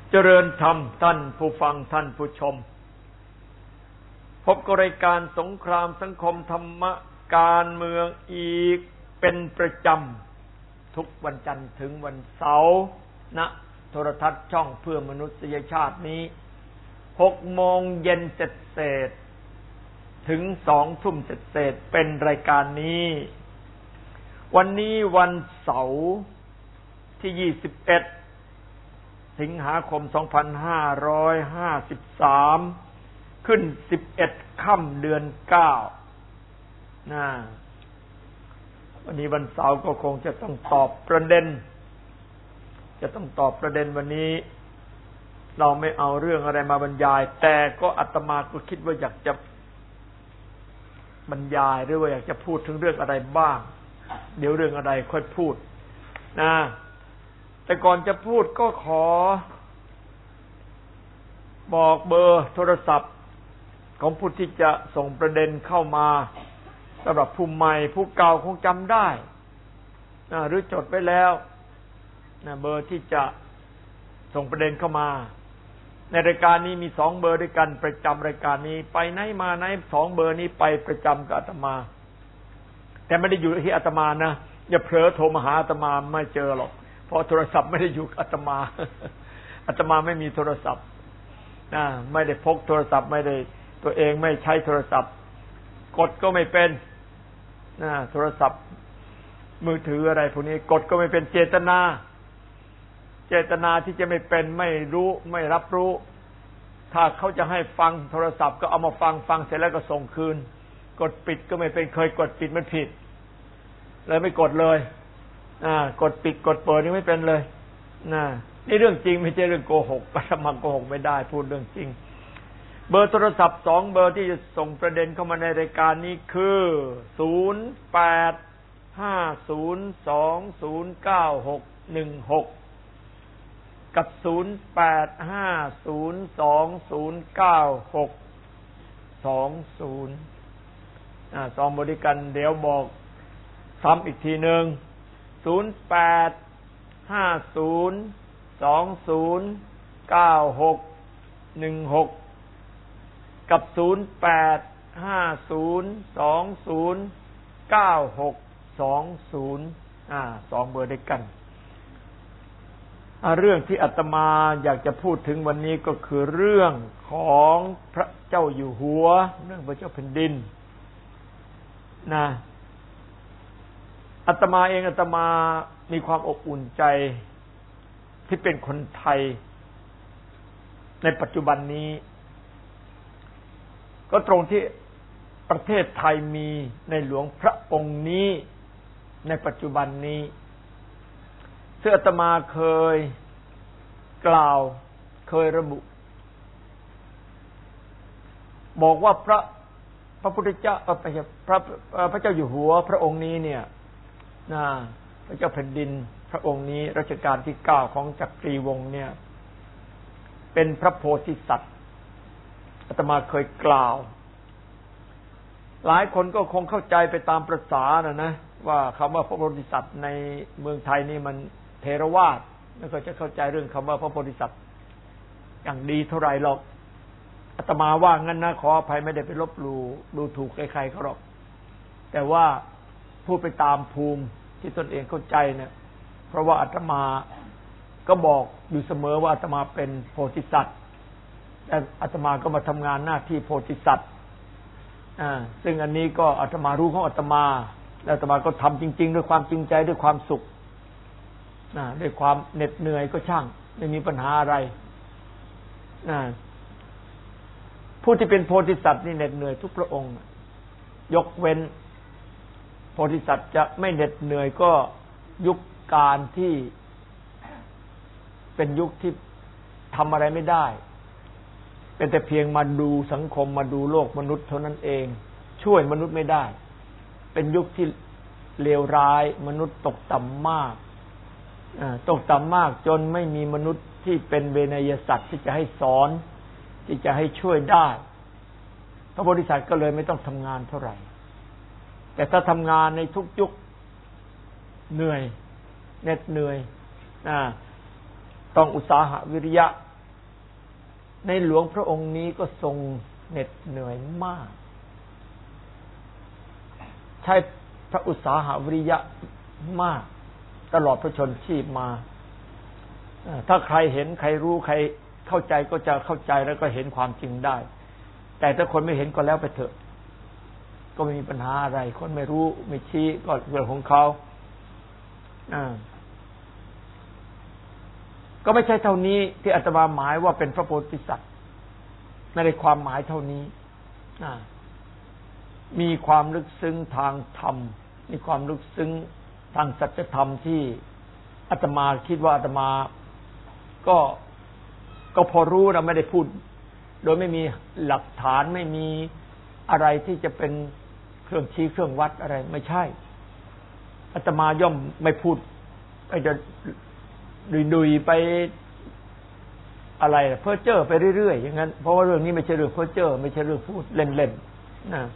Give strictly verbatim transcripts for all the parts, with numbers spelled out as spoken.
เจริญธรรมท่านผู้ฟังท่านผู้ชมพบกับรายการสงครามสังคมธรรมะการเมืองอีกเป็นประจำทุกวันจันทร์ถึงวันเสาร์ณโทรทัศน์ช่องเพื่อมนุษยชาตินี้หกโมงเย็นเสร็จเสร็จถึงสองทุ่มเสร็จเสร็จเป็นรายการนี้วันนี้วันเสาร์ที่ยี่สิบเอ็ดสิงหาคมสองพันห้าร้อยห้าสิบสามขึ้นสิบเอ็ดค่ำเดือนเก้านะวันนี้วันเสาร์ก็คงจะต้องตอบประเด็นจะต้องตอบประเด็นวันนี้เราไม่เอาเรื่องอะไรมาบรรยายแต่ก็อาตมาก็คิดว่าอยากจะบรรยายหรือว่าอยากจะพูดถึงเรื่องอะไรบ้างเดี๋ยวเรื่องอะไรค่อยพูดนะแต่ก่อนจะพูดก็ขอบอกเบอร์โทรศัพท์ของผู้ที่จะส่งประเด็นเข้ามาสำหรับผู้ใหม่ผู้เก่าคงจำได้นะหรือจดไว้แล้วนะเบอร์ที่จะส่งประเด็นเข้ามาในรายการนี้มีสองเบอร์ด้วยกันประจำรายการนี้ไปไหนมาไหนสองเบอร์นี้ไปประจำกับอาตมาแต่ไม่ได้อยู่ที่อาตมานะอย่าเผลอโทรมาหาอาตมาไม่เจอหรอกเพราะโทรศัพท์ไม่ได้อยู่กับอาตมาอาตมาไม่มีโทรศัพท์นะไม่ได้พกโทรศัพท์ไม่ได้ตัวเองไม่ใช้โทรศัพท์กดก็ไม่เป็นนะโทรศัพท์มือถืออะไรพวกนี้กดก็ไม่เป็นเจตนาเจตนาที่จะไม่เป็นไม่รู้ไม่รับรู้ถ้าเขาจะให้ฟังโทรศัพท์ก็เอามาฟังฟังเสร็จแล้วก็ส่งคืนกดปิดก็ไม่เป็นเคยกดปิดมันผิดเลยไม่กดเลยอ่ากดปิดกดเปิดนี่ไม่เป็นเลยนะนี่เรื่องจริงไม่ใช่เรื่องโกหกอาตมาโกหกไม่ได้พูดเรื่องจริงเบอร์โทรศัพท์สองเบอร์ที่จะส่งประเด็นเข้ามาในรายการนี้คือศูนย์ แปด ห้า ศูนย์ สอง ศูนย์ เก้า หก หนึ่ง หกกับศูนย์ แปด ห้า ศูนย์ สอง ศูนย์ เก้า หก สอง ศูนย์อ่าสองบริการเดี๋ยวบอกซ้ำอีกทีนึงศูนย์ แปด ห้า ศูนย์ สอง ศูนย์ เก้า หก หนึ่ง หกกับศูนย์ แปด ห้า ศูนย์ สอง ศูนย์ เก้า หก สอง ศูนย์อ่าสองเบอร์ด้วยกันเรื่องที่อาตมาอยากจะพูดถึงวันนี้ก็คือเรื่องของพระเจ้าอยู่หัวเรื่องพระเจ้าแผ่นดินนะอาตมาเองอาตมามีความอบอุ่นใจที่เป็นคนไทยในปัจจุบันนี้ก็ตรงที่ประเทศไทยมีในหลวงพระองค์นี้ในปัจจุบันนี้ซึ่งอาตมาเคยกล่าวเคยระบุบอกว่าพระพระพุทธเจ้าพระพระพระเจ้าอยู่หัวพระองค์นี้เนี่ยนะพระเจ้าแผ่นดินพระองค์นี้รัชกาลที่เก้าของจักรีวงศ์เนี่ยเป็นพระโพธิสัตว์อาตมาเคยกล่าวหลายคนก็คงเข้าใจไปตามประสานะนะว่าคำว่าพระโพธิสัตว์ในเมืองไทยนี่มันเทรวาทไม่ค่อยจะเข้าใจเรื่องคำว่าพระโพธิสัตว์อย่างดีเท่าไหร่หรอกอาตมาว่างั้นนะขออภัยไม่ได้ไปลบหลู่ดูถูกใครๆเขาหรอกแต่ว่าพูดไปตามภูมิที่ตนเองเข้าใจเนี่ยเพราะว่าอาตมาก็บอกอยู่เสมอว่าอาตมาเป็นโพธิสัตว์แต่อาตมาก็มาทำงานหน้าที่โพธิสัตว์อ่าซึ่งอันนี้ก็อาตมารู้ของอาตมาแล้วอาตมาก็ทำจริงๆด้วยความจริงใจด้วยความสุขนะด้วยความเหน็ดเหนื่อยก็ช่างไม่มีปัญหาอะไรนะผู้ที่เป็นโพธิสัตว์นี่เหน็ดเหนื่อยทุกพระองค์ยกเว้นโพธิสัตว์จะไม่เหน็ดเหนื่อยก็ยุคการที่เป็นยุคที่ทำอะไรไม่ได้เป็นแต่เพียงมาดูสังคมมาดูโลกมนุษย์เท่านั้นเองช่วยมนุษย์ไม่ได้เป็นยุคที่เลวร้ายมนุษย์ตกต่ำมากตกต่ำมากจนไม่มีมนุษย์ที่เป็นเวนยสัตว์ที่จะให้สอนที่จะให้ช่วยได้พระโพธิสัตว์ก็เลยไม่ต้องทำงานเท่าไหร่แต่ถ้าทำงานในทุกยุคเหนื่อยเหน็ดเหนื่อยต้องอุตสาหะวิริยะในหลวงพระองค์นี้ก็ทรงเหน็ดเหนื่อยมากใช้พระอุตสาหวิริยะมากตลอดพระชนชีพมาถ้าใครเห็นใครรู้ใครเข้าใจก็จะเข้าใจแล้วก็เห็นความจริงได้แต่ถ้าคนไม่เห็นก็แล้วไปเถอะก็ไม่มีปัญหาอะไรคนไม่รู้ไม่ชี้ก็เรื่องของเขาก็ไม่ใช่เท่านี้ที่อาตมาหมายว่าเป็นพระโพธิสัตว์ในความหมายเท่านี้มีความลึกซึ้งทางธรรมมีความลึกซึ้งทางสัจธรรมที่อาตมาคิดว่าอาตมาก็ก็พอรู้นะไม่ได้พูดโดยไม่มีหลักฐานไม่มีอะไรที่จะเป็นเครื่องชี้เครื่องวัดอะไรไม่ใช่อาตมาย่อมไม่พูดไปจะดุยๆไปอะไรเพ้อเจ้อไปเรื่อยๆอย่างนั้นเพราะว่าเรื่องนี้ไม่ใช่เรื่องเพ้อเจ้อไม่ใช่เรื่องพูดเล่นๆนะ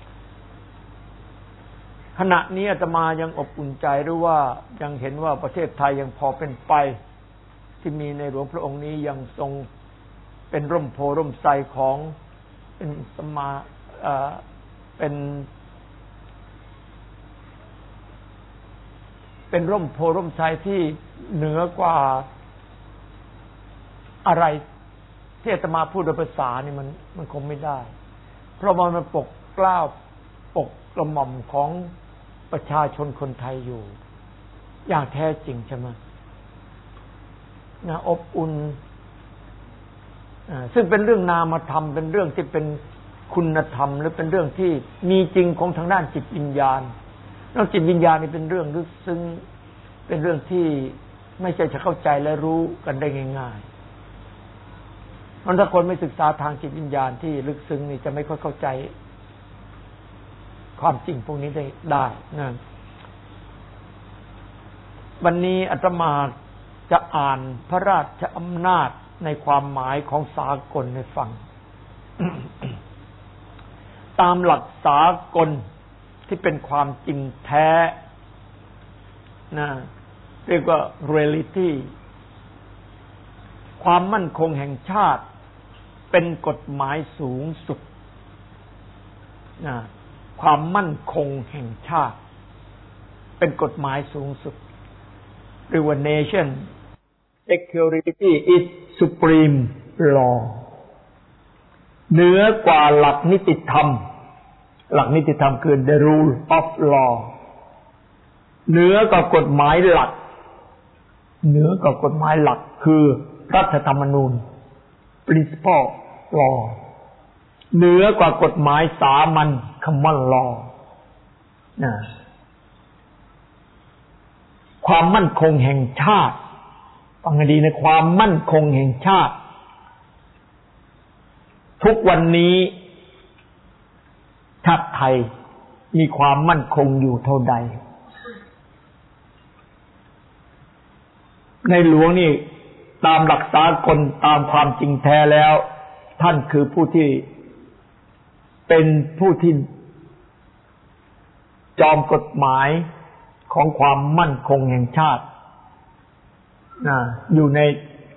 ขณะนี้อาตมายังอบอุ่นใจหรือว่ายังเห็นว่าประเทศไทยยังพอเป็นไปที่มีในหลวงพระองค์นี้ยังทรงเป็นร่มโพร่มไทรของเป็นสมาเอ่อเป็นเป็นร่มโพร่มไทรที่เหนือกว่าอะไรที่อาตมาพูดโดยภาษานี่มันมันคงไม่ได้เพราะมันปกเกล้าปกกระหม่อมของประชาชนคนไทยอยู่อย่างแท้จริงใช่ไหมนะอบอุ่นซึ่งเป็นเรื่องนามธรรมเป็นเรื่องที่เป็นคุณธรรมหรือเป็นเรื่องที่มีจริงของทางด้านจิตวิญญาณแล้วจิตวิญญาณนี่เป็นเรื่องลึกซึ้งเป็นเรื่องที่ไม่ใช่จะเข้าใจและรู้กันได้ง่ายๆมันถ้าคนไม่ศึกษาทางจิตวิญญาณที่ลึกซึ้งนี่จะไม่ค่อยเข้าใจความจริงพวกนี้ได้ได้นะวันนี้อาตมาจะอ่านพระราชอำนาจในความหมายของสากลให้ฟัง ตามหลักสากลที่เป็นความจริงแท้นะเรียกว่า reality ความมั่นคงแห่งชาติเป็นกฎหมายสูงสุดนะความมั่นคงแห่งชาติเป็นกฎหมายสูงสุดเรียกว่า nation security is supreme law เหนือกว่าหลักนิติธรรมหลักนิติธรรมคือ the rule of law เหนือกว่ากฎหมายหลักเหนือกว่ากฎหมายหลักคือรัฐธรรมนูญ principle law เหนือกว่ากฎหมายสามัญ common law นะความมั่นคงแห่งชาติฟังให้ดีในความมั่นคงแห่งชาติทุกวันนี้ชาติไทยมีความมั่นคงอยู่เท่าใดในหลวงนี่ตามหลักสากลตามความจริงแท้แล้วท่านคือผู้ที่เป็นผู้ที่จอมกฎหมายของความมั่นคงแห่งชาติอยู่ใน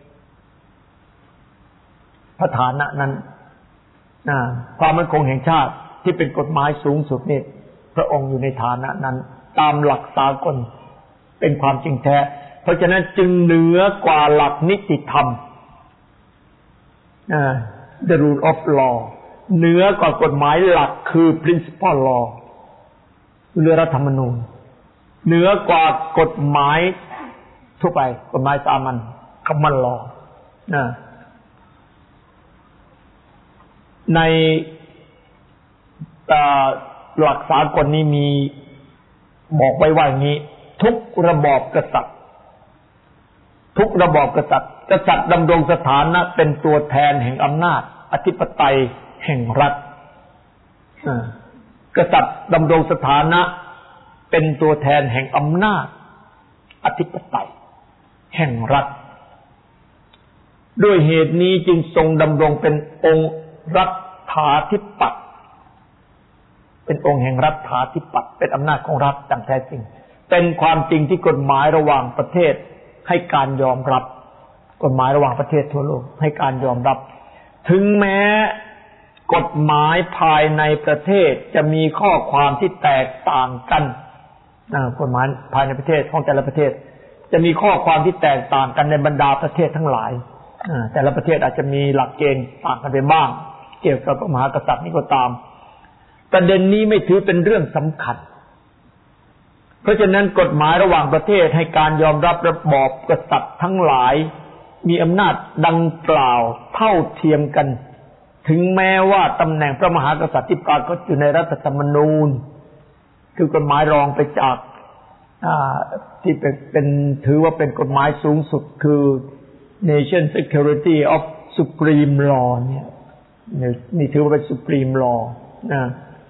สถานะนั้นความมั่นคงแห่งชาติที่เป็นกฎหมายสูงสุดนี่พระองค์อยู่ในฐานะนั้นตามหลักสากลเป็นความจริงแท้เพราะฉะนั้นจึงเหนือกว่าหลักนิติธรรม the rule of law เหนือกว่ากฎหมายหลักคือ principle law หรือรัฐธรรมนูญเหนือกว่ากฎหมายทั่วไปกฎหมายสามัญ common law นะในหลักสากลนี้มีบอกไว้ว่าอย่างนี้ทุกระบอบกษัตริย์ทุกระบอบกษัตริย์กษัตริย์ดำรงสถานะเป็นตัวแทนแห่งอำนาจอธิปไตยแห่งรัฐกษัตริย์ดำรงสถานะเป็นตัวแทนแห่งอำนาจอธิปไตยแห่งรัฐด้วยเหตุนี้จึงทรงดำรงเป็นองค์รัฐาธิปัตย์เป็นองค์แห่งรัฐาธิปัตย์เป็นอำนาจของรัฐอย่างแท้จริงเป็นความจริงที่กฎหมายระหว่างประเทศให้การยอมรับกฎหมายระหว่างประเทศทั่วโลกให้การยอมรับถึงแม้กฎหมายภายในประเทศจะมีข้อความที่แตกต่างกันกฎหมายภายในประเทศของแต่ละประเทศจะมีข้อความที่แตกต่างกันในบรรดาประเทศทั้งหลายแต่ละประเทศอาจจะมีหลักเกณฑ์ต่างกันไปบ้างเกี่ยวกับพระมหากษัตริย์นี้ก็ตามประเด็นนี้ไม่ถือเป็นเรื่องสำคัญเพราะฉะนั้นกฎหมายระหว่างประเทศให้การยอมรับระบอบกษัตริย์ทั้งหลายมีอำนาจดังกล่าวเท่าเทียมกันถึงแม้ว่าตำแหน่งพระมหากษัตริย์ที่ปรากฏอยู่ในรัฐธรรมนูญคือกฎหมายรองไปจากที่เป็นเป็นถือว่าเป็นกฎหมายสูงสุดคือ Nation Security of Supreme Law เนี่ยนี่ถือว่าเป็น Supreme Law นะ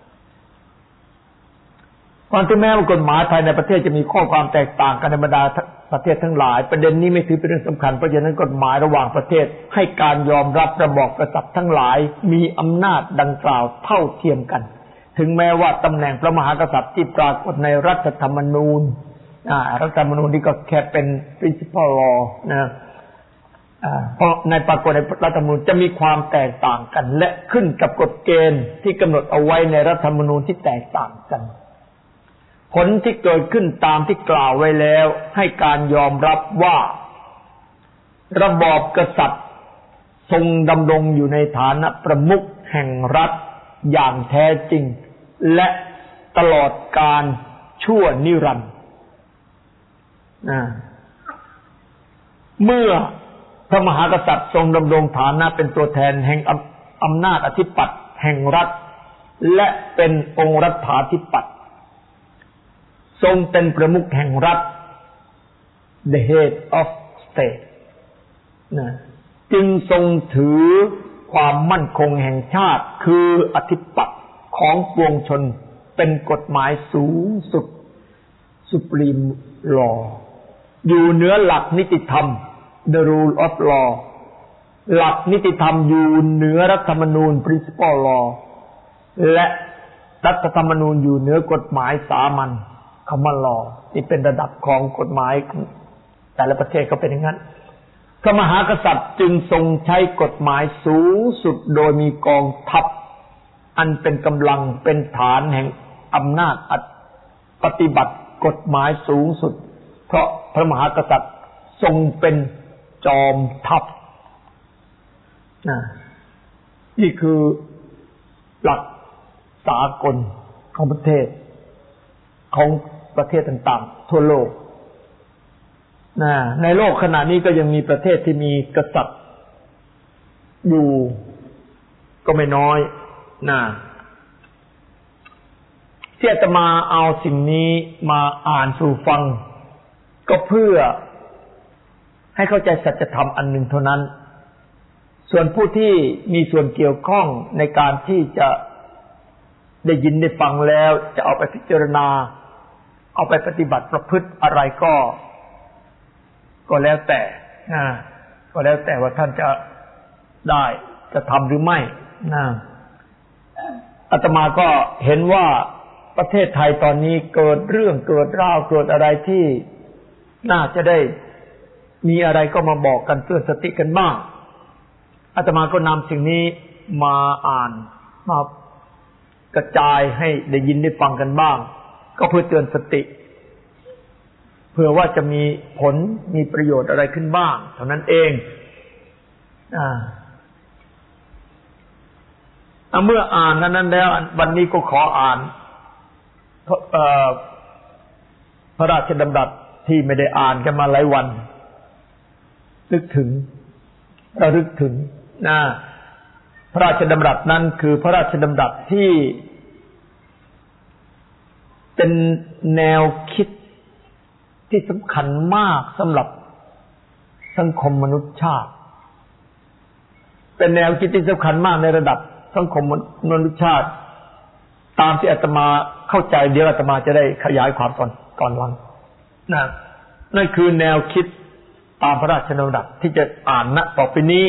ความที่แม้ว่ากฎหมายภายในประเทศจะมีข้อความแตกต่างกันในบรรดาประเทศทั้งหลายประเด็นนี้ไม่ถือเป็นเรื่องสำคัญเพราะฉะนั้นกฎหมายระหว่างประเทศให้การยอมรับระบอบกษัตริย์ทั้งหลายมีอำนาจดังกล่าวเท่าเทียมกันถึงแม้ว่าตำแหน่งพระมหากษัตริย์ที่ปรากฏในรัฐธรรมนูญรัฐธรรมนูญนี่ก็แค่เป็น principal law นะเพราะในปรากฏในรัฐธรรมนูญจะมีความแตกต่างกันและขึ้นกับกฎเกณฑ์ที่กำหนดเอาไว้ในรัฐธรรมนูญที่แตกต่างกันผลที่เกิดขึ้นตามที่กล่าวไว้แล้วให้การยอมรับว่าระบอบกษัตริย์ทรงดำรงอยู่ในฐานะประมุขแห่งรัฐอย่างแท้จริงและตลอดกาลชั่วนิรันดร์เมื่อพระมหากษัตริย์ทรงดำรงฐานะเป็นตัวแทนแห่งอำนาจอธิปัตย์แห่งรัฐและเป็นองค์รัฐาธิปัตย์ทรงเป็นประมุขแห่งรัฐ the head of state นะจึงทรงถือความมั่นคงแห่งชาติคืออธิปัตย์ของปวงชนเป็นกฎหมายสูงสุด supreme law อยู่เหนือหลักนิติธรรม the rule of law หลักนิติธรรมอยู่เหนือรัฐธรรมนูญ principal law และรัฐธรรมนูญอยู่เหนือกฎหมายสามัญcommon law นี่เป็นระดับของกฎหมายแต่ละประเทศก็เป็นอย่างนั้นพระมหากษัตริย์จึงทรงใช้กฎหมายสูงสุดโดยมีกองทัพอันเป็นกำลังเป็นฐานแห่งอำนาจปฏิบัติกฎหมายสูงสุดเพราะพระมหากษัตริย์ทรงเป็นจอมทัพนี่คือหลักสากลของประเทศของประเทศต่างๆทั่วโลกในโลกขณะนี้ก็ยังมีประเทศที่มีกษัตริย์อยู่ก็ไม่น้อยนะที่อาตมาเอาสิ่งนี้มาอ่านสู่ฟังก็เพื่อให้เข้าใจสัจธรรมอันหนึ่งเท่านั้นส่วนผู้ที่มีส่วนเกี่ยวข้องในการที่จะได้ยินได้ฟังแล้วจะเอาไปพิจารณาเอาไปปฏิบัติประพฤติอะไรก็ก็แล้วแต่นะก็แล้วแต่ว่าท่านจะได้จะทำหรือไม่นะอาตมาก็เห็นว่าประเทศไทยตอนนี้เกิดเรื่องเกิดราวเกิดอะไรที่น่าจะได้มีอะไรก็มาบอกกันเตือนสติกันบ้างอาตมาก็นำสิ่งนี้มาอ่านมากระจายให้ได้ยินได้ฟังกันบ้างก็เพื่อเตือนสติเพื่อว่าจะมีผลมีประโยชน์อะไรขึ้นบ้างเท่านั้นเองอ่าเมื่ออ่านนั้นแล้ววันนี้ก็ขออ่านพระราชดำรัสที่ไม่ได้อ่านกันมาหลายวันนึกถึงระลึกถึงนะพระราชดำรัสนั้นคือพระราชดำรัสที่เป็นแนวคิดที่สำคัญมากสำหรับสังคมมนุษยชาติเป็นแนวคิดที่สำคัญมากในระดับสังคมมนุษยชาติตามที่อาตมาเข้าใจเดี๋ยวอาตมาจะได้ขยายความตอนตอนหลังนะนั่นคือแนวคิดตามพระราชดำรัสที่จะอ่านณต่อไปนี้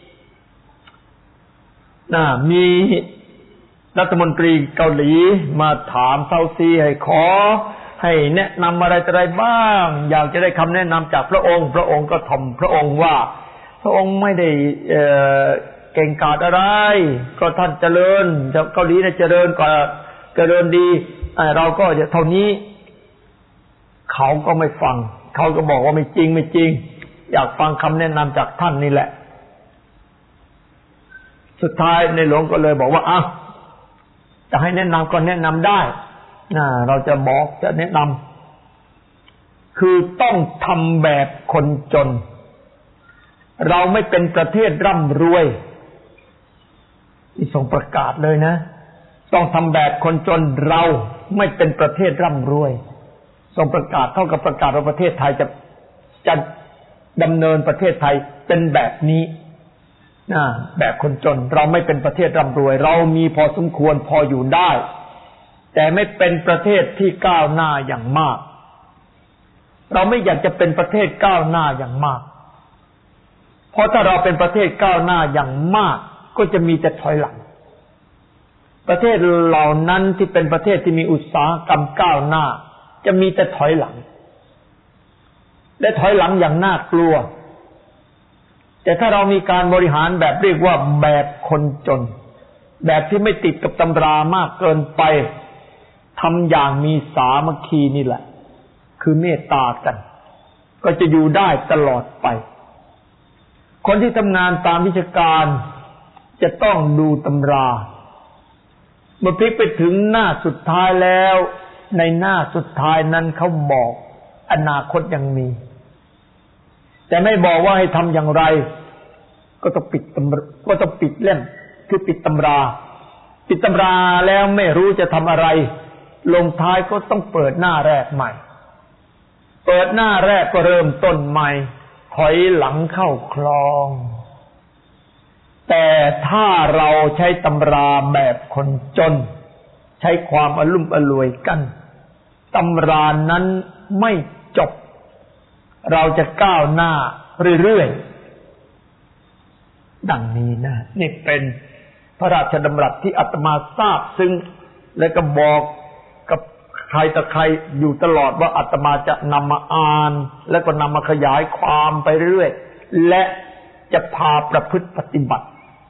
นะมีรัฐมนตรีเกาหลีมาถามเซาซีให้ขอให้แนะนำอะไรต่ออะไรบ้างอยากจะได้คำแนะนำจากพระองค์พระองค์ก็ถ่อมพระองค์ว่าพระองค์ไม่ได้เก่งกาจอะไรก็ท่านเจริญเกาหลีเนี่ยเจริญกว่าเจริญดีเราก็จะเท่านี้เขาก็ไม่ฟังเขาก็บอกว่าไม่จริงไม่จริงอยากฟังคำแนะนำจากท่านนี่แหละสุดท้ายในหลวงก็เลยบอกว่าอ้าวจะให้แนะนำก็แนะนำได้นะเราจะบอกจะแนะนำคือต้องทำแบบคนจนเราไม่เป็นประเทศร่ำรวยนี่ทรงประกาศเลยนะต้องทำแบบคนจนเราไม่เป็นประเทศร่ำรวยทรงประกาศเท่ากับประกาศว่าประเทศไทยจะจะดำเนินประเทศไทยเป็นแบบนี้นะแบบคนจนเราไม่เป็นประเทศร่ำรวยเรามีพอสมควรพออยู่ได้แต่ไม่เป็นประเทศที่ก้าวหน้าอย่างมากเราไม่อยากจะเป็นประเทศก้าวหน้าอย่างมากเพราะถ้าเราเป็นประเทศก้าวหน้าอย่างมากก็จะมีแต่ถอยหลังประเทศเหล่านั้นที่เป็นประเทศที่มีอุตสาหกรรมก้าวหน้าจะมีแต่ถอยหลังและถอยหลังอย่างน่ากลัวแต่ถ้าเรามีการบริหารแบบเรียกว่าแบบคนจนแบบที่ไม่ติดกับตำรามากเกินไปทำอย่างมีสามัคคีนี่แหละคือเมตตากันก็จะอยู่ได้ตลอดไปคนที่ทำงานตามวิชาการจะต้องดูตำราเมื่อพลิกไปถึงหน้าสุดท้ายแล้วในหน้าสุดท้ายนั้นเขาบอกอนาคตยังมีแต่ไม่บอกว่าให้ทำอย่างไรก็ต้องปิดตำราก็ต้องปิดเล่มคือปิดตำราปิดตำราแล้วไม่รู้จะทำอะไรลงท้ายก็ต้องเปิดหน้าแรกใหม่เปิดหน้าแรกก็เริ่มต้นใหม่ถอยหลังเข้าคลองแต่ถ้าเราใช้ตำราแบบคนจนใช้ความอลุ่มอล่วยกันตำรานั้นไม่จบเราจะก้าวหน้าเรื่อยๆดังนี้นะนี่เป็นพระราชดำรัสที่อาตมาทราบซึ่งและก็บอกกับใครต่อใครอยู่ตลอดว่าอาตมาจะนำมาอ่านแล้วก็นำมาขยายความไปเรื่อยและจะพาประพฤติปฏิบัติ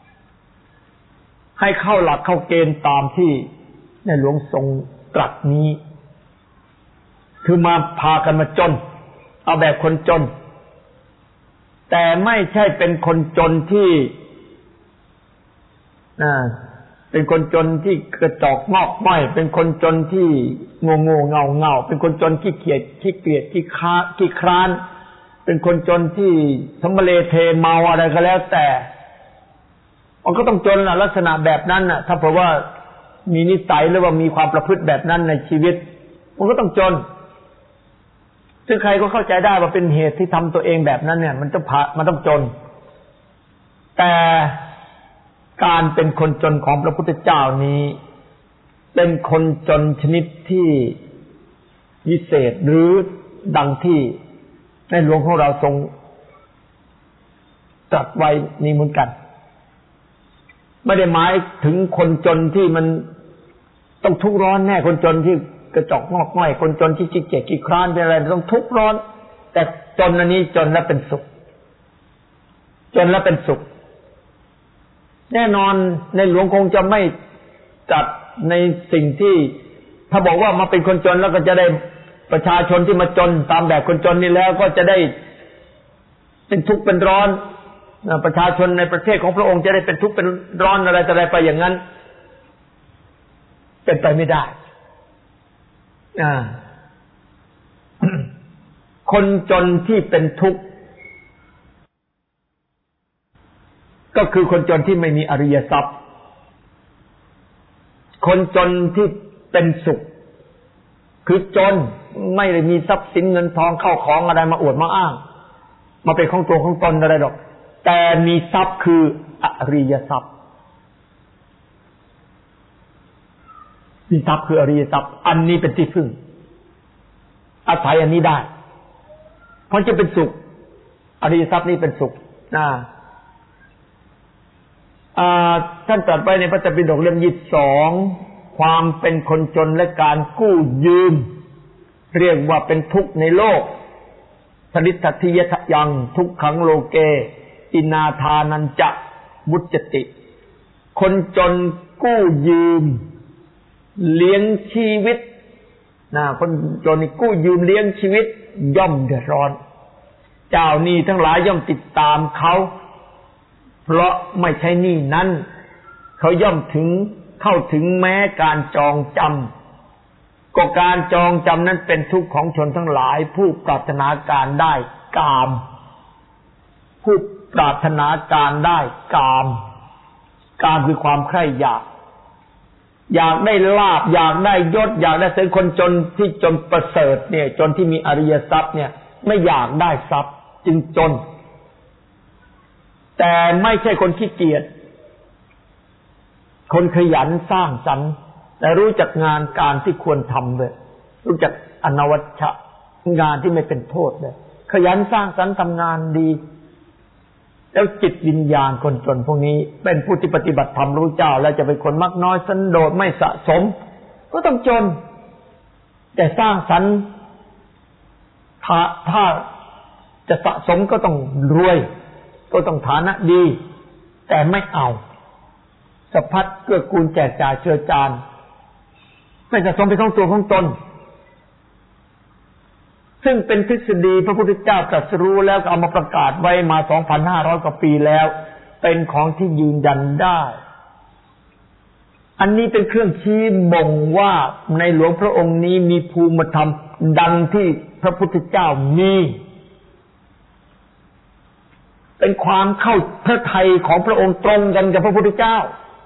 ให้เข้าหลักเข้าเกณฑ์ตามที่ในหลวงทรงตรัสนี้คือมาพากันมาจนเอาแบบคนจนแต่ไม่ใช่เป็นคนจนที่อ่าเป็นคนจนที่กระจอกงอกง่อยเป็นคนจนที่โง่โง่เงาเงาเป็นคนจนขี้เกียจขี้เกียจขี้ค้าขี้คร้านเป็นคนจนที่สมเลเทเมาอะไรก็แล้วแต่มันก็ต้องจนล่ะลักษณะแบบนั้นน่ะถ้าเพราะว่ามีนิสัยหรือว่ามีความประพฤติแบบนั้นในชีวิตมันก็ต้องจนซึ่งใครก็เข้าใจได้ว่าเป็นเหตุที่ทำตัวเองแบบนั้นเนี่ยมันต้องผ่ามันต้องจนแต่การเป็นคนจนของพระพุทธเจ้านี้เป็นคนจนชนิดที่วิเศษหรือดังที่ในหลวงของเราทรงตรัสไว้นี้เหมือนกันไม่ได้หมายถึงคนจนที่มันต้องทุกข์ร้อนแน่คนจนที่กระจอกงอกง่อยคนจนที่ขี้เกียจขี้คร้านเป็นอะไรต้องทุกข์ร้อนแต่จนอันนี้จนแล้วเป็นสุขจนแล้วเป็นสุขแน่นอนในหลวงคงจะไม่จัดในสิ่งที่ถ้าบอกว่ามาเป็นคนจนแล้วก็จะได้ประชาชนที่มาจนตามแบบคนจนนี่แล้วก็จะได้เป็นทุกข์เป็นร้อนประชาชนในประเทศของพระองค์จะได้เป็นทุกข์เป็นร้อนอะไรต่ออะไรไปอย่างนั้นเป็นไปไม่ได้อ่า คนจนที่เป็นทุกข์ก็คือคนจนที่ไม่มีอริยทรัพย์คนจนที่เป็นสุขคือจนไม่ได้มีทรัพย์สินเงินทองเข้าของอะไรมาอวดมาอ้างมาเป็นของตัวของตนอะไรหรอกแต่มีทรัพย์คืออริยทรัพย์มีทรัพย์คืออริยทรัพย์อันนี้เป็นที่พึ่งอาศัยอันนี้ได้เพราะจะเป็นสุขอริยทรัพย์นี้เป็นสุขนะท่านตรัสไว้ในพระไตรปิฎกเล่มยี่สิบสองความเป็นคนจนและการกู้ยืมเรียกว่าเป็นทุกข์ในโลกทนิทัตถิยะยังทุกขังโลเกอินาทานันจะมุจจติคนจนกู้ยืมเลี้ยงชีวิตนะคนจนนี่กู้ยืมเลี้ยงชีวิตย่อมเดือดร้อนเจ้าหนี้ทั้งหลายย่อมติดตามเขาเพราะไม่ใช่หนี้นั้นเขาย่อมถึงเข้าถึงแม้การจองจำก็การจองจำนั้นเป็นทุกข์ของชนทั้งหลายผู้ปรารถนาการได้กามผู้ปรารถนาการได้กามกามคือความใคร่อยากอยากได้ลาภอยากได้ยศอยากได้เป็นคนจนที่จนประเสริฐเนี่ยจนที่มีอริยทรัพย์เนี่ยไม่อยากได้ทรัพย์จึงจนแต่ไม่ใช่คนขี้เกียจคนขยันสร้างสรรค์แต่รู้จักงานการที่ควรทำเลยรู้จักอนวัชชะงานที่ไม่เป็นโทษเลยขยันสร้างสรรค์ทำงานดีแล้วจิตวิญญาณคนจนพวกนี้เป็นผู้ที่ปฏิบัติธรรมรู้เจ้าแล้วจะเป็นคนมักน้อยสันโดษไม่สะสมก็ต้องจนแต่สร้างสรรค์ถ้าถ้าจะสะสมก็ต้องรวยก็ต้องฐานะดีแต่ไม่เอาสะพัดเกื้อกูลแจกจ่ายเชื้อจานไม่สะสมเป็นของตัวของตนซึ่งเป็นทฤษฎีพระพุทธเจ้าตรัสรู้แล้วก็เอามาประกาศไว้มา สองพันห้าร้อย กว่าปีแล้วเป็นของที่ยืนยันได้อันนี้เป็นเครื่องชี้บ่งว่าในหลวงพระองค์นี้มีภูมิธรรมดังที่พระพุทธเจ้ามีเป็นความเข้าพระทัยของพระองค์ตรงกันกับพระพุทธเจ้า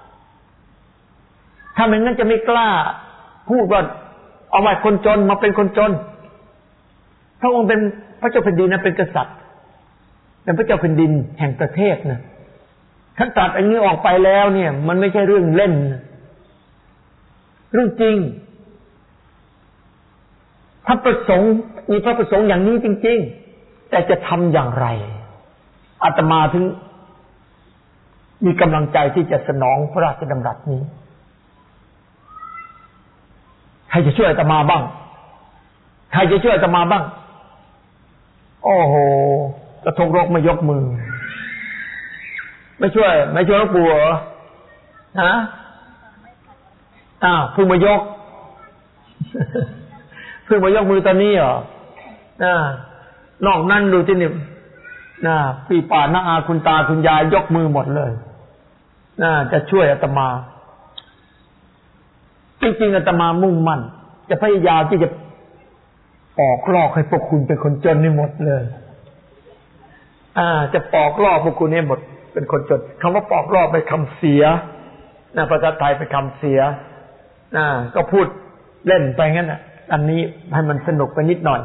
ถ้าไม่งั้นจะไม่กล้าพูดว่าเอาไว้คนจนมาเป็นคนจนพระองค์เป็นพระเจ้าแผ่นดินนะเป็นกษัตริย์เป็นพระเจ้าแผ่นดินแห่งประเทศนะท่านตรัสอันนี้ออกไปแล้วเนี่ยมันไม่ใช่เรื่องเล่นเรื่องจริงพระประสงค์มีพระประสงค์อย่างนี้จริงๆแต่จะทำอย่างไรอาตมาถึงมีกำลังใจที่จะสนองพระราชดำรัสนี้ใครจะช่วยอาตมาบ้างใครจะช่วยอาตมาบ้างโอ้โหกระทงรกไม่ยกมือไม่ช่วยไม่ช่วยหลวงปู่เหรอฮะอ้าวเพิ่งมายกเพิ่งมายกมือตอนนี้เหรออ่านอกนั้นดูที่นี่น่าปีป่าน้าอาคุณตาคุณยายยกมือหมดเลยน่าจะช่วยอาตมาจริงๆอาตมามุ่งมั่นจะพยายามที่จะปอกลอกให้พวกคุณเป็นคนจนให้หมดเลยอ่าจะปอกลอกพวกคุณให้หมดเป็นคนจนคำว่าปอกลอกเป็นคำเสียนะภาษาไทยเป็นคำเสียอ่าก็พูดเล่นไปงั้นน่ะอันนี้ให้มันสนุกไปนิดหน่อย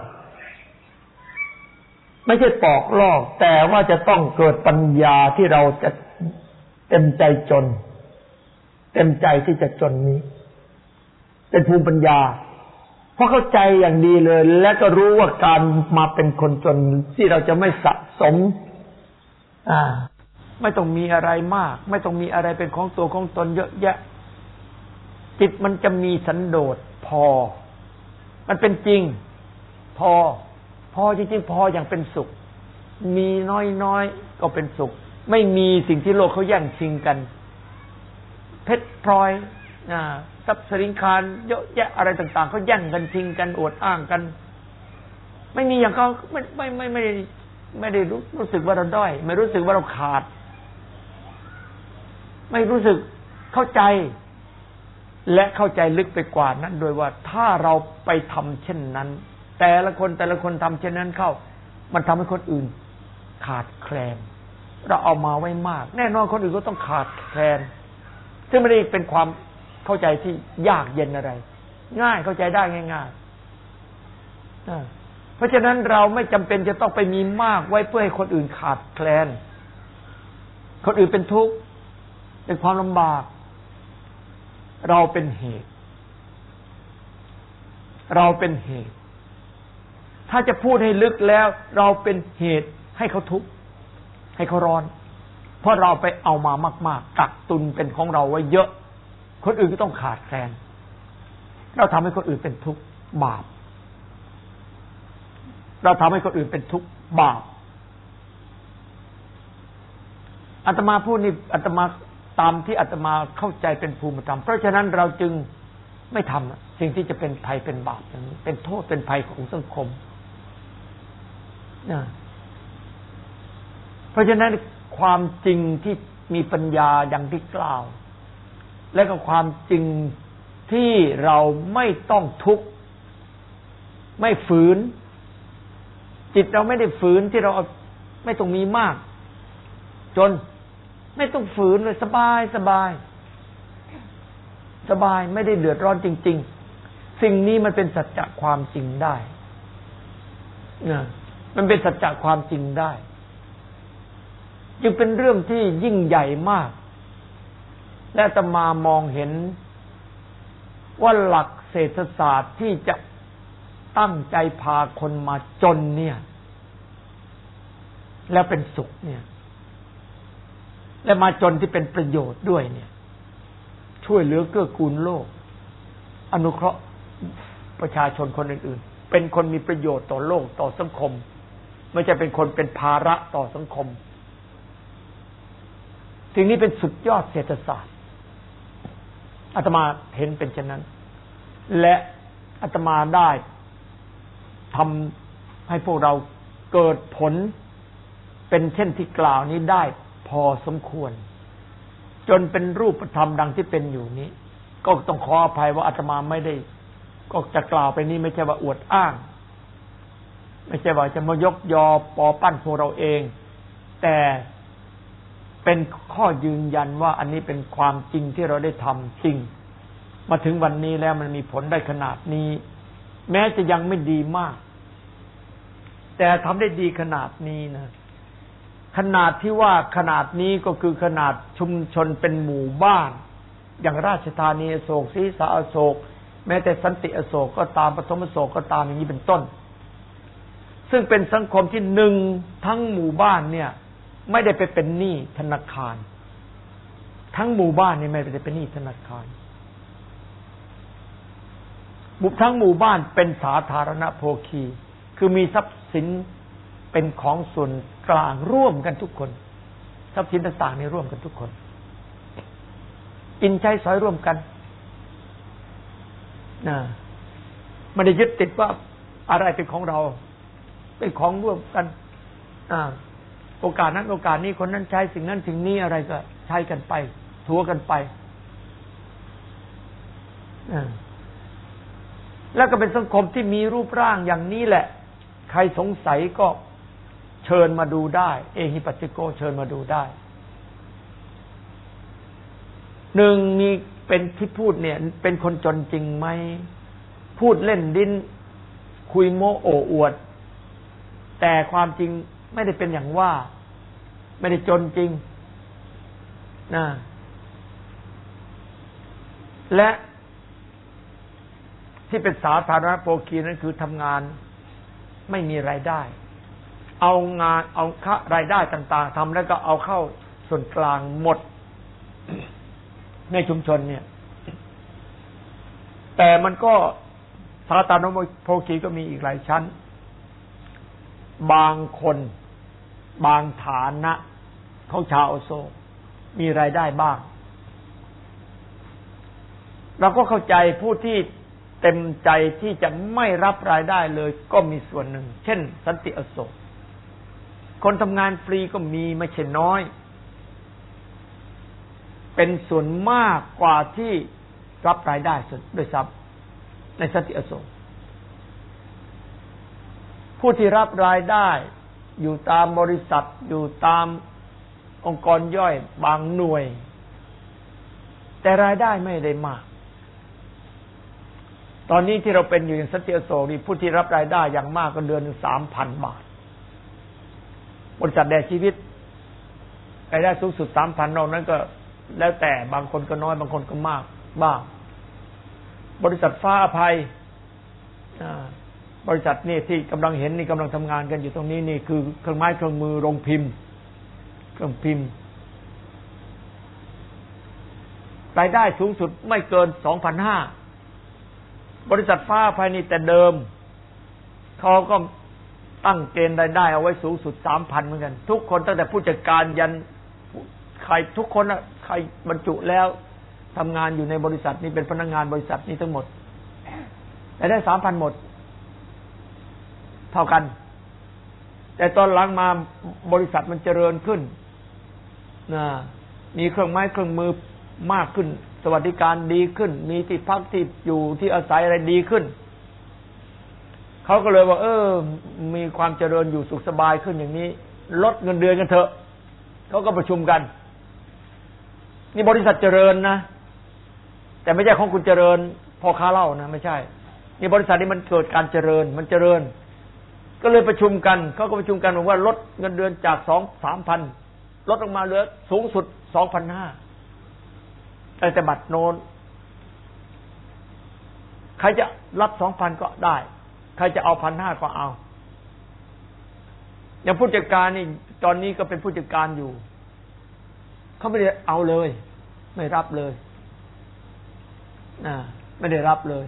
ไม่ใช่ปอกลอกแต่ว่าจะต้องเกิดปัญญาที่เราจะเต็มใจจนเต็มใจที่จะจนนี้เป็นภูมิปัญญาเพราะเข้าใจอย่างดีเลยและก็รู้ว่าการมาเป็นคนจนที่เราจะไม่สะสมอ่าไม่ต้องมีอะไรมากไม่ต้องมีอะไรเป็นของตัวของตนเยอะแยะจิตมันจะมีสันโดษพอมันเป็นจริงพอพอจริงๆพออย่างเป็นสุขมีน้อยๆก็เป็นสุขไม่มีสิ่งที่โลกเขาแย่งชิงกันเพชรพลอยอ่าทรัพย์สินคารเยอะแยะอะไรต่างๆเขาแย่งกันชิงกันอวดอ้างกันไม่มีอย่างเขาไม่ไม่ไม่ไม่ได้ไม่ได้รู้รู้สึกว่าเราด้อยไม่รู้สึกว่าเราขาดไม่รู้สึกเข้าใจและเข้าใจลึกไปกว่านั้นโดยว่าถ้าเราไปทำเช่นนั้นแต่ละคนแต่ละคนทำเช่นนั้นเข้ามันทำให้คนอื่นขาดแคลนเราเอามาไว้มากแน่นอนคนอื่นก็ต้องขาดแคลนซึ่งไม่ได้เป็นความเข้าใจที่ยากเย็นอะไรง่ายเข้าใจได้ง่ายๆเพราะฉะนั้นเราไม่จำเป็นจะต้องไปมีมากไว้เพื่อให้คนอื่นขาดแคลนคนอื่นเป็นทุกข์เป็นความลำบากเราเป็นเหตุเราเป็นเหตุถ้าจะพูดให้ลึกแล้วเราเป็นเหตุให้เขาทุกข์ให้เขาร้อนเพราะเราไปเอามามากๆกักตุนเป็นของเราไว้เยอะคนอื่นก็ต้องขาดแคลนเราทำให้คนอื่นเป็นทุกข์บาปเราทำให้คนอื่นเป็นทุกข์บาปอาตมาพูดนี่อาตมาตามที่อาตมาเข้าใจเป็นภูมิธรรมเพราะฉะนั้นเราจึงไม่ทำสิ่งที่จะเป็นภัยเป็นบาปอย่างนี้เป็นโทษเป็นภัยของสังคมนะเพราะฉะนั้นความจริงที่มีปัญญาอย่างที่กล่าวและก็ความจริงที่เราไม่ต้องทุกข์ไม่ฝืนจิตเราไม่ได้ฝืนที่เราไม่ต้องมีมากจนไม่ต้องฝืนเลยสบายสบายสบายไม่ได้เดือดร้อนจริงๆสิ่งนี้มันเป็นสัจจะความจริงได้นะมันเป็นสัจจะความจริงได้จึงเป็นเรื่องที่ยิ่งใหญ่มากและอาตมามองเห็นว่าหลักเศรษฐศาสตร์ที่จะตั้งใจพาคนมาจนเนี่ยแล้วเป็นสุขเนี่ยและมาจนที่เป็นประโยชน์ด้วยเนี่ยช่วยเหลือเกื้อกูลโลกอนุเคราะห์ประชาชนคนอื่นๆเป็นคนมีประโยชน์ต่อโลกต่อสังคมไม่ใช่เป็นคนเป็นภาระต่อสังคมสิ่งนี้เป็นสุดยอดเศรษฐศาสตร์อาตมาเห็นเป็นเช่นนั้นและอาตมาได้ทำให้พวกเราเกิดผลเป็นเช่นที่กล่าวนี้ได้พอสมควรจนเป็นรูปธรรมดังที่เป็นอยู่นี้ก็ต้องขออภัยว่าอาตมาไม่ได้ก็จะกล่าวไปนี้ไม่ใช่ว่าอวดอ้างไม่ใช่ว่าจะมายกยอปอปั้นพวกเราเองแต่เป็นข้อยืนยันว่าอันนี้เป็นความจริงที่เราได้ทำจริงมาถึงวันนี้แล้วมันมีผลได้ขนาดนี้แม้จะยังไม่ดีมากแต่ทำได้ดีขนาดนี้นะขนาดที่ว่าขนาดนี้ก็คือขนาดชุมชนเป็นหมู่บ้านอย่างราชธานีอโศกศรีสาอโศกแม้แต่สันติอโศกก็ตามปฐมอโศกก็ตามอย่างนี้เป็นต้นซึ่งเป็นสังคมที่หนึ่งทั้งหมู่บ้านเนี่ยไม่ได้ไปเป็นหนี้ธนาคารทั้งหมู่บ้านนี่ไม่ได้เป็นหนี้ธนาคารบุกทั้งหมู่บ้านเป็นสาธารณโภคีคือมีทรัพย์สินเป็นของส่วนกลางร่วมกันทุกคนทรัพย์สินต่างๆนี่ร่วมกันทุกคนกินใช้สอยร่วมกันนะไม่ได้ยึดติดว่าอะไรเป็นของเราเป็นของร่วมกันอ่าโอกาสนั้นโอกาสนี้คนนั้นใช้สิ่งนั้นสิ่งนี้อะไรก็ใช้กันไปทัวกันไปอ่าแล้วก็เป็นสังคมที่มีรูปร่างอย่างนี้แหละใครสงสัยก็เชิญมาดูได้เอหิปัสสิโกเชิญมาดูได้หนึ่งมีเป็นที่พูดเนี่ยเป็นคนจนจริงไหมพูดเล่นดิ้นคุยโม้โอ้อวดแต่ความจริงไม่ได้เป็นอย่างว่าไม่ได้จนจริงนะและที่เป็นสาธารณโภคีนั้นคือทำงานไม่มีรายได้เอางานเอาค่ารายได้ต่างๆทำแล้วก็เอาเข้าส่วนกลางหมดในชุมชนเนี่ยแต่มันก็สาธารณโภคีก็มีอีกหลายชั้นบางคนบางฐานะของชาวอโศกมีรายได้บ้างเราก็เข้าใจผู้ที่เต็มใจที่จะไม่รับรายได้เลยก็มีส่วนหนึ่งเช่นสันติอโศกคนทำงานฟรีก็มีไม่ใช่น้อยเป็นส่วนมากกว่าที่รับรายได้ด้วยซ้ำในสันติอโศกผู้ที่รับรายได้อยู่ตามบริษัทอยู่ตามองค์กรย่อยบางหน่วยแต่รายได้ไม่ได้มากตอนนี้ที่เราเป็นอยู่อย่างสันติอโศกนี่ผู้ที่รับรายได้อย่างมากก็เดือนหนึ่ง สามพัน บาทบริษัทแดชีวิตรายได้สูงสุด สามพัน นอกนั้นก็แล้วแต่บางคนก็น้อยบางคนก็มากบ้างบริษัทฟ้าอภัยบริษัทนี่ที่กำลังเห็นนี่กำลังทำงานกันอยู่ตรงนี้นี่คือเครื่องไม้เครื่องมือโรงพิมพ์เครื่องพิมพ์รายได้สูงสุดไม่เกิน สองพันห้าร้อย บริษัทฟ้าอภัยนี่แต่เดิมเขาก็ตั้งเกณฑ์รายได้เอาไว้สูงสุด สามพัน เหมือนกันทุกคนตั้งแต่ผู้จัดการยันรทุกคนอะใครบรรจุแล้วทำงานอยู่ในบริษัทนี้เป็นพนักงานบริษัทนี้ทั้งหมดแต่ได้สามพันหมดเท่ากันแต่ตอนหลังมาบริษัทมันเจริญขึ้นนะมีเครื่องไม้เครื่องมือมากขึ้นสวัสดิการดีขึ้นมีที่พักที่อยู่ที่อาศัยอะไรดีขึ้นเขาก็เลยว่าเออมีความเจริญอยู่สุขสบายขึ้นอย่างนี้ลดเงินเดือนกันเถอะเขาก็ประชุมกันนี่บริษัทเจริญนะแต่ไม่ใช่ของคุณเจริญพอค้าเหล้านะไม่ใช่นี่บริษัทนี้มันเกิดการเจริญมันเจริญก็เลยประชุมกันเขาก็ประชุมกันบอกว่าลดเงินเดือนจากสองสามพันลดลงมาเหลือสูงสุดสองพันห้าแต่บัตรโน้นใครจะรับสองพันก็ได้ใครจะเอาพันห้าก็เอาอย่างผู้จัดการนี่ตอนนี้ก็เป็นผู้จัดการอยู่เขาไม่ได้เอาเลยไม่รับเลยนะไม่ได้รับเลย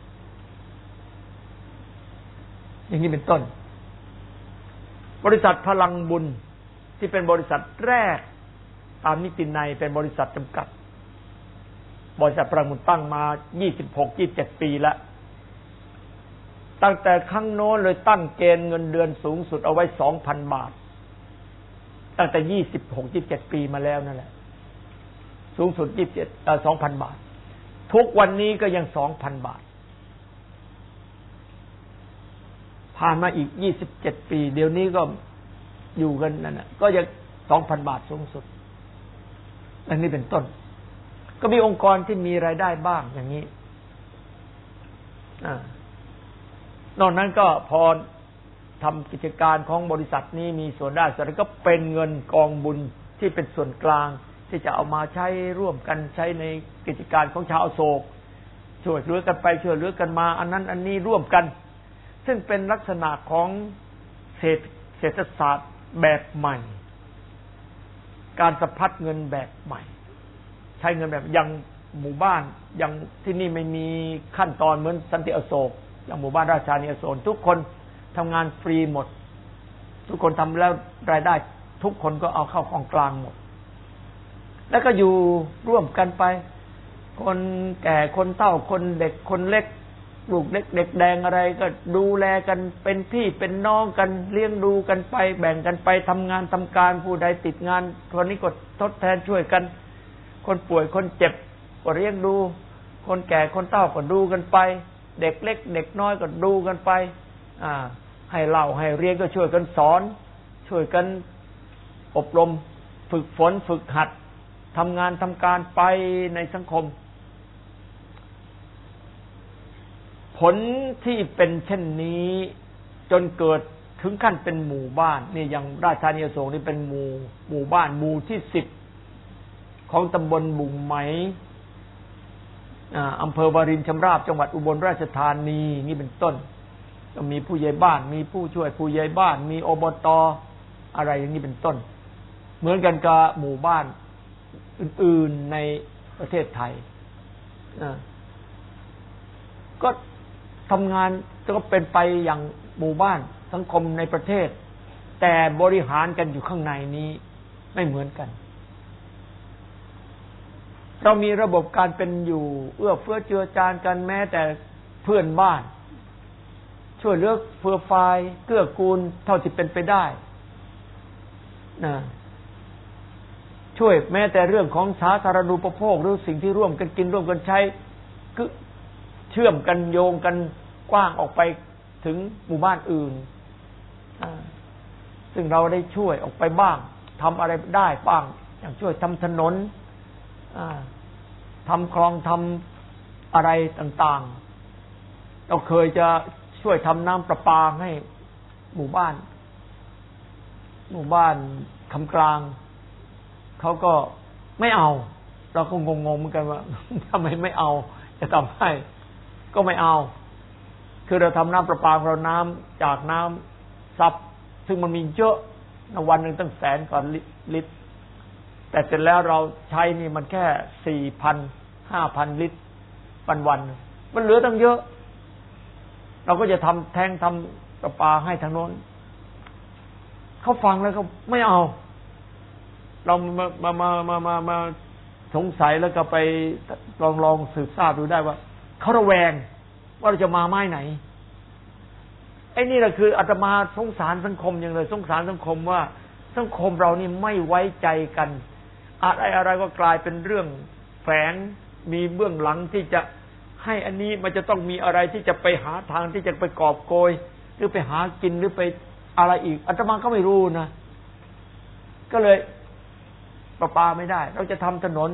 อย่างนี้เป็นต้นบริษัทพลังบุญที่เป็นบริษัทแรกตามนิตินัยเป็นบริษัทจำกัดบริษัทพลังบุญตั้งมายี่สิบหก ยี่สิบเจ็ดปีแล้วตั้งแต่ครั้งโน้นเลยตั้งเกณฑ์เงินเดือนสูงสุดเอาไว้ สองพัน บาทตั้งแต่ยี่สิบหก ยี่สิบเจ็ดปีมาแล้วนั่นแหละสูงสุดยี่สิบเจ็ดเอ่อ สองพัน บาททุกวันนี้ก็ยัง สองพัน บาทผ่านมาอีกยี่สิบเจ็ดปีเดี๋ยวนี้ก็อยู่กันนั่นน่ะก็ยัง สองพัน บาทสูงสุดอันนี้เป็นต้นก็มีองค์กรที่มีรายได้บ้างอย่างนี้อ่านอกนั้นก็พอทำกิจการของบริษัทนี้มีส่วนได้ส่วนนั้นก็เป็นเงินกองบุญที่เป็นส่วนกลางที่จะเอามาใช้ร่วมกันใช้ในกิจการของชาวอโศกช่วยเหลือกันไปช่วยเหลือกันมาอันนั้นอันนี้ร่วมกันซึ่งเป็นลักษณะของเศรษฐเศรษฐศาสตร์แบบใหม่การสะพัดเงินแบบใหม่ใช้เงินแบบอย่างหมู่บ้านอย่างที่นี่ไม่มีขั้นตอนเหมือนสันติอโศกอย่างหมู่บ้านราชานิอโศกทุกคนทำงานฟรีหมดทุกคนทำแล้วรายได้ทุกคนก็เอาเข้าของกลางหมดแล้วก็อยู่ร่วมกันไปคนแก่คนเฒ่าคนเด็กคนเล็กลูกเล็กเด็กแดงอะไรก็ดูแลกันเป็นพี่เป็นน้องกันเลี้ยงดูกันไปแบ่งกันไปทำงานทำการผู้ใดติดงานคนนี้ก็ทดแทนช่วยกันคนป่วยคนเจ็บก็เลี้ยงดูคนแก่คนเฒ่าก็ดูกันไปเด็กเล็กเด็กน้อยก็ดูกันไปอ่าให้เล่าให้เรียนก็ช่วยกันสอนช่วยกันอบรมฝึกฝนฝึกหัดทำงานทำการไปในสังคมผลที่เป็นเช่นนี้จนเกิดถึงขั้นเป็นหมู่บ้านนี่อย่างราชธานีอโศกนี่เป็นหมู่หมู่บ้านหมู่ที่สิบของตำบลบุ่งไหมอำเภอวารินชำราบจังหวัดอุบลราชธานีนี่เป็นต้นก็มีผู้ใหญ่บ้านมีผู้ช่วยผู้ใหญ่บ้านมีอบต.อะไรอย่างนี้เป็นต้นเหมือนกันกับหมู่บ้านอื่นๆในประเทศไทยก็ทำงานก็เป็นไปอย่างหมู่บ้านสังคมในประเทศแต่บริหารกันอยู่ข้างในนี้ไม่เหมือนกันเรามีระบบการเป็นอยู่เอื้อเฟื้อเจือจานกันแม้แต่เพื่อนบ้านช่วยเหลือเฟื้อฟายเกื้อกูลเท่าที่เป็นไปได้นะช่วยแม้แต่เรื่องของสาธารณูปโภคหรือสิ่งที่ร่วมกันกินร่วมกันใช้คือเชื่อมกันโยงกันกว้างออกไปถึงหมู่บ้านอื่นซึ่งเราได้ช่วยออกไปบ้างทำอะไรได้บ้างอย่างช่วยทำถนนทำคลองทำอะไรต่างๆเราเคยจะช่วยทำน้ำประปาให้หมู่บ้านหมู่บ้านคำกลางเขาก็ไม่เอาเราก็งงๆเหมือนกันว่าทำไมไม่เอาจะทำให้ก็ไม่เอาคือเราทำน้ำประปาเราน้ำจากน้ำซับซึ่งมันมีเยอะวันหนึ่งตั้งแสนกว่าลิตรแต่เสร็จแล้วเราใช้นี่มันแค่ สี่พัน ห้าพัน ลิตรวันๆมันเหลือตั้งเยอะเราก็จะทำแทงทำประปาให้ทางโน้นเขาฟังแล้วเขาไม่เอาเรามามามามามามาสงสัยแล้วก็ไปลองลองสืบทราบดูได้ว่าเขาระแวงว่าเราจะมาไม้ไหนไอ้นี่แหละคืออาตมาสงสารสังคมอย่างเลยสงสารสังคมว่าสังคมเรานี่ไม่ไว้ใจกันอะไรอะไรก็กลายเป็นเรื่องแฝงมีเบื้องหลังที่จะให้อันนี้มันจะต้องมีอะไรที่จะไปหาทางที่จะไปกอบโกยหรือไปหากินหรือไปอะไรอีกอาตมาก็ไม่รู้นะก็เลยประปาไม่ได้เราจะทำถนน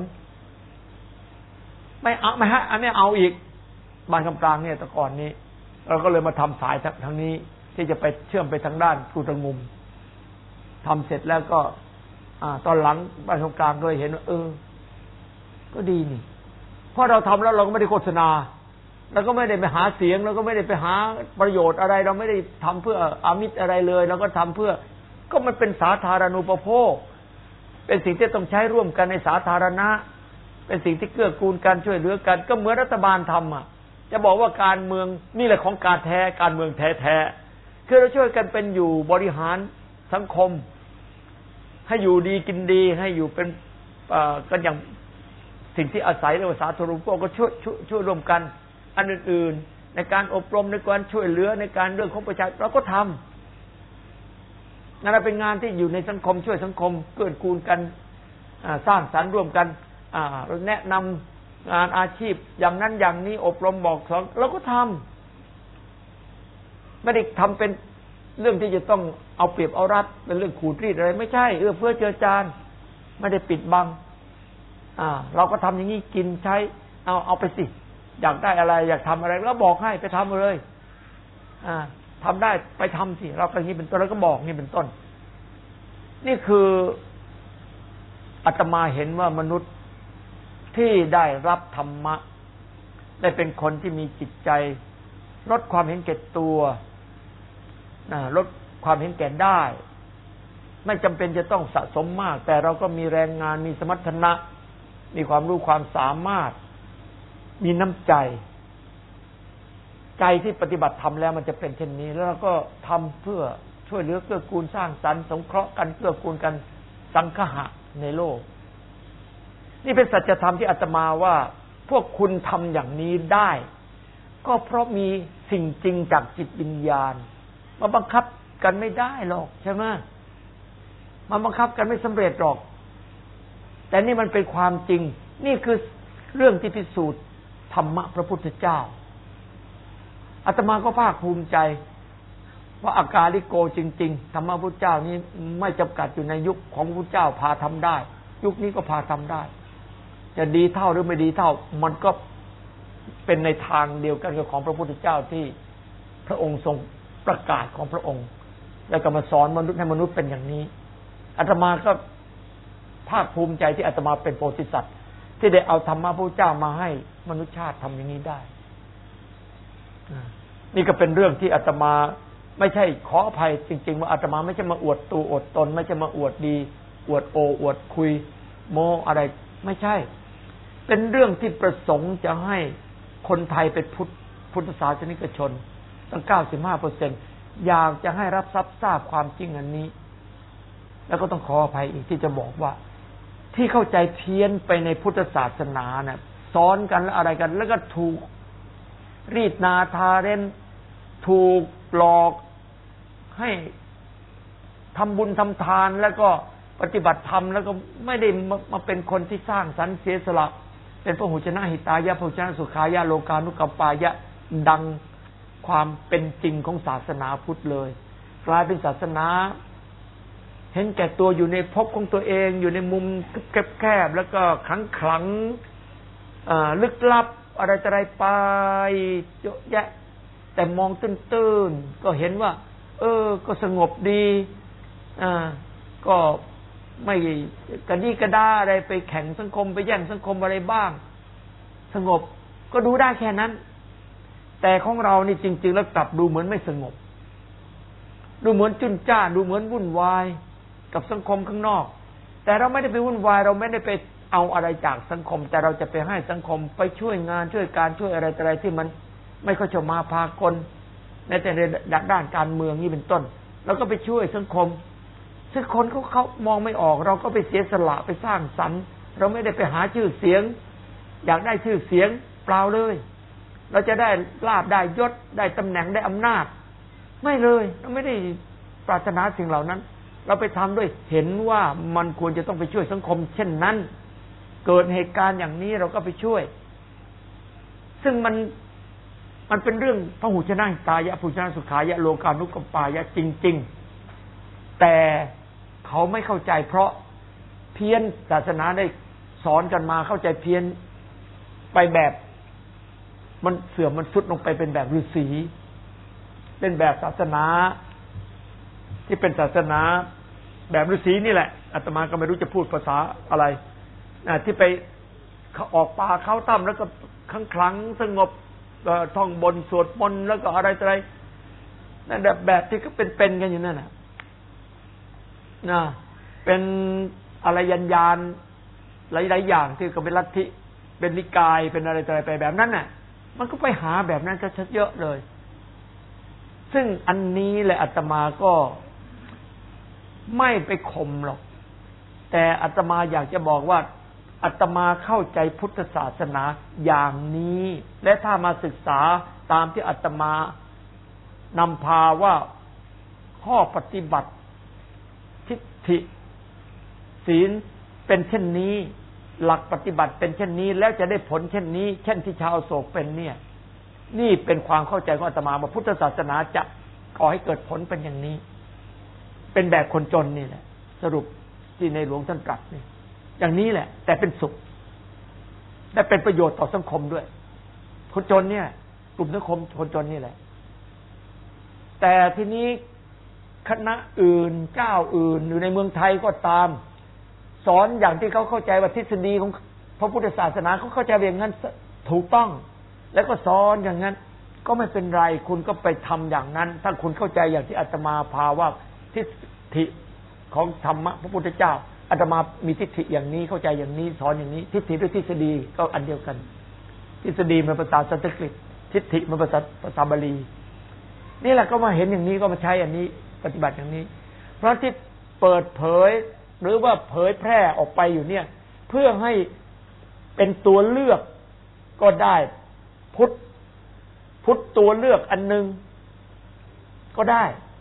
ไม่เอาไม่ฮะไม่เอาอีกบ้านคำกลางเนี่ยแต่ก่อนนี้เราก็เลยมาทำสายทางนี้ที่จะไปเชื่อมไปทางด้านกุตงุมทำเสร็จแล้วก็อ่าตอนหลังบ้านคำกลางก็เห็นว่าเออก็ดีนี่เพราะเราทำแล้วเราก็ไม่ได้โฆษณาเราก็ไม่ได้ไปหาเสียงเราก็ไม่ได้ไปหาประโยชน์อะไรเราไม่ได้ทำเพื่ออามิตรอะไรเลยเราก็ทำเพื่อก็มันเป็นสาธารณูปโภคเป็นสิ่งที่ต้องใช้ร่วมกันในสาธารณะเป็นสิ่งที่เกื้อกูลกันช่วยเหลือกันก็เหมือนรัฐบาลทำอ่ะจะบอกว่าการเมืองนี่แหละของการแท้การเมืองแท้ๆคือเราช่วยกันเป็นอยู่บริหารสังคมให้อยู่ดีกินดีให้อยู่เป็นกันอย่างสิ่งที่อาศัยเรียกว่าสาธารณูปโภคก็ช่วยช่วยช่วยร่วมกันอันอื่นๆในการอบรมในการช่วยเหลือในการเรื่องของประชาชนเราก็ทำนั่นเป็นงานที่อยู่ในสังคมช่วยสังคมเกื้อกูลกันสร้างสรรค์ร่วมกันแนะนำงานอาชีพอย่างนั้นอย่างนี้อบรมบอกสอนเราก็ทำไม่ได้ทำเป็นเรื่องที่จะต้องเอาเปรียบเอารัดเป็นเรื่องขูดรีดอะไรไม่ใช่เอื้อเฟื้อเจือจานไม่ได้ปิดบังอ่าเราก็ทำอย่างนี้กินใช้เอาเอาไปสิอยากได้อะไรอยากทำอะไรแล้วบอกให้ไปทำเลยอ่าทำได้ไปทำสิเราก็อย่างนี้เป็นต้นแล้วก็บอกนี่เป็นต้นนี่คืออาตมาเห็นว่ามนุษย์ที่ได้รับธรรมะได้เป็นคนที่มีจิตใจลดความเห็นแก่ตัวลดความเห็นแก่ได้ไม่จำเป็นจะต้องสะสมมากแต่เราก็มีแรงงานมีสมรรถนะมีความรู้ความสามารถมีน้ำใจใจที่ปฏิบัติธรรมแล้วมันจะเป็นเช่นนี้แล้วเราก็ทำเพื่อช่วยเหลือเกื้อกูลสร้างสรรค์สงเคราะห์กันเกื้อกูลกันสังฆะในโลกนี่เป็นสัจธรรมที่อาตมาว่าพวกคุณทำอย่างนี้ได้ก็เพราะมีสิ่งจริงจากจิตวิญญาณมาบังคับกันไม่ได้หรอกใช่ไหมมาบังคับกันไม่สำเร็จหรอกแต่นี่มันเป็นความจริงนี่คือเรื่องที่พิสูจน์ธรรมะพระพุทธเจ้าอาตมาก็ภาคภูมิใจว่าอากาลิโกจริงๆธรรมะพุทธเจ้านี้ไม่จำกัดอยู่ในยุคของพระพุทธเจ้าพาทำได้ยุคนี้ก็พาทำได้จะดีเท่าหรือไม่ดีเท่ามันก็เป็นในทางเดียวกันกับของพระพุทธเจ้าที่พระองค์ทรงประกาศของพระองค์แล้วก็มาสอนมนุษย์ให้มนุษย์เป็นอย่างนี้อาตมาก็ภาคภูมิใจที่อาตมาเป็นโพธิสัตว์ที่ได้เอาธรรมะพระพุทธเจ้ามาให้มนุษยชาติทำอย่างนี้ได้นี่ก็เป็นเรื่องที่อาตมาไม่ใช่ขออภัยจริงๆว่าอาตมาไม่ใช่มาอวดตัวอวดตนไม่ใช่มาอวดดีอวดโออวดคุยโมอะไรไม่ใช่เป็นเรื่องที่ประสงค์จะให้คนไทยเป็นพุทธพุทธศาสนิกชนตั้ง เก้าสิบห้าเปอร์เซ็นต์ อยากจะให้รับทราบความจริงอันนี้แล้วก็ต้องขออภัยอีกที่จะบอกว่าที่เข้าใจเพี้ยนไปในพุทธศาสนาเนี่ยสอนกันแล้วอะไรกันแล้วก็ถูกรีดนาทาเร้นถูกหลอกให้ทำบุญทำทานแล้วก็ปฏิบัติธรรมแล้วก็ไม่ได้มาเป็นคนที่สร้างสรรค์เสียสละเป็นพหุชนะหิตายะพหุชนะสุขายะโลกานุกัปปายะดังความเป็นจริงของศาสนาพุทธเลยกลายเป็นศาสนาเห็นแก่ตัวอยู่ในภพของตัวเองอยู่ในมุมแคบๆแล้วก็ขังขลังลึกลับอะไรต่ออะไรไปเยอะแยะแต่มองตื้นๆก็เห็นว่าเออก็สงบดีอ่าก็ไม่กระดี้กระด้าอะไรไปแข่งสังคมไปแย่งสังคมอะไรบ้างสงบก็ดูได้แค่นั้นแต่ของเรานี่จริงๆแล้วกลับดูเหมือนไม่สงบดูเหมือนจุนจ้าดูเหมือนวุ่นวายกับสังคมข้างนอกแต่เราไม่ได้ไปวุ่นวายเราไม่ได้ไปเอาอะไรจากสังคมแต่เราจะไปให้สังคมไปช่วยงานช่วยการช่วยอะไรอะไรที่มันไม่ค่อยจะมาพากลในแต่ในด้านการเมืองนี่เป็นต้นแล้วก็ไปช่วยสังคมซึ่งคนเขาเขามองไม่ออกเราก็ไปเสียสละไปสร้างสรรค์เราไม่ได้ไปหาชื่อเสียงอยากได้ชื่อเสียงเปล่าเลยเราจะได้ลาภได้ยศได้ตำแหน่งได้อำนาจไม่เลยเราไม่ได้ปรารถนาสิ่งเหล่านั้นเราไปทำด้วยเห็นว่ามันควรจะต้องไปช่วยสังคมเช่นนั้นเกิดเหตุการณ์อย่างนี้เราก็ไปช่วยซึ่งมันมันเป็นเรื่องพหุชนะตายะปุชนะสุขายะโลกานุกัมปายะจริงๆแต่เขาไม่เข้าใจเพราะเพี้ยนศาสนาได้สอนกันมาเข้าใจเพี้ยนไปแบบมันเสื่อมมันสุดลงไปเป็นแบบฤาษีเป็นแบบศาสนาที่เป็นศาสนาแบบฤาษีนี่แหละอาตมาก็ไม่รู้จะพูดภาษาอะไรที่ไปออกป่าเข้าถ้ำแล้วก็ครั้งครั้งสงบท่องบนสวดมนต์แล้วก็อะไรอะไรนั่นแบบแบบที่ก็เป็นๆกันอยู่นั่นน่ะนะเป็นอะไรยันยานหลายๆอย่างที่ก็เป็นลัทธิเป็นนิกายเป็นอะไรอะไรไปแบบนั้นน่ะมันก็ไปหาแบบนั้นชัดๆเยอะเลยซึ่งอันนี้แหละอาตมาก็ไม่ไปข่มหรอกแต่อาตมาอยากจะบอกว่าอาตมาเข้าใจพุทธศาสนาอย่างนี้และถ้ามาศึกษาตามที่อาตมานำพาว่าข้อปฏิบัติทิฏฐิศีลเป็นเช่นนี้หลักปฏิบัติเป็นเช่นนี้แล้วจะได้ผลเช่นนี้เช่นที่ชาวอโศกเป็นเนี่ยนี่เป็นความเข้าใจของอาตมาว่าพุทธศาสนาจะก่อให้เกิดผลเป็นอย่างนี้เป็นแบบคนจนนี่แหละสรุปที่ในหลวงท่านตรัสนี่อย่างนี้แหละแต่เป็นสุขและเป็นประโยชน์ต่อสังคมด้วยคนจนเนี่ยกลุ่มสังคมคนจนนี่แหละแต่ทีนี้คณะอื่นเจ้าอื่นอยู่ในเมืองไทยก็ตามสอนอย่างที่เขาเข้าใจว่าทฤษฎีของพระพุทธศาสนาเขาเข้าใจอย่างนั้นถูกต้องแล้วก็สอนอย่างนั้นก็ไม่เป็นไรคุณก็ไปทำอย่างนั้นถ้าคุณเข้าใจอย่างที่อาตมาพาว่าทิฏฐิของธรรมะพระพุทธเจ้าอาตมามีทิฏฐิอย่างนี้เข้าใจอย่างนี้สอนอย่างนี้ทิฏฐิด้วยทฤษฎีก็อันเดียวกันทฤษฎีมันภาษาสันสกฤตทิฏฐิมันภาษาภาษาบาลีนี่แหละก็มาเห็นอย่างนี้ก็มาใช้อันนี้ปฏิบัติอย่างนี้เพราะที่เปิดเผยหรือว่าเผยแพร่ออกไปอยู่เนี่ยเพื่อให้เป็นตัวเลือกก็ได้พุทธพุทธตัวเลือกอันนึงก็ได้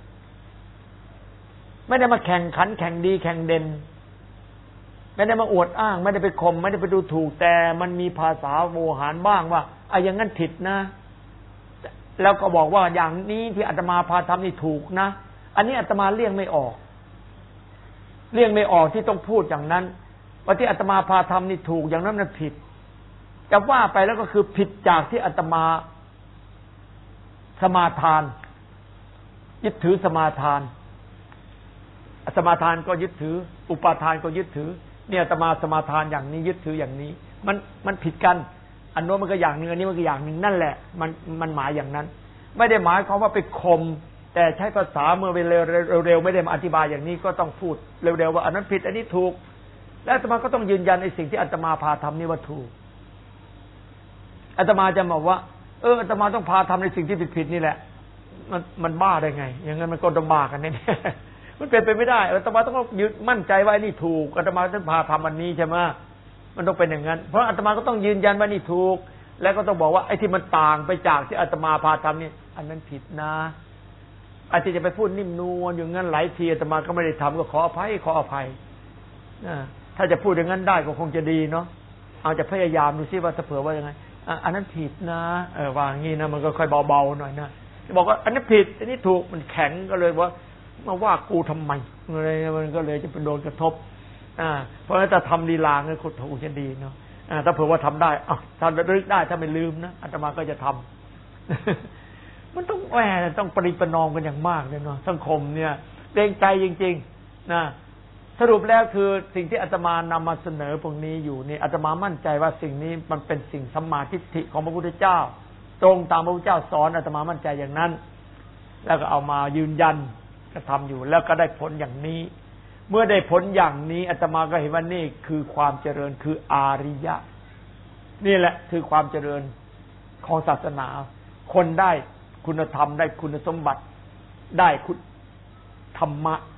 ไม่ได้มาแข่งขันแข่งดีแข่งเด่นไม่ได้มาอวดอ้างไม่ได้ไปข่มไม่ได้ไปดูถูกแต่มันมีภาษาโวหารบ้างว่าอ่ะอย่างนั้นผิดนะแล้วก็บอกว่าอย่างนี้ที่อาตมาพาทำนี่ถูกนะอันนี้อาตมาเลี่ยงไม่ออกเลี่ยงไม่ออกที่ต้องพูดอย่างนั้นว่าที่อาตมาพาทำนี่ถูกอย่างนั้นมันผิดจะว่าไปแล้วก็คือผิดจากที่อาตมาสมาทานยึดถือสมาทานสมาทานก็ยึดถืออุปาทานก็ยึดถือเนี่ยอาตมาสมาทานอย่างนี้ยึดถืออย่างนี้มันมันผิดกันอันโน้นมันก็อย่างนึงอันนี้มันก็อย่างนึงนั่นแหละมันมันหมายอย่างนั้นไม่ได้หมายความว่าไปข่มแต่ใช้ภาษาเมื่อเร็วเร็วไม่ได้มาอธิบายอย่างนี้ก็ต้องพูดเร็วๆว่าอันนั้นผิดอันนี้ถูกและอาตมาก็ต้องยืนยันในสิ่งที่อาตมาพาทำนี่ว่าถูกอาตมาจะบอกว่าเอออาตมาต้องพาทำในสิ่งที่ผิดๆนี่แหละมันมันบ้าได้ไงอย่างนั้นมันก็ต้องบ้ากันแน่ๆมันเป็นไปไม่ได้อาตมาต้องยึดมั่นใจว่านี่ถูกอาตมาต้องพาทำอันนี้ใช่ไหมมันต้องเป็นอย่างนั้นเพราะอาตมาก็ต้องยืนยันว่านี่ถูกแล้วก็ต้องบอกว่าไอ้ที่มันต่างไปจากที่อาตมาพาทำนี่อันนั้นผิดนะอาจจะไปพูดนิ่มนวลอย่างนั้นหลายทีอาตมาก็ไม่ได้ทำก็ขออภัยขออภัยถ้าจะพูดอย่างนั้นได้ก็คงจะดีเนาะเอาจะพยายามดูซิว่าจะเผื่อว่ายังไงอันนั้นผิดนะเออวางงี้นะมันก็ค่อยเบาๆหน่อยนะบอกว่าอันนี้ผิดอันนี้ถูกมันแข็งก็เลยว่ามาว่ากูทำไมอะไรมันก็เลยจะเป็นโดนกระทบอ่าเพราะฉะนั้นถ้าทำลีลาเนี่ยคงจะดีเนาะอ่าถ้าเผื่อว่าทำได้อ่ะถ้าระลึกได้ถ้าไม่ลืมนะอาตมาก็จะทำมันต้องแหมต้องปริประนอมกันอย่างมากเลยเนาะสังคมเนี่ยเกรงใจจริงๆนะสรุปแล้วคือสิ่งที่อาตมานำมาเสนอพวกนี้อยู่นี่อาตมามั่นใจว่าสิ่งนี้มันเป็นสิ่งสัมมาทิฏฐิของพระพุทธเจ้าตรงตามพระพุทธเจ้าสอนอาตมามั่นใจอย่างนั้นแล้วก็เอามายืนยันกระทำอยู่แล้วก็ได้ผลอย่างนี้เมื่อได้ผลอย่างนี้อาตมาก็เห็นว่านี่คือความเจริญคืออาริยะนี่แหละคือความเจริญของศาสนาคนได้คุณธรรมได้คุณสมบัติได้คุณธรรมะ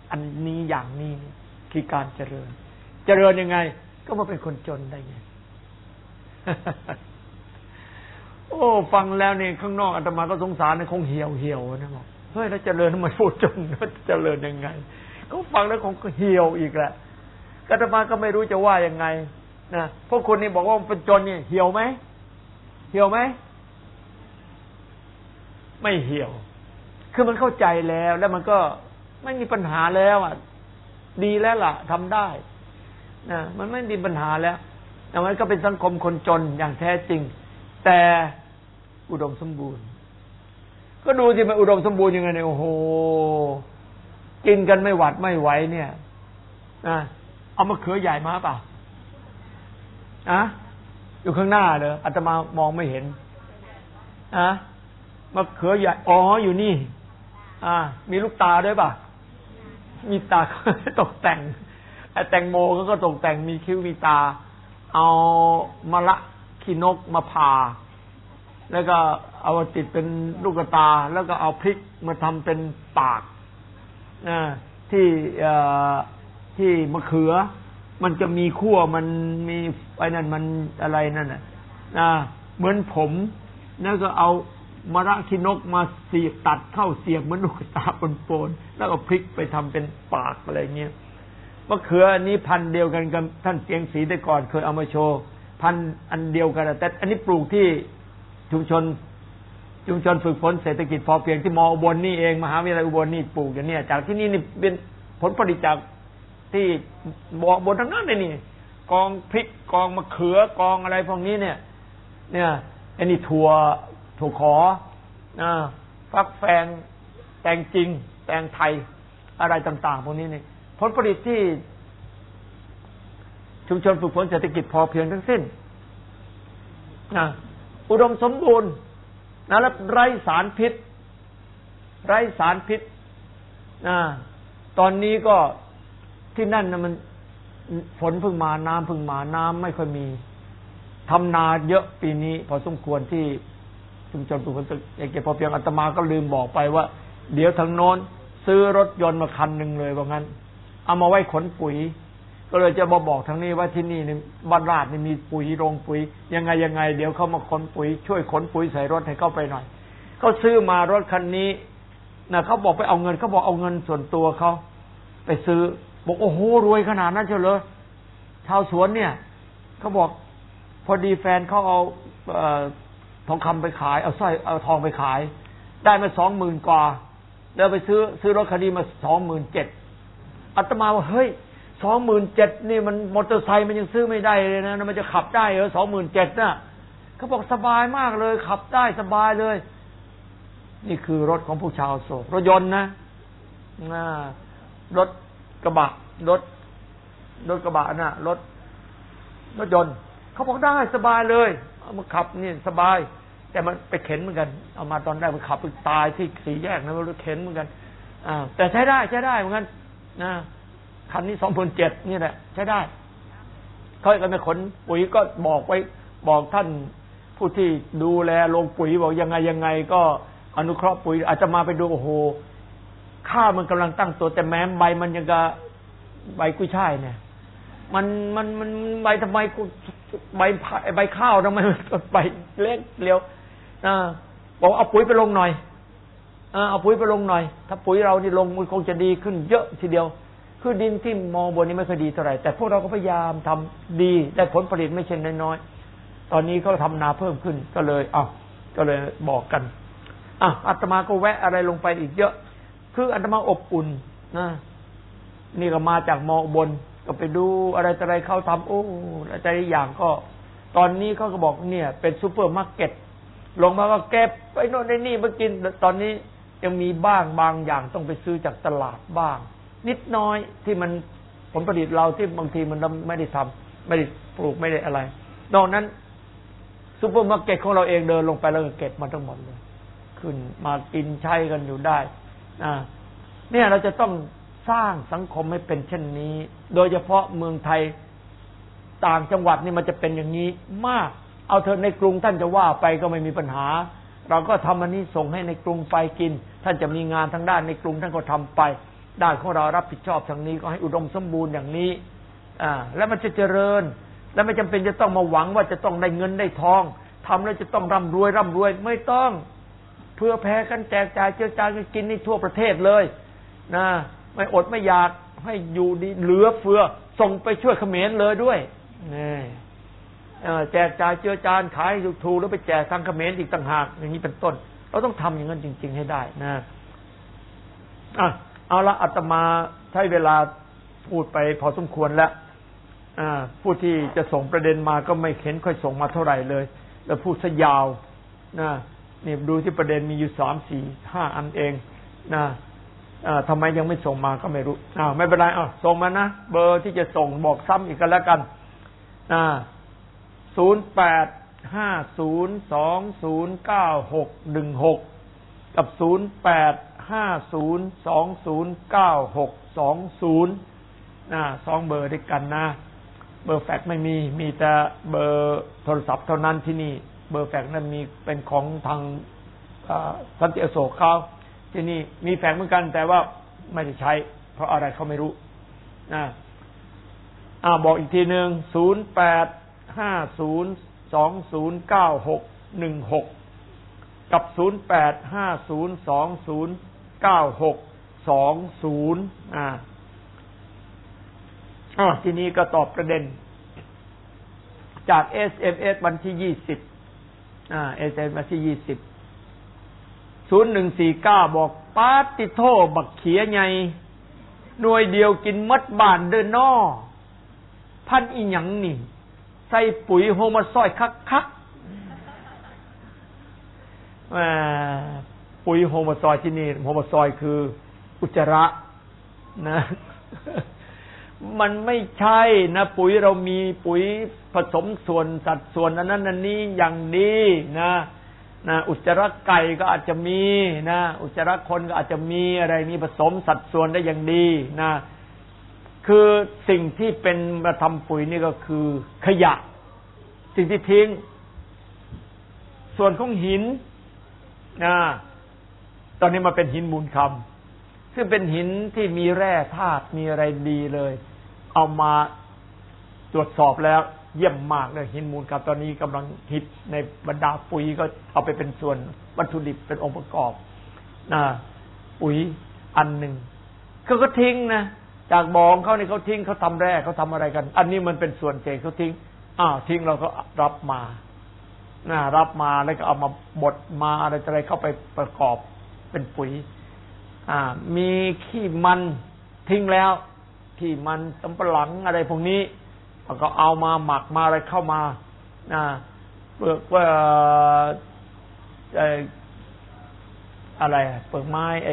อันนี้อย่างนี้คือการเจริญเจริญยังไงก็มาเป็นคนจนได้ไง โอ้ฟังแล้วนี่ข้างนอกอาตมาก็สงสารนะคงเหี่ยวเหี่ยวนะบอกเฮ้ยแล้วเจริญทำไมพูดจนเจริญยังไงก็ฟังแล้วคงเหี่ยวอีกแหละอาตมาก็ไม่รู้จะว่ายังไงนะพวกคุณนี่บอกว่าเป็นจนนี่เหี่ยวไหมเหี่ยวไหมไม่เหี่ยวคือมันเข้าใจแล้วแล้วมันก็ไม่มีปัญหาแล้วอ่ะดีแล้วล่ะทำได้นะมันไม่มีปัญหาแล้วแต่มันก็เป็นสังคมคนจนอย่างแท้จริงแต่อุดมสมบูรณ์ก็ดูสิมันอุดมสมบูรณ์ยังไงเนี่ยโอ้โหกินกันไม่หวัดไม่ไหวเนี่ยนะเอามะเขือใหญ่มาเปล่าอะอยู่ข้างหน้าเลยอาตมามองไม่เห็นอะมะเขือใหญ่อ๋ออยู่นี่อ่ามีลูกตาด้วยป่ะมีตาตกแต่งไอ้แตงโมก็ตกแต่งมีคิ้วมีตาเอามะละขี้นกมาผ่าแล้วก็เอาติดเป็นลูกตาแล้วก็เอาพริกมาทำเป็นปากนะที่ที่มะเขือมันจะมีขั้วมันมีไอ้นั่นมันอะไรนั่นน่ะนะเหมือนผมแล้วก็เอามะระขี้นกมาเสียบตัดเข้าเสียบเหมือนลูกตาปนๆแล้วก็พริกไปทำเป็นปากอะไรเงี้ยมะเขืออันนี้พันธุ์เดียวกันกับท่านเกียงศรีแต่ก่อนเคยเอามาโชว์พันธุ์อันเดียวกันแต่อันนี้ปลูกที่ชุมชนชุมชนฝึกฝนเศรษฐกิจพอเพียงที่มออุบลนี่เองมหาวิทยาลัยอุบลนี่ปลูกอย่างนี้จากที่นี่นี่เป็นผลผลิตจากที่มออุบลทั้งนั้นเลยนี่กองพริกกองมะเขือกองอะไรพวกนี้เนี่ยเนี่ยอันนี้ถั่วถั่วขออ่าฟักแฟงแตงจริงแตงไทยอะไรต่างๆพวกนี้นี่ผลผลิตที่ชุมชนฝึกฝนเศรษฐกิจพอเพียงทั้งสิ้นนะอุดมสมบูรณ์นะและไร้สารพิษไร้สารพิษนะตอนนี้ก็ที่นั่นนะมันฝนเพิ่งมาน้ำเพิ่งมาน้ำไม่ค่อยมีทำนาเยอะปีนี้พอสมควรที่ชุมชนฝึกฝนเศรษฐกิจพอเพียงอาตมาก็ลืมบอกไปว่าเดี๋ยวทางโน้นซื้อรถยนต์มาคันหนึ่งเลยว่างั้นเอามาไว้ขนปุ๋ยก็เลยจะมาบอกทางนี้ว่าที่นี่นี่บ้านราชนี่มีปุ๋ยโรงปุ๋ยยังไงยังไงเดี๋ยวเขามาขนปุ๋ยช่วยขนปุ๋ยใส่รถให้เข้าไปหน่อยเขาซื้อมารถคันนี้นะเขาบอกไปเอาเงินเขาบอกเอาเงินส่วนตัวเขาไปซื้อบอกโอ้โหรวยขนาดนั้นเชียวเลยชาวสวนเนี่ยเขาบอกพอดีแฟนเขาเอาเอ่อทองคำไปขายเอาสร้อยเอาทองไปขายได้มาสองหมื่นกว่าแล้วไปซื้อซื้อรถคันนี้มาสองหมื่นเจ็ดอาตมาว่าเฮ้ยสองหมื่นเจ็ดนี่มันมอเตอร์ไซค์มันยังซื้อไม่ได้เลยนะมันจะขับได้เหรอสองหมื่นเจ็ดน่ะเขาบอกสบายมากเลยขับได้สบายเลยนี่คือรถของผู้ชาวโศกรถยนต์นะรถกระบะรถรถกระบะน่ะรถรถยนต์เขาบอกได้สบายเลยเอามาขับนี่สบายแต่มันไปเข็นเหมือนกันเอามาตอนแรกมันขับไปตายที่สี่แยกนะมันเข็นเหมือนกันอ่าแต่ใช้ได้ใช้ได้เหมือนกันนะคันนี้สองพันเจ็ดนี่แหละใช้ได้เขาก็ไปขนปุ๋ยก็บอกไว้บอกท่านผู้ที่ดูแลโรงปุ๋ยบอกยังไงยังไงก็อนุเคราะห์ปุ๋ยอาจจะมาไปดูโอ้โหข้าวมันกำลังตั้งตัวแต่แม้ใบมันยังกับใบกุ้ยช่ายเนี่ยมันมันมันใบทำไมใบใบข้าวทำไมมันใบเล็กเลี้ยวอ่าบอกเอาปุ๋ยไปลงหน่อยอ่าเอาปุ๋ยไปลงหน่อยถ้าปุ๋ยเรานี่ลงมันคงจะดีขึ้นเยอะทีเดียวคือดินที่มองบนนี้ไม่ค่อยดีเท่าไหร่แต่พวกเราก็พยายามทำดีได้ผลผลิตไม่ใช่น้อยๆตอนนี้เขาทำนาเพิ่มขึ้นก็เลยอ้าวก็เลยบอกกันอ่ะอาตมาก็แวะอะไรลงไปอีกเยอะคืออาตมาอบอุ่นนะนี่ก็มาจากมอบนก็ไปดูอะไรต่ออะไรเขาทำโอ้แต่ละอย่างก็ตอนนี้เขาก็บอกเนี่ยเป็นซูเปอร์มาร์เก็ตลงมาก็เก็บไปโน่นไปนี่มากินตอนนี้ยังมีบ้างบางอย่างต้องไปซื้อจากตลาดบ้างนิดน้อยที่มันผลผลิตเราที่บางทีมันไม่ได้ทำไม่ได้ปลูกไม่ได้อะไรนอกนั้นซูเปอร์มาร์เก็ตของเราเองเดินลงไปแล้วก็เก็บมาทั้งหมดเลยขึ้นมากินใช้กันอยู่ได้อ่าเนี่ยเราจะต้องสร้างสังคมให้เป็นเช่นนี้โดยเฉพาะเมืองไทยต่างจังหวัดนี่มันจะเป็นอย่างนี้มากเอาเถอะในกรุงท่านจะว่าไปก็ไม่มีปัญหาเราก็ทำอันนี้ส่งให้ในกรุงไปกินท่านจะมีงานทางด้านในกรุงท่านก็ทำไปด้านของเรารับผิดชอบทางนี้ก็ให้อุดมสมบูรณ์อย่างนี้อ่าแล้วมันจะเจริญแล้วไม่จำเป็นจะต้องมาหวังว่าจะต้องได้เงินได้ทองทำแล้วจะต้องร่ำรวยร่ำรวยไม่ต้องเพื่อแพ้กันแจกจ่ายเจือจานกันกินนี่ทั่วประเทศเลยนะไม่อดไม่อยากให้อยู่ดีเหลือเฟือส่งไปช่วยเขมรเลยด้วยนี่แจกจ่ายเจือจานขายถูกๆแล้วไปแจกทางเขมรอีกต่างหากอย่างนี้เป็นต้นเราต้องทำอย่างนั้นจริงๆให้ได้นะอ่ะเอาละอาตมาใช้เวลาพูดไปพอสมควรแล้วผู้ที่จะส่งประเด็นมาก็ไม่เห็นค่อยส่งมาเท่าไหร่เลยแล้วพูดซะยาวนะนี่ดูที่ประเด็นมีอยู่สามสี่ห้าอันเองนะทำไมยังไม่ส่งมาก็ไม่รู้อ้าวไม่เป็นไรอ้าวส่งมานะเบอร์ที่จะส่งบอกซ้ำอีกกันแล้วกันศูนย์แปดห้าศูนย์สองศูนย์เก้าหกหนึ่งหกกับศูนย์แปดห้าศูนย์สองศูนย์เก้าหกสองศูนย์นะสองเบอร์ด้วยกันนะเบอร์แฟกซ์ไม่มีมีแต่เบอร์โทรศัพท์เท่านั้นที่นี่เบอร์แฟกซ์นั้นมีเป็นของทางสันติอโศกเขาที่นี่มีแฟกซ์เหมือนกันแต่ว่าไม่ได้ใช้เพราะอะไรเขาไม่รู้นะอ่าบอกอีกทีหนึ่งศูนย์แปดห้าศูนย์สองศูนย์เก้าหกหนึ่งหกกับศูนย์แปดห้าศูนย์สองศูนย์เก้าหกสองศูนย์อ่าอ๋อทีนี้ก็ตอบประเด็นจาก เอส เอ็ม เอส วันที่ยี่สิบอ่า เอส เอ็ม เอส วันที่ยี่สิบศูนย์หนึ่งสี่เก้าบอกปาติโทบักเขียไงหน่วยเดียวกินมัดบ้านเดินนอพันอีหยังนี่ใส่ปุ๋ยโฮมาซอยคักๆอ่าปุ๋ยโฮมาซอยที่นี่โฮมาซอยคืออุจจาระนะมันไม่ใช่นะปุ๋ยเรามีปุ๋ยผสมส่วนสัดส่วนอันนั้นอันนี้อย่างดีนะนะอุจจาระไก่ก็อาจจะมีนะอุจจาระคนก็อาจจะมีอะไรมีผสมสัดส่วนได้อย่างดีนะคือสิ่งที่เป็นมาทำปุ๋ยนี่ก็คือขยะสิ่งที่ทิ้งส่วนของหินนะตอนนี้มาเป็นหินมูลคำซึ่งเป็นหินที่มีแร่ธาตุมีอะไรดีเลยเอามาตรวจสอบแล้วเยี่ยมมากเลยหินมูลคำตอนนี้กำลังฮิตในบรรดาปุ๋ยก็เอาไปเป็นส่วนวัตถุดิบเป็นองค์ประกอบนะปุ๋ยอันหนึ่งเขาก็ทิ้งนะจากบ่อเขาเนี่ยเขาทิ้งเขาทำแร่เขาทำอะไรกันอันนี้มันเป็นส่วนเศษเขาทิ้งอ้าวทิ้งเราก็รับมานะรับมาแล้วก็เอามาบดมาอะไรอะไรเข้าไปประกอบเป็นปุ๋ยอ่ามีขี้มันทิ้งแล้วขี้มันสำปะหลังอะไรพวกนี้แล้วก็เอามาหมักมาอะไรเข้ามาอ่าเปลือกว่าไอ้อะไรเปลือกไม้ไอ้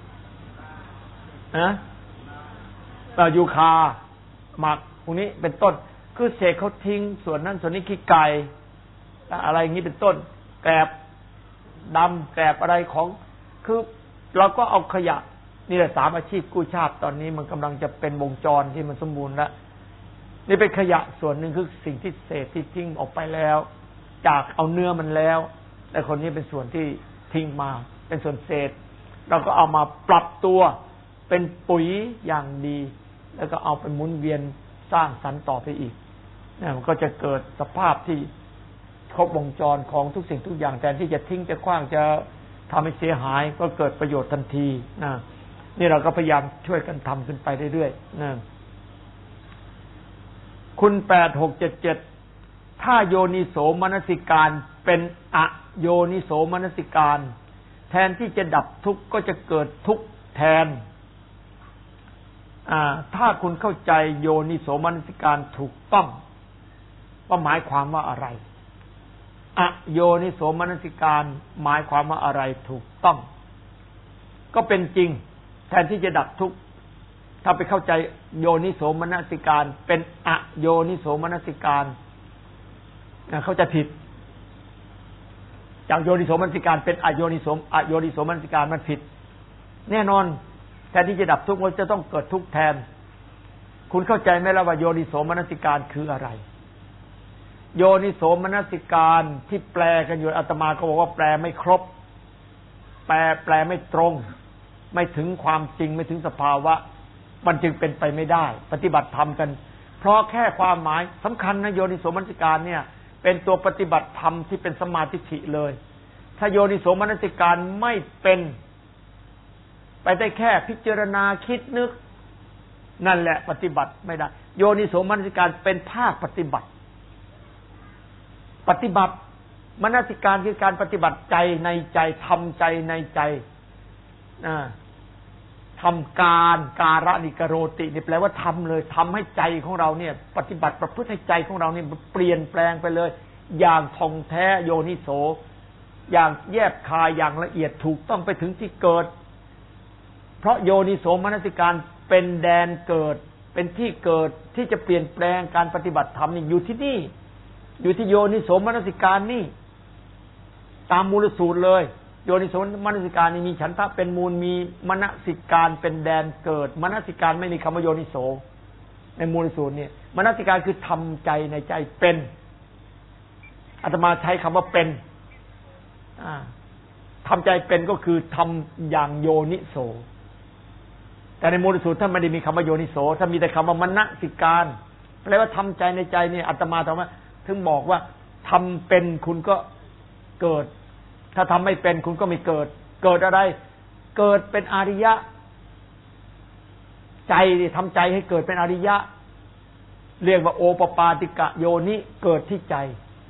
นะยูคาหมักพวกนี้เป็นต้นคือเศษเขาทิ้งส่วนนั้นส่วนนี้ขี้ไก่อะไรอย่างนี้เป็นต้นแกลบดำแกลบอะไรของคือเราก็เอาขยะนี่แหละสามอาชีพกู้ชาติตอนนี้มันกำลังจะเป็นวงจรที่มันสมบูรณ์แล้วนี่เป็นขยะส่วนหนึ่งคือสิ่งที่เศษที่ทิ้งออกไปแล้วจากเอาเนื้อมันแล้วแต่คนนี้เป็นส่วนที่ทิ้งมาเป็นส่วนเศษเราก็เอามาปรับตัวเป็นปุ๋ยอย่างดีแล้วก็เอาไปหมุนเวียนสร้างสรรค์ต่อไปอีกเนี่ยมันก็จะเกิดสภาพที่ครบวงจรของทุกสิ่งทุกอย่างแทนที่จะทิ้งจะขว้างจะทำให้เสียหายก็เกิดประโยชน์ทันทีนะนี่เราก็พยายามช่วยกันทำขึ้นไปเรื่อยๆนะคุณแปดหกเจ็ดเจ็ดถ้าโยนิโสมนสิการเป็นอโยนิโสมนสิการแทนที่จะดับทุกข์ก็จะเกิดทุกข์แทนอ่าถ้าคุณเข้าใจโยนิโสมนสิการถูกต้องว่าหมายความว่าอะไรอโยนิโสมนสิการหมายความว่าอะไรถูกต้องก็เป็นจริงแทนที่จะดับทุกข์ถ้าไปเข้าใจโยนิโสมนสิการเป็นอโยนิโสมนสิการนะเขาจะผิดจากโยนิโสมนสิการเป็นอโยนิโสอโยนิโสมนสิการมันผิดแน่นอนแทนที่จะดับทุกข์มันจะต้องเกิดทุกข์แทนคุณเข้าใจไหมล่ะว่าโยนิโสมนสิการคืออะไรโยนิโสมนสิการที่แปลกันอยู่อาตมาก็บอกว่าแปลไม่ครบแปลแปลไม่ตรงไม่ถึงความจริงไม่ถึงสภาวะมันจึงเป็นไปไม่ได้ปฏิบัติธรรมกันเพราะแค่ความหมายสำคัญนะโยนิโสมนสิการเนี่ยเป็นตัวปฏิบัติธรรมที่เป็นสมาธิฐิเลยถ้าโยนิโสมนสิการไม่เป็นไปได้แค่พิจารณาคิดนึกนั่นแหละปฏิบัติไม่ได้โยนิโสมนสิการเป็นภาคปฏิบัติปฏิบัติมนสิการคือการปฏิบัติใจในใจทำใจในใจทำการการะนิกโรตินี่แปลว่าทำเลยทำให้ใจของเราเนี่ยปฏิบัติประพฤติให้ใจของเราเนี่ยเปลี่ยนแปลงไปเลยอย่างท่องแท้โยนิโสอย่างแยบคายอย่างละเอียดถูกต้องไปถึงที่เกิดเพราะโยนิโสมนสิการเป็นแดนเกิดเป็นที่เกิดที่จะเปลี่ยนแปลงการปฏิบัติธรรมนี่อยู่ที่นี่อยู่ที่โยนิโสมนสิการนี่ตามมูลสูตรเลยโยนิโสมนสิการนี่มีฉันทะเป็นมูลมีมนสิการเป็นแดนเกิดมนสิการไม่มีคำว่าโยนิโสในมูลสูตรเนี่ยมนสิการคือทำใจในใจเป็นอาตมาใช้คำว่าเป็นทำใจเป็นก็คือทำอย่างโยนิโสแต่ในมูลสูตรท่านไม่ได้มีคำว่าโยนิโสท่านมีแต่คำว่ามนสิการแปลว่าทำใจในใจเนี่ยอาตมาถามว่าถึงบอกว่าทำเป็นคุณก็เกิดถ้าทำไม่เป็นคุณก็ไม่เกิดเกิดอะไรเกิดเป็นอริยะใจทำใจให้เกิดเป็นอริยะเรียกว่าโอปปาติกะโยนิเกิดที่ใจ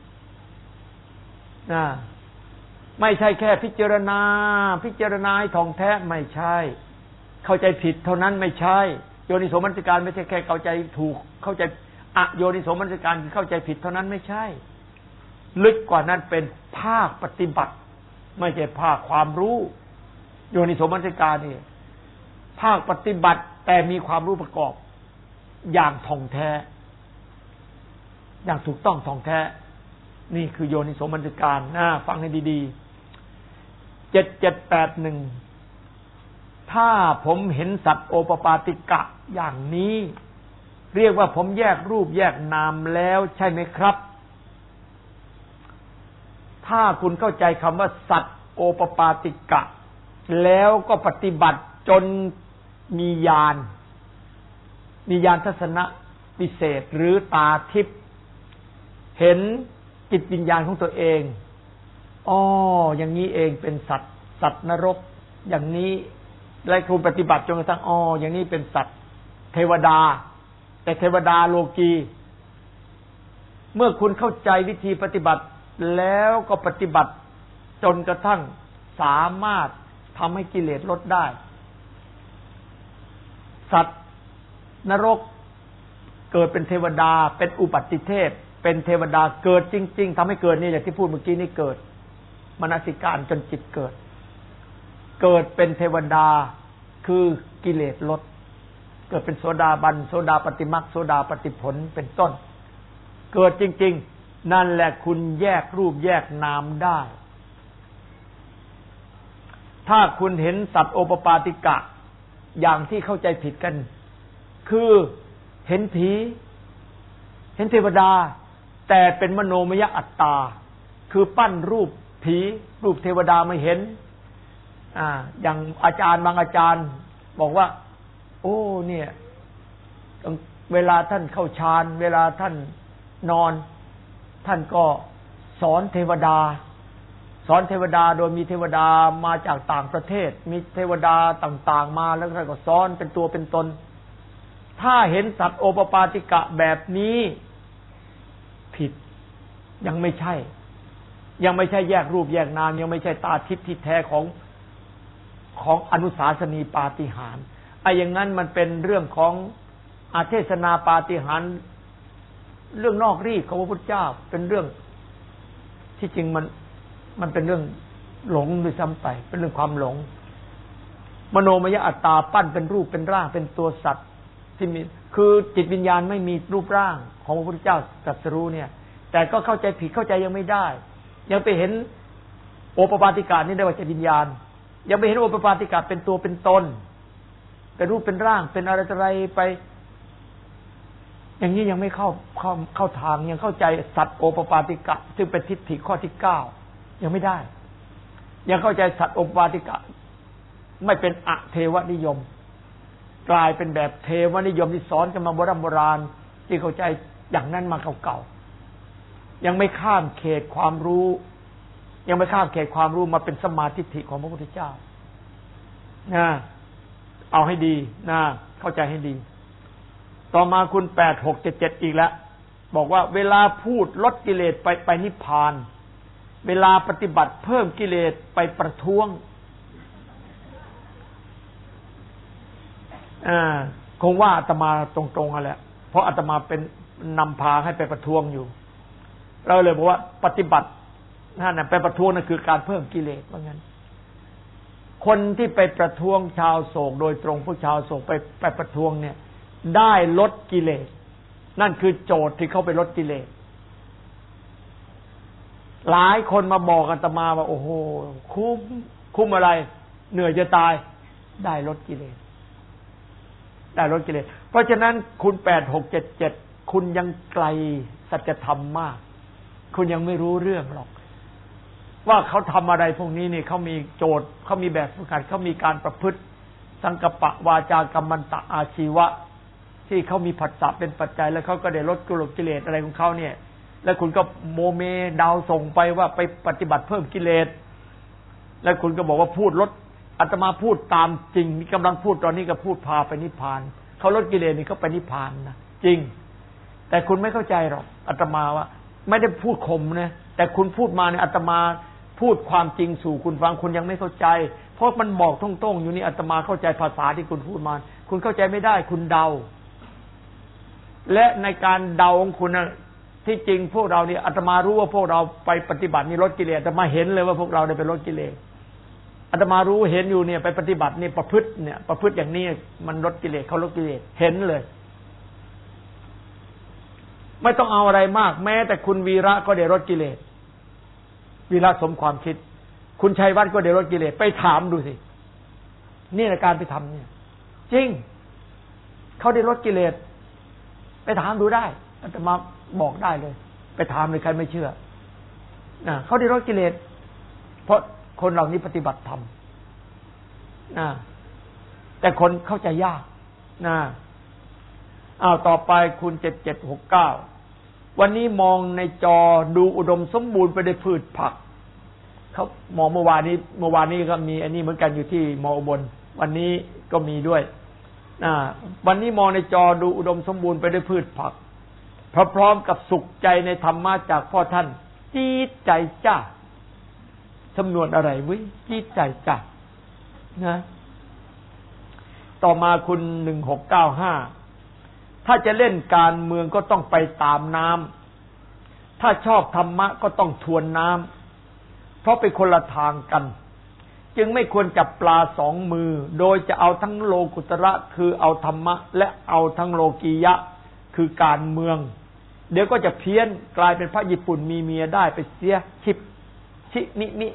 นะไม่ใช่แค่พิจารณาพิจารณาให้ท่องแท้ไม่ใช่เข้าใจผิดเท่านั้นไม่ใช่โยนิโสมนสิการไม่ใช่แค่เข้าใจถูกเข้าใจอโยนิโสมนสิการคือเข้าใจผิดเท่านั้นไม่ใช่ลึกกว่านั้นเป็นภาคปฏิบัติไม่ใช่ภาคความรู้โยนิโสมนสิการนี่ภาคปฏิบัติแต่มีความรู้ประกอบอย่างท่องแท้อย่างถูกต้องท่องแท้นี่คือโยนิโสมนสิการนะฟังให้ดีๆเจ็ดเจ็ดแปดหนึ่งถ้าผมเห็นสัตว์โอปปาติกะอย่างนี้เรียกว่าผมแยกรูปแยกนามแล้วใช่ไหมครับถ้าคุณเข้าใจคำว่าสัตว์โอปปาติกะแล้วก็ปฏิบัติจนมีญาณมีญาณทัศนะพิเศษหรือตาทิพย์เห็นจิตวิญญาณของตัวเองอ๋ออย่างนี้เองเป็นสัตว์สัตว์นรกอย่างนี้และคุณปฏิบัติจนกระทั่งอ๋ออย่างนี้เป็นสัตว์เทวดาแต่เทวดาโลกีเมื่อคุณเข้าใจวิธีปฏิบัติแล้วก็ปฏิบัติจนกระทั่งสามารถทำให้กิเลสลดได้สัตว์นรกเกิดเป็นเทวดาเป็นอุปัติเทพเป็นเทวดาเกิดจริงๆทำให้เกิดนี่อย่างที่พูดเมื่อกี้นี่เกิดมนสิการจนจิตเกิดเกิดเป็นเทวดาคือกิเลสลดเกิดเป็นโสดาบันโสดาปฏิมรรคโสดาปฏิผลเป็นต้นเกิดจริงๆนั่นแหละคุณแยกรูปแยกนามได้ถ้าคุณเห็นสัตว์โอปปาติกะอย่างที่เข้าใจผิดกันคือเห็นผีเห็นเทวดาแต่เป็นมโนมยอัตตาคือปั้นรูปผีรูปเทวดาไม่เห็นอ่าอย่างอาจารย์บางอาจารย์บอกว่าโอ้เนี่ยเวลาท่านเข้าฌานเวลาท่านนอนท่านก็สอนเทวดาสอนเทวดาโดยมีเทวดามาจากต่างประเทศมีเทวดาต่างๆมาแล้วท่านก็สอนเป็นตัวเป็นตนถ้าเห็นสัตว์โอปปาติกะแบบนี้ผิดยังไม่ใช่ยังไม่ใช่แยกรูปแยกนามยังไม่ใช่ตาทิพย์ที่แท้ของของอนุสาสนีปาฏิหาริย์ไอ้อย่างนั้นมันเป็นเรื่องของอาเทศนาปาฏิหาริย์เรื่องนอกรีดของพระพุทธเจ้าเป็นเรื่องที่จริงมันมันเป็นเรื่องหลงด้วยซ้ำไปเป็นเรื่องความหลงมโนมยอัตตาปั้นเป็นรูปเป็นร่างเป็นตัวสัตว์ที่มีคือจิตวิญญาณไม่มีรูปร่างของพระพุทธเจ้าตรัสรู้เนี่ยแต่ก็เข้าใจผิดเข้าใจยังไม่ได้ยังไปเห็นโอปปาติกะนี่ได้ว่าจิตวิญญาณยังไปเห็นโอปปาติกะเป็นตัวเป็นตนเป็นรูปเป็นร่างเป็นอะไรอะไรไปอย่างนี้ยังไม่เข้าเข้าเข้าทางยังเข้าใจสัตว์โอปปาติกะซึ่งเป็นทิฏฐิข้อที่เก้ายังไม่ได้ยังเข้าใจสัตว์โอปปาติกะไม่เป็นอเทวนิยมกลายเป็นแบบเทวนิยมที่สอนกันมาโบราณโบราณที่เข้าใจอย่างนั้นมาเก่าๆยังไม่ข้ามเขตความรู้ยังไม่ข้ามเขตความรู้มาเป็นสมาธิของพระพุทธเจ้านะเอาให้ดีนะเข้าใจให้ดีต่อมาคุณแปด หก เจ็ด เจ็ดอีกแล้วบอกว่าเวลาพูดลดกิเลสไปไปนิพพานเวลาปฏิบัติเพิ่มกิเลสไปประท้วงอ่าคงว่าอาตมาตรงๆอ่ะแหละเพราะอาตมาเป็นนำพาให้ไปประท้วงอยู่เราเลยบอกว่าปฏิบัตินั่นน่ะไปประท้วงนั่นคือการเพิ่มกิเลสว่างั้นคนที่ไปประท้วงชาวโศกโดยตรงพวกชาวโศกไปไปประท้วงเนี่ยได้ลดกิเลสนั่นคือโจทย์ที่เขาไปลดกิเลสหลายคนมาบอกอาตมาว่าโอ้โหคุ้มคุ้มอะไรเหนื่อยจะตายได้ลดกิเลสได้ลดกิเลสเพราะฉะนั้นคุณแปด หก เจ็ด เจ็ดคุณยังไกลสัจธรรมมากคุณยังไม่รู้เรื่องหรอกว่าเขาทำอะไรพวกนี้นี่เขามีโจทย์เขามีแบบฝึกหัดเขามีการประพฤติสังกัปปะวาจากัมมันตะอาชีวะที่เขามีผัสสะเป็นปัจจัยแล้วเขาก็ได้ลดกุศลกิเลสอะไรของเขาเนี่ยแล้วคุณก็โมเมดาวส่งไปว่าไปปฏิบัติเพิ่มกิเลสแล้วคุณก็บอกว่าพูดลดอาตมาพูดตามจริงนี่กำลังพูดตอนนี้ก็พูดพาไปนิพพานเขาลดกิเลสนี่เขาไปนิพพานนะจริงแต่คุณไม่เข้าใจหรอกอาตมาว่าไม่ได้พูดข่มนะแต่คุณพูดมาเนี่ยอาตมาพูดความจริงสู่คุณฟังคุณยังไม่เข้าใจเพราะมันบอกตรงๆอยู่นี่อาตมาเข้าใจภาษาที่คุณพูดมาคุณเข้าใจไม่ได้คุณเดาและในการเดาของคุณนะที่จริงพวกเราเนี่ยอาตมารู้ว่าพวกเราไปปฏิบัตินี่ลดกิเลสอาตมาเห็นเลยว่าพวกเราได้ไปลดกิเลสอาตมารู้เห็นอยู่เนี่ยไปปฏิบัตินี่ประพฤติเนี่ยประพฤติอย่างนี้มันลดกิเลสเขาลดกิเลสเห็นเลยไม่ต้องเอาอะไรมากแม้แต่คุณวีระก็ได้ลดกิเลสวีระสมความคิดคุณชัยวัฒน์ก็ได้ลดกิเลสไปถามดูสินี่ในการไปทำเนี่ยจริงเขาได้ลดกิเลสไปถามดูได้อาตมาบอกได้เลยไปถามเลยใครไม่เชื่อนะเขาได้ลดกิเลสเพราะคนเหล่านี้ปฏิบัติธรรมนะแต่คนเข้าใจยากนะอ้าวต่อไปคุณเจ็ด เจ็ด หก เก้าวันนี้มองในจอดูอุดมสมบูรณ์ไปด้วยพืชผักเขามองเมื่อวานนี้เมื่อวานนี้ก็มีอันนี้เหมือนกันอยู่ที่มออุบลวันนี้ก็มีด้วยนะวันนี้มองในจอดูอุดมสมบูรณ์ไปด้วยพืชผักพร้อมๆกับสุขใจในธรรมะจากพ่อท่านจี๊ดใจจ้าจำนวนอะไรวิจี๊ดใจจ้านะต่อมาคุณหนึ่งหกเก้าห้าถ้าจะเล่นการเมืองก็ต้องไปตามน้ำถ้าชอบธรรมะก็ต้องทวนน้ำเพราะเป็นคนละทางกันจึงไม่ควรจับปลาสองมือโดยจะเอาทั้งโลกุตระคือเอาธรรมะและเอาทั้งโลกียะคือการเมืองเดี๋ยวก็จะเพี้ยนกลายเป็นพระญี่ปุ่นมีเมียได้ไปเสียชิบชินินิ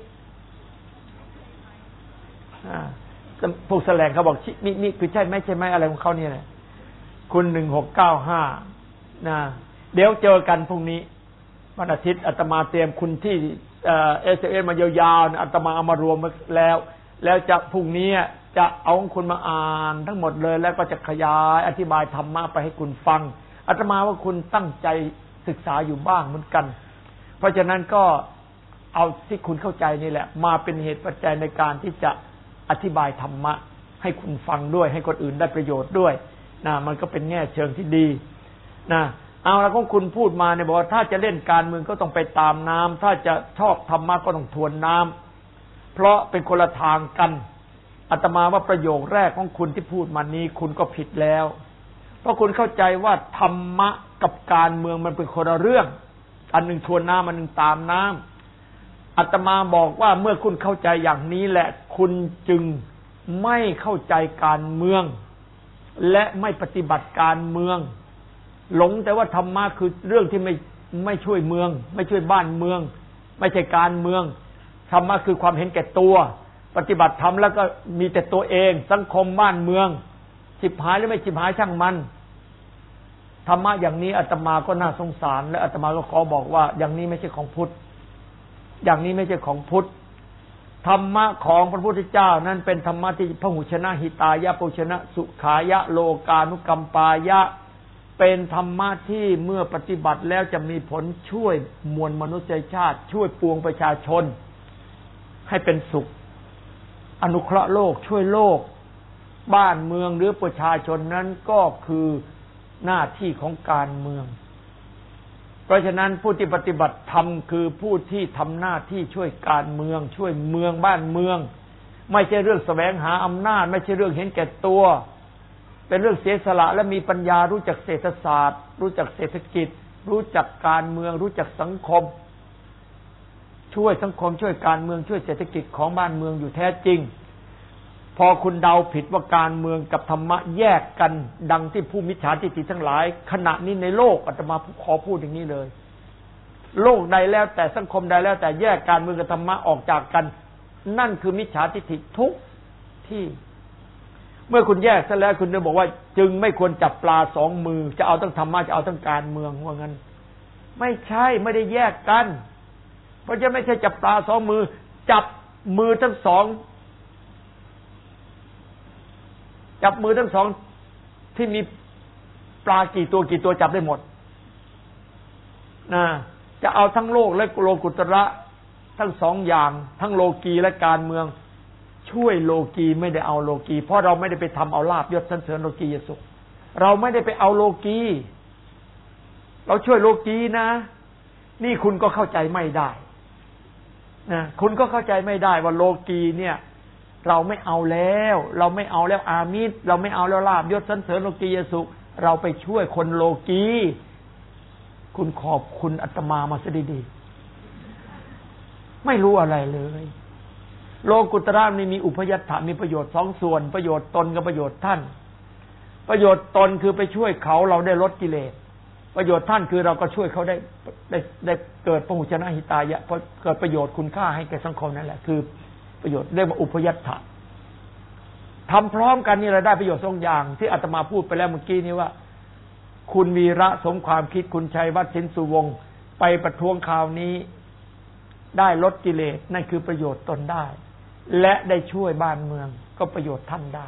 พวกแสลงเขาบอกชินินิคือใช่ไหมใช่ไหมอะไรของเขาเนี่ยแหละคุณหนึ่งหกเก้าห้านะเดี๋ยวเจอกันพรุ่งนี้วันอาทิตย์อาตมาเตรียมคุณที่เอเอสเอมายาวๆอาตมาเอามารวมแล้วแล้วจะพรุ่งนี้จะเอาของคุณมาอ่านทั้งหมดเลยแล้วก็จะขยายอธิบายธรรมะไปให้คุณฟังอาตมาว่าคุณตั้งใจศึกษาอยู่บ้างเหมือนกันเพราะฉะนั้นก็เอาที่คุณเข้าใจนี่แหละมาเป็นเหตุปัจจัยในการที่จะอธิบายธรรมะให้คุณฟังด้วยให้คนอื่นได้ประโยชน์ด้วยนะมันก็เป็นแง่เชิงที่ดีนะเอาแล้วของคุณพูดมาเนี่ยบอกว่าถ้าจะเล่นการเมืองก็ต้องไปตามน้ำถ้าจะชอบธรรมะก็ต้องทวนน้ำเพราะเป็นคนละทางกันอาตมาว่าประโยคแรกของคุณที่พูดมานี้คุณก็ผิดแล้วเพราะคุณเข้าใจว่าธรรมะกับการเมืองมันเป็นคนละเรื่องอันหนึ่งทวนน้ำอันหนึ่งตามน้ำอาตมาบอกว่าเมื่อคุณเข้าใจอย่างนี้แหละคุณจึงไม่เข้าใจการเมืองและไม่ปฏิบัติการเมืองหลงแต่ว่าธรรมะคือเรื่องที่ไม่ไม่ช่วยเมืองไม่ช่วยบ้านเมืองไม่ใช่การเมืองธรรมะคือความเห็นแก่ตัวปฏิบัติธรรมแล้วก็มีแต่ตัวเองสังคมบ้านเมืองฉิบหายหรือไม่ฉิบหายช่างมันธรรมะอย่างนี้อาตมาก็น่าสงสารและอาตมาก็ขอบอกว่าอย่างนี้ไม่ใช่ของพุทธอย่างนี้ไม่ใช่ของพุทธธรรมะของพระพุทธเจ้านั้นเป็นธรรมะที่พหุชนะหิตายะปุชนะสุขายะโลกานุกัมปายะเป็นธรรมะที่เมื่อปฏิบัติแล้วจะมีผลช่วยมวลมนุษยชาติช่วยปวงประชาชนให้เป็นสุขอนุเคราะห์โลกช่วยโลกบ้านเมืองหรือประชาชนนั้นก็คือหน้าที่ของการเมืองเพราะฉะนั้นผู้ที่ปฏิบัติธรรมคือผู้ที่ทำหน้าที่ช่วยการเมืองช่วยเมืองบ้านเมืองไม่ใช่เรื่องแสวงหาอำนาจไม่ใช่เรื่องเห็นแก่ตัวเป็นเรื่องเสียสละและมีปัญญารู้จักเศรษฐศาสตร์รู้จักเศรษฐกิจรู้จักการเมืองรู้จักสังคมช่วยสังคมช่วยการเมืองช่วยเศรษฐกิจของบ้านเมืองอยู่แท้จริงพอคุณเดาผิดว่าการเมืองกับธรรมะแยกกันดังที่ผู้มิจฉาทิฏฐิทั้งหลายขณะนี้ในโลกอาตมาขอพูดอย่างนี้เลยโลกใดแล้วแต่สังคมใดแล้วแต่แยกการเมืองกับธรรมะออกจากกันนั่นคือมิจฉาทิฏฐิทุกที่เมื่อคุณแยกซะแล้วคุณจะบอกว่าจึงไม่ควรจับปลาสองมือจะเอาทั้งธรรมะจะเอาทั้งการเมืองว่างั้นไม่ใช่ไม่ได้แยกกันเพราะจะไม่ใช่จับปลาสองมือจับมือทั้งสองจับมือทั้งสองที่มีปลากี่ตัวกี่ตัวจับได้หมดนะจะเอาทั้งโลกและโลกุตระทั้งสองอย่างทั้งโลกีและการเมืองช่วยโลกีไม่ได้เอาโลกีเพราะเราไม่ได้ไปทำเอาลาภยศสรรเสริญโลกียสุขเราไม่ได้ไปเอาโลกีเราช่วยโลกีนะนี่คุณก็เข้าใจไม่ได้นะคุณก็เข้าใจไม่ได้ว่าโลกีเนี่ยเราไม่เอาแล้วเราไม่เอาแล้วอามิตรเราไม่เอาแล้วลาภยศสรรเสริญโลกียสุขเราไปช่วยคนโลกีคุณขอบคุณอาตมามาซะดีๆไม่รู้อะไรเลยโลกุตระนี่มีอุปยัตถะมีประโยชน์สองส่วนประโยชน์ตนกับประโยชน์ท่านประโยชน์ตนคือไปช่วยเขาเราได้ลดกิเลสประโยชน์ท่านคือเราก็ช่วยเขาได้ได้ได้เกิดพหุชนะหิตายะเพราะเกิดประโยชน์คุณค่าให้แก่สังคมนั่นแหละคือประโยชน์เรียกว่าอุปยัตถะทำพร้อมกันนี่เราได้ประโยชน์สองอย่างที่อาตมาพูดไปแล้วเมื่อกี้นี้ว่าคุณวีระสมความคิดคุณชัยวัฒน์สินสุวงศ์ไปประท้วงข่าวนี้ได้ลดกิเลสนั่นคือประโยชน์ตนได้และได้ช่วยบ้านเมืองก็ประโยชน์ท่านได้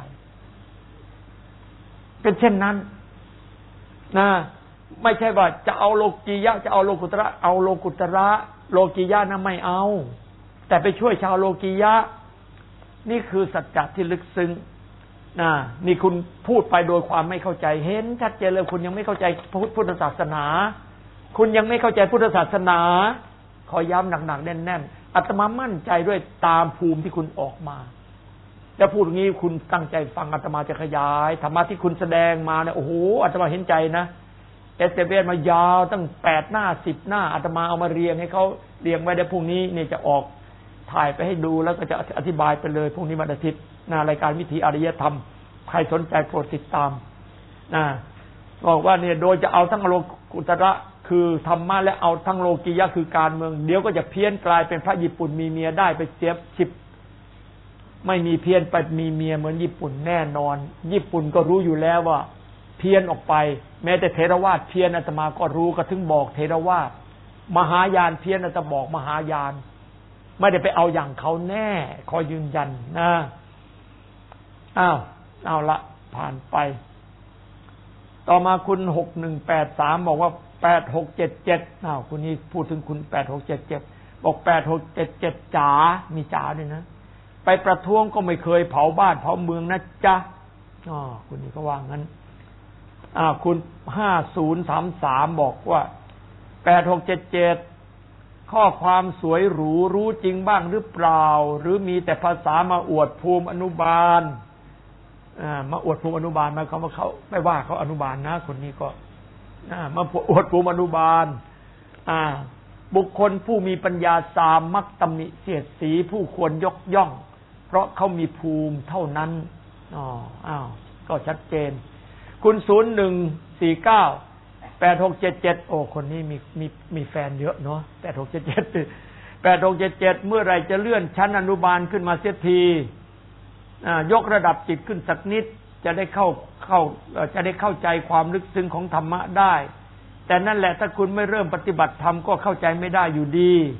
เป็นเช่นนั้นนะไม่ใช่ว่าจะเอาโลกียะจะเอาโลกุตระเอาโลกุตระโลกียะนะไม่เอาแต่ไปช่วยชาวโลกียะนี่คือสัจจะที่ลึกซึ้งนะนี่คุณพูดไปโดยความไม่เข้าใจเห็นชัดเจนเลยคุณยังไม่เข้าใจพุทธศาสนาคุณยังไม่เข้าใจพุทธศาสนาขอย้ำหนักๆแน่นๆอาตมามั่นใจด้วยตามภูมิที่คุณออกมาจะพูดอย่างนี้คุณตั้งใจฟังอาตมาจะขยายธรรมะที่คุณแสดงมาเนี่ยโอ้โหอาตมาเห็นใจนะเอสเอเบมายาวตั้งแปดหน้าสิบหน้าอาตมาเอามาเรียงให้เขาเรียงไว้ได้พรุ่งนี้นี่จะออกถ่ายไปให้ดูแล้วก็จะอธิบายไปเลยพรุ่งนี้วันอาทิตย์หน้ารายการวิถีอารยธรรมใครสนใจโปรดติดตามนะบอกว่าเนี่ยโดยจะเอาทั้งโลกุตระคือธรรมะและเอาทั้งโลกียะคือการเมืองเดี๋ยวก็จะเพี้ยนกลายเป็นพระญี่ปุ่นมีเมียได้ไปเสียสิบไม่มีเพี้ยนไปมีเมียเหมือนญี่ปุ่นแน่นอนญี่ปุ่นก็รู้อยู่แล้วว่าเพี้ยนออกไปแม้แต่เทรวาทเพี้ยนอาตมาก็รู้ก็ถึงบอกเทรวาทมหายานเพี้ยนอาตมาบอกมหายานไม่ได้ไปเอาอย่างเขาแน่ขอยืนยันนะอ้าวเอาละผ่านไปต่อมาคุณหกหนึ่งแปดสามบอกว่าแปดหกเจ็ดเจ็ดอ้าวคุณนี้พูดถึงคุณแปดหกเจ็ดเจ็ดบอกแปดหกเจ็ดเจ็ดจ๋ามีจ๋าด้วยนะไปประท้วงก็ไม่เคยเผาบ้านเผาเมืองนะจ๊ะอ๋อคุณนี้ก็ว่างั้นอ้าวคุณห้าศูนย์สามสามบอกว่าแปดหกเจ็ดเจ็ดข้อความสวยหรูรู้จริงบ้างหรือเปล่าหรือมีแต่ภาษามาอวดภูมิอนุบาลอ่ามาอวดภูมิอนุบาลมาเขาว่าเขาไม่ว่าเขาอนุบาลนะคนนี้ก็มาอวดภูมิอนุบาลอ่าบุคคลผู้มีปัญญาสามมักตำหนิเสียดสีผู้ควรยกย่องเพราะเขามีภูมิเท่านั้นอ๋ออ้าวก็ชัดเจนคุณศูนย์หนึ่งสี่เก้าแปดหกเจ็ดเจ็ดโอ้คนนี้มีมีมีแฟนเยอะเนาะแปดหกเจ็ดเจ็ดแปดหกเจ็ดเจ็ดเมื่อไรจะเลื่อนชั้นอนุบาลขึ้นมาเสียทีอ่ายกระดับจิตขึ้นสักนิดจะได้เข้าเข้าจะได้เข้าใจความลึกซึ้งของธรรมะได้แต่นั่นแหละถ้าคุณไม่เริ่มปฏิบัติธรรมก็เข้าใจไม่ได้อยู่ดี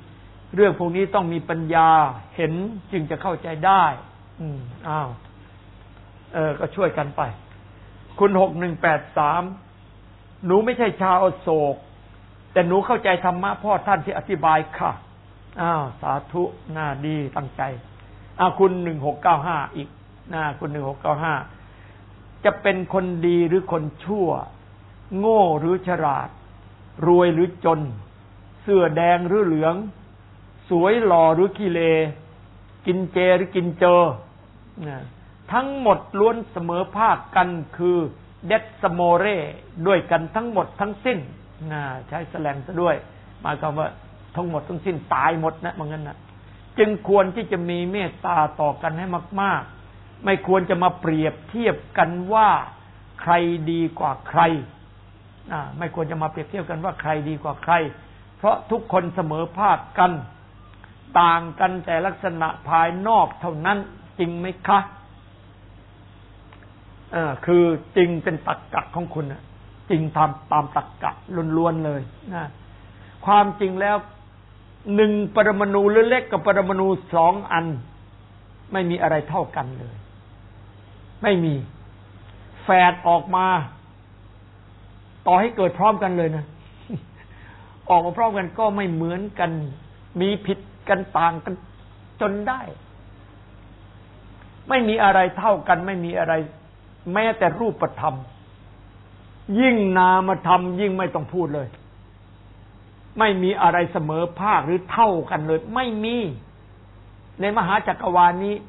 เรื่องพวกนี้ต้องมีปัญญาเห็นจึงจะเข้าใจได้อืมอ้าวเออก็ช่วยกันไปคุณหกหนึ่งแปดสามหนูไม่ใช่ชาวโศกแต่หนูเข้าใจธรรมะพ่อท่านที่อธิบายค่ะอ้าวสาธุน่าดีตั้งใจอ้าวคุณหนึ่งหกเก้าห้าอีกนะคุณหนึ่งหกเก้าห้าจะเป็นคนดีหรือคนชั่วโง่หรือฉลาดรวยหรือจนเสื้อแดงหรือเหลืองสวยหล่อหรือขี้เลกินเจหรือกินเจอทั้งหมดล้วนเสมอภาคกันคือเดสสโมเรด้วยกันทั้งหมดทั้งสิ้นใช้แสลงซะด้วยหมายความว่าทั้งหมดทั้งสิ้นตายหมดนะมันงั้นนะจึงควรที่จะมีเมตตาต่อกันให้มากๆไม่ควรจะมาเปรียบเทียบกันว่าใครดีกว่าใครไม่ควรจะมาเปรียบเทียบกันว่าใครดีกว่าใครเพราะทุกคนเสมอภาคกันต่างกันแต่ลักษณะภายนอกเท่านั้นจริงไหมคะเออคือจริงเป็นตรรกะของคุณนะจริงตามตามตรรกะล้วนๆเลยนะความจริงแล้วหนึ่งปรมาณูหรือเล็กกับปรมาณูสองอันไม่มีอะไรเท่ากันเลยไม่มีแฝดออกมาต่อให้เกิดพร้อมกันเลยนะออกมาพร้อมกันก็ไม่เหมือนกันมีผิดกันต่างกันจนได้ไม่มีอะไรเท่ากันไม่มีอะไรแม้แต่รูปธรรมยิ่งนามธรรมยิ่งไม่ต้องพูดเลยไม่มีอะไรเสมอภาคหรือเท่ากันเลยไม่มีในมหาจักรวาลนี้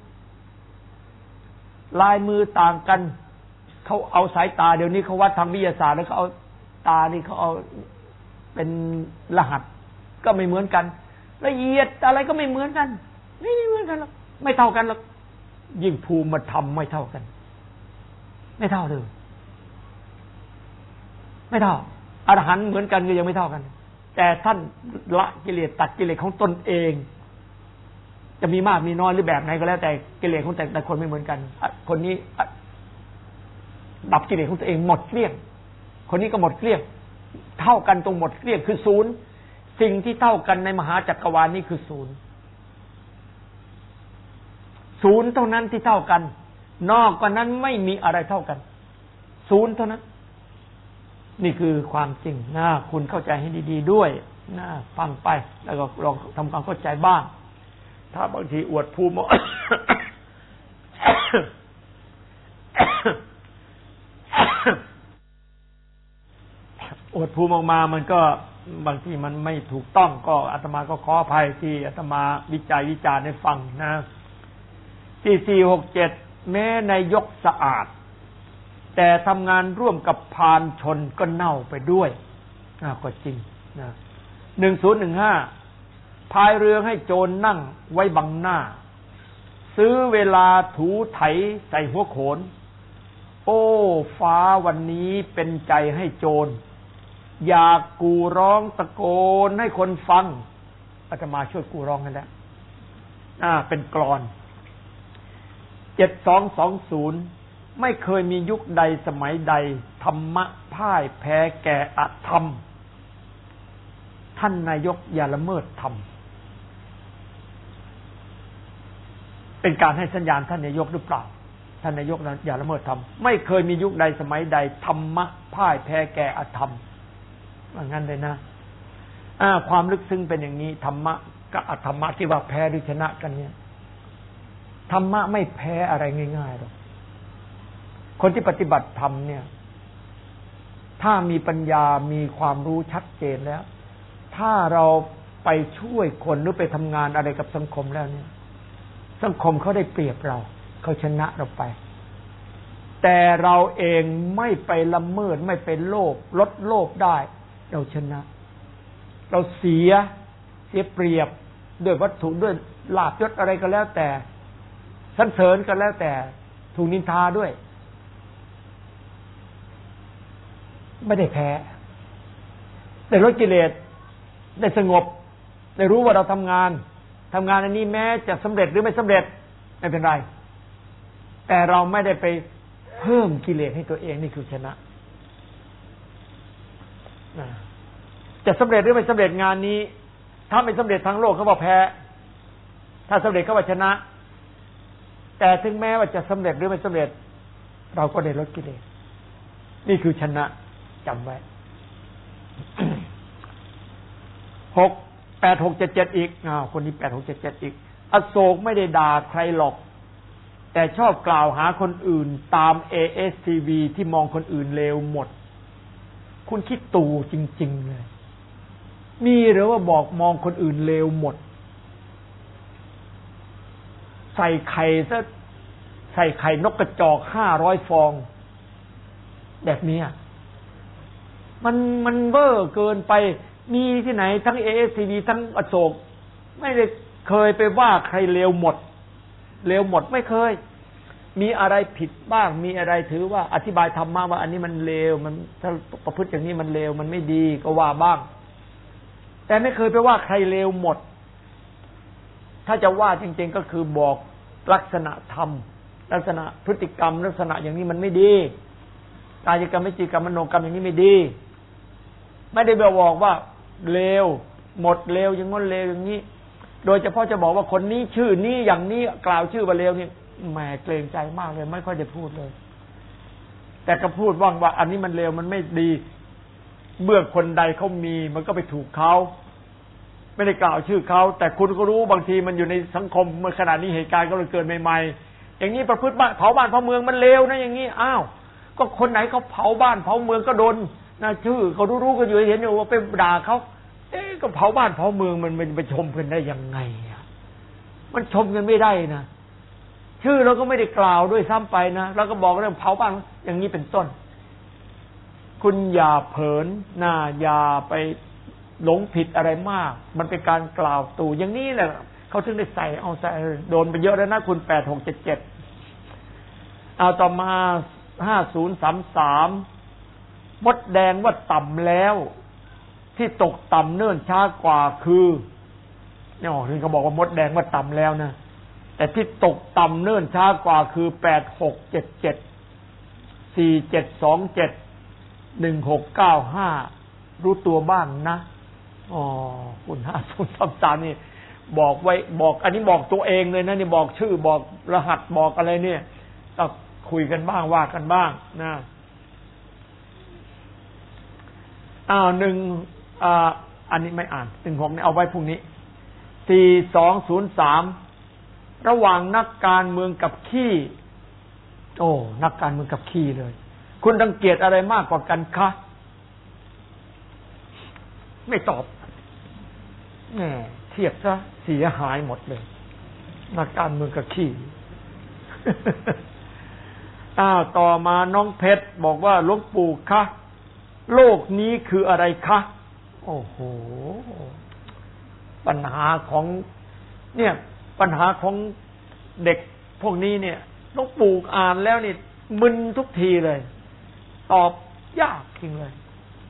ลายมือต่างกันเขาเอาสายตาเดี๋ยวนี้เขาวัดทางวิทยาศาสตร์แล้วเขาเอาตานี่เขาเอาเป็นรหัสก็ไม่เหมือนกันละเอียดอะไรก็ไม่เหมือนกันไม่เหมือนกันหรอกไม่เท่ากันหรอกยิ่งภูมิธรรมไม่เท่ากันไม่เท่าเลยไม่เท่าอรหันต์เหมือนกันก็ยังไม่เท่ากันแต่ท่านละกิเลสตัดกิเลสของตนเองจะมีมากมีน้อยหรือแบบไหนก็แล้วแต่กิเลสของแต่ละคนไม่เหมือนกันคนนี้ดับกิเลสของตัวเองหมดเกลี้ยงคนนี้ก็หมดเกลี้ยงเท่ากันตรงหมดเกลี้ยงคือศูนย์สิ่งที่เท่ากันในมหาจักรวาลนี้คือศูนย์ศูนย์เท่านั้นที่เท่ากันนอกกว่านั้นไม่มีอะไรเท่ากันศูนย์เท่านั้นนี่คือความจริงนะคุณเข้าใจให้ดีๆด้วยนะฟังไปแล้วก็ลองทำความเข้าใจบ้างถ้าบางทีอวดภูมิ อวดภูมิออกมามันก็บางทีมันไม่ถูกต้องก็อาตมาก็ขออภัยที่อาตมาวิจัยวิจารณ์ให้ฟังนะที่สี่หกเจ็ดแม้ในยกสะอาดแต่ทำงานร่วมกับพาลชนก็เน่าไปด้วยอ่าก็จริงนะหนึ่งศูนย์หนึ่งห้าพายเรือให้โจรนั่งไว้บังหน้าซื้อเวลาถูไถใส่หัวโขนโอ้ฟ้าวันนี้เป็นใจให้โจรอยากกูร้องตะโกนให้คนฟังอาตมาช่วยกูร้องกันแล้วอ่าเป็นกลอนเจ็ดสองสองศูนย์ไม่เคยมียุคใดสมัยใดธรรมะพ่ายแพ้แก่อธรรมท่านนายกอย่าละเมิดธรรมเป็นการให้สัญญาณท่านนายกหรือเปล่าท่านนายกนั้นอย่าละเมิดธรรมไม่เคยมียุคใดสมัยใดธรรมะพ่ายแพ้แก่อธรรมว่างั้นเลยนะอ่าความลึกซึ้งเป็นอย่างนี้ธรรมะกับอธรรมะที่ว่าแพ้หรือชนะกันเนี่ยธรรมะไม่แพ้อะไรง่ายๆหรอกคนที่ปฏิบัติธรรมเนี่ยถ้ามีปัญญามีความรู้ชัดเจนแล้วถ้าเราไปช่วยคนหรือไปทำงานอะไรกับสังคมแล้วเนี่ยสังคมเขาได้เปรียบเราเขาชนะเราไปแต่เราเองไม่ไปละเมิดไม่ไปโลภลดโลภได้เราชนะเราเสียเสียเปรียบด้วยวัตถุด้วยลาภยศอะไรก็แล้วแต่สรรเสริญก็แล้วแต่ถูกนินทาด้วยไม่ได้แพ้ได้ลดกิเลสได้สงบได้รู้ว่าเราทำงานทำงานอันนี้แม้จะสำเร็จหรือไม่สำเร็จไม่เป็นไรแต่เราไม่ได้ไปเพิ่มกิเลสให้ตัวเองนี่คือชนะจะสำเร็จหรือไม่สำเร็จงานนี้ถ้าไม่สำเร็จทางโลกเขาว่าแพ้ถ้าสำเร็จเขาว่าชนะแต่ถึงแม้ว่าจะสำเร็จหรือไม่สำเร็จเราก็ได้ลดกิเลสนี่คือชนะจำไว้ หก แปด หก เจ็ด เจ็ดอีกอ้าวคนนี้แปด หก เจ็ด เจ็ดอีกอโศกไม่ได้ด่าใครหรอกแต่ชอบกล่าวหาคนอื่นตาม เอ เอส ที วี ที่มองคนอื่นเลวหมดคุณคิดตู่จริงๆเลยมีหรือว่าบอกมองคนอื่นเลวหมดใส่ไข่ซะใส่ไข่นกกระจอกห้าร้อยฟองแบบนี้มันมันเบ้อเกินไปมีที่ไหนทั้ง เอ เอส ที วี ทั้งอโศกไม่ได้เคยไปว่าใครเลวหมดเลวหมดไม่เคยมีอะไรผิดบ้างมีอะไรถือว่าอธิบายธรรมะว่าอันนี้มันเลวมันถ้าประพฤติอย่างนี้มันเลวมันไม่ดีก็ว่าบ้างแต่ไม่เคยไปว่าใครเลวหมดถ้าจะว่าจริงๆก็คือบอกลักษณะธรรมลักษณะพฤติกรรมลักษณะอย่างนี้มันไม่ดีกายกรรมวจีกรรมมโนกรรมอย่างนี้ไม่ดีไม่ได้บอกว่าเลวหมดเลวอย่างงั้นเลวอย่างนี้โดยเฉพาะจะบอกว่าคนนี้ชื่อนี้อย่างนี้กล่าวชื่อว่าเลวนี่แหมเกรงใจมากเลยไม่ค่อยได้พูดเลยแต่ก็พูดว่างว่าอันนี้มันเลวมันไม่ดีเมื่อคนใดเขามีมันก็ไปถูกเขาไม่ได้กล่าวชื่อเขาแต่คุณก็รู้บางทีมันอยู่ในสังคมเมื่อขณะนี้เหตุการณ์ก็เลยเกิดใหม่ๆอย่างนี้ประพฤติบ้านเผาบ้านเผาเมืองมันเลวนะอย่างนี้อ้าวก็คนไหนเขาเผาบ้านเผาเมืองก็โดนนะชื่อเขารู้ๆกันอยู่เห็นอยู่ว่าไปด่าเขาเอ๊ะก็เผาบ้านเผาเมืองมันมันไปชมกันได้ยังไงอ่ะมันชมกันไม่ได้นะชื่อเราก็ไม่ได้กล่าวด้วยซ้ำไปนะแล้วก็บอกเรื่องเผาบ้านอย่างนี้เป็นต้นคุณอย่าเผลอหน้าอย่าไปหลงผิดอะไรมากมันเป็นการกล่าวตู่อย่างนี้แหละเขาถึงได้ใส่เอาใส่โดนไปเยอะแล้วนะคุณแปด หก เจ็ด เจ็ดเอาต่อมาห้าศูนย์สามสามมดแดงว่าต่ำแล้วที่ตกต่ำเนิ่นช้ากว่าคือเนี่ยอ๋อนี่เขาบอกว่ามดแดงว่าต่ำแล้วนะแต่ที่ตกต่ำเนิ่นช้ากว่าคือแปด หก เจ็ด เจ็ด สี่ เจ็ด สอง เจ็ด หนึ่ง หก เก้า ห้ารู้ตัวบ้างนะอ๋อคุณห้าศูนย์สามสามนี่บอกไว้บอกอันนี้บอกตัวเองเลยนะนี่บอกชื่อบอกรหัสบอกอะไรเนี่ยก็คุยกันบ้างว่ากันบ้างนะอ้าวหนึ่งอ่าอันนี้ไม่อ่านหนึ่งหกนี่เอาไว้พรุ่งนี้สี่สองศูนย์สามระหว่างนักการเมืองกับขี้โอ้นักการเมืองกับขี้เลยคุณรังเกียจอะไรมากกว่ากันคะไม่ตอบแหมเทียบซะเสียหายหมดเลยนักการเมืองกับขี้อ้าวต่อมาน้องเพชรบอกว่าหลวงปู่คะโลกนี้คืออะไรคะโอ้โหปัญหาของเนี่ยปัญหาของเด็กพวกนี้เนี่ยหลวงปู่อ่านแล้วนี่มึนทุกทีเลยตอบยากจริงเลย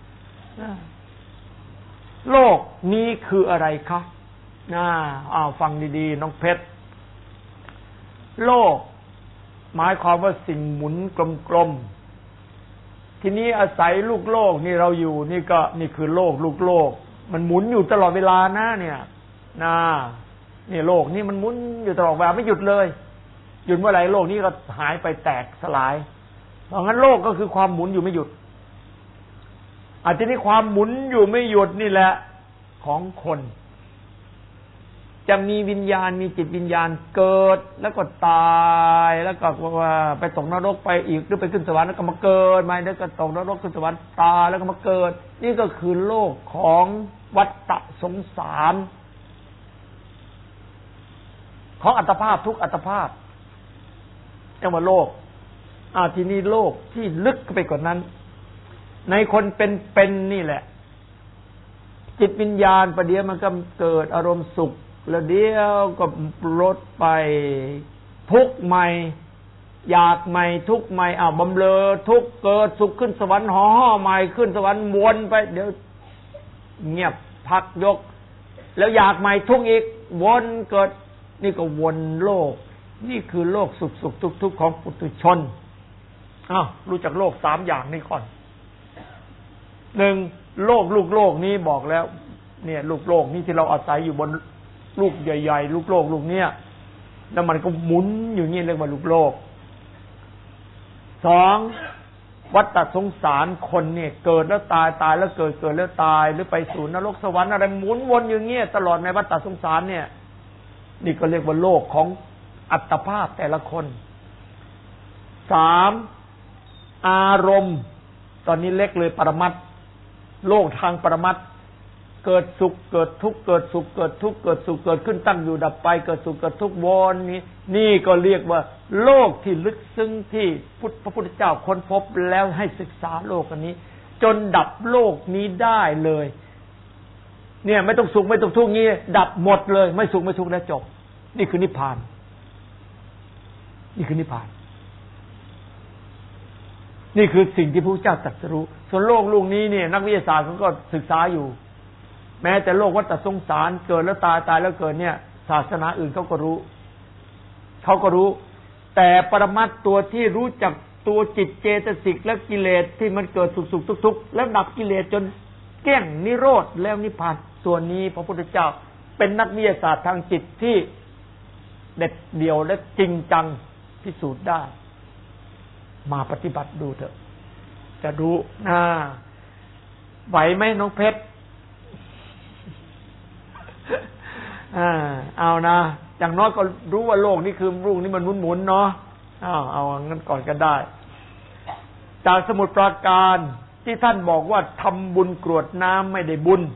โลกนี้คืออะไรคะน่าอ้าวฟังดีๆน้องเพชรโลกหมายความว่าสิ่งหมุนกลมๆทีนี้อาศัยลูกโลกนี่เราอยู่นี่ก็นี่คือโลกลูกโลกมันหมุนอยู่ตลอดเวลานะเนี่ยนะนี่โลกนี่มันหมุนอยู่ตลอดเวลาไม่หยุดเลยหยุดเมื่อไหร่โลกนี้ก็หายไปแตกสลายเพราะงั้นโลกก็คือความหมุนอยู่ไม่หยุดอาจจะนี่ความหมุนอยู่ไม่หยุดนี่แหละของคนจะมีวิญญาณมีจิตวิญญาณเกิดแล้วก็ตายแล้วก็ว่าไปตกนรกไปอีกหรือไปขึ้นสวรรค์แล้วก็มาเกิดใหม่แล้วก็ตกนรกขึ้นสวรรค์ตายแล้วก็มาเกิดนี่ก็คือโลกของวัฏฏะสงสารของอัตภาพทุกอัตภาพเรียกว่าโลกอ่าทีนี้โลกที่ลึกไปกว่านั้นในคนเป็นเป็นนี่แหละจิตวิญญาณประเดี๋ยวมันก็เกิดอารมณ์สุขแล้วเดี๋ยวก็ลดไปทุกข์ใหม่อยากใหม่ทุกข์ใหม่อ้าวบำเรอทุกข์เกิดสุขขึ้นสวรรค์ห่อห่อใหม่ขึ้นสวรรค์วนไปเดี๋ยวเงียบพักยกแล้วอยากใหม่ทุกข์อีกวนเกิดนี่ก็วนโลกนี่คือโลกสุขสุขทุกข์ทุกข์ของปุถุชนอ้าวรู้จักโลกสามอย่างนี้ก่อนหนึ่งโลกลูกโลกนี้บอกแล้วเนี่ยลูกโลกนี่ที่เราอาศัยอยู่บนลูกใหญ่ๆลูกโลกลูกเนี้ยแล้วมันก็หมุนอยู่นี่เรียกว่าลูกโลกสองวัฏฏะสงสารคนเนี่ยเกิดแล้วตายตายแล้วเกิดเกิดแล้วตายหรือไปสู่นรกสวรรค์อะไรหมุนวนอยู่เงี้ยตลอดในวัฏฏะสงสารเนี่ยนี่ก็เรียกว่าโลกของอัตภาพแต่ละคนสามอารมณ์ตอนนี้เล็กเลยปรมัตถ์โลกทางปรมัตถ์เกิดสุขเกิดทุกข์เกิดสุขเกิดทุกข์เกิดสุขเกิดขึ้นตั้งอยู่ดับไปเกิดสุขเกิดทุกข์วนนี้นี่ก็เรียกว่าโลกที่ลึกซึ้งที่พระพุทธเจ้าค้นพบแล้วให้ศึกษาโลกอันนี้จนดับโลกนี้ได้เลยเนี่ยไม่ต้องสุขไม่ต้องทุกข์งี้ดับหมดเลยไม่สุขไม่ทุกข์แล้วจบนี่คือนิพพานนี่คือนิพพานนี่คือสิ่งที่พระพุทธเจ้าตรัสรู้ส่วนโลกลูกนี้เนี่ยนักวิทยาศาสตร์เขาก็ศึกษาอยู่แม้แต่โลกวัฏสงสารเกิดแล้วตายตายแล้วเกิดเนี่ยศาสนาอื่นเขาก็รู้เขาก็รู้แต่ปรมัตถ์ตัวที่รู้จักตัวจิตเจตสิกและกิเลสที่มันเกิดสุขสุขทุกทุกแล้วดับกิเลสจนแก้งนิโรธแล้วนิพพานส่วนนี้พระพุทธเจ้าเป็นนักวิทยาศาสตร์ทางจิตที่เด็ดเดี่ยวและจริงจังพิสูจน์ได้มาปฏิบัติดูเถอะจะรู้นะไหวไหมน้องเพชรอ่าเอานะอย่างน้อยก็รู้ว่าโลกนี้คือลูกนี้มันหมุนๆเนาะอ้าวเอางั้นก่อนก็ได้จากสมุทรปราการที่ท่านบอกว่าทำบุญกรวดน้ำไม่ได้บุญ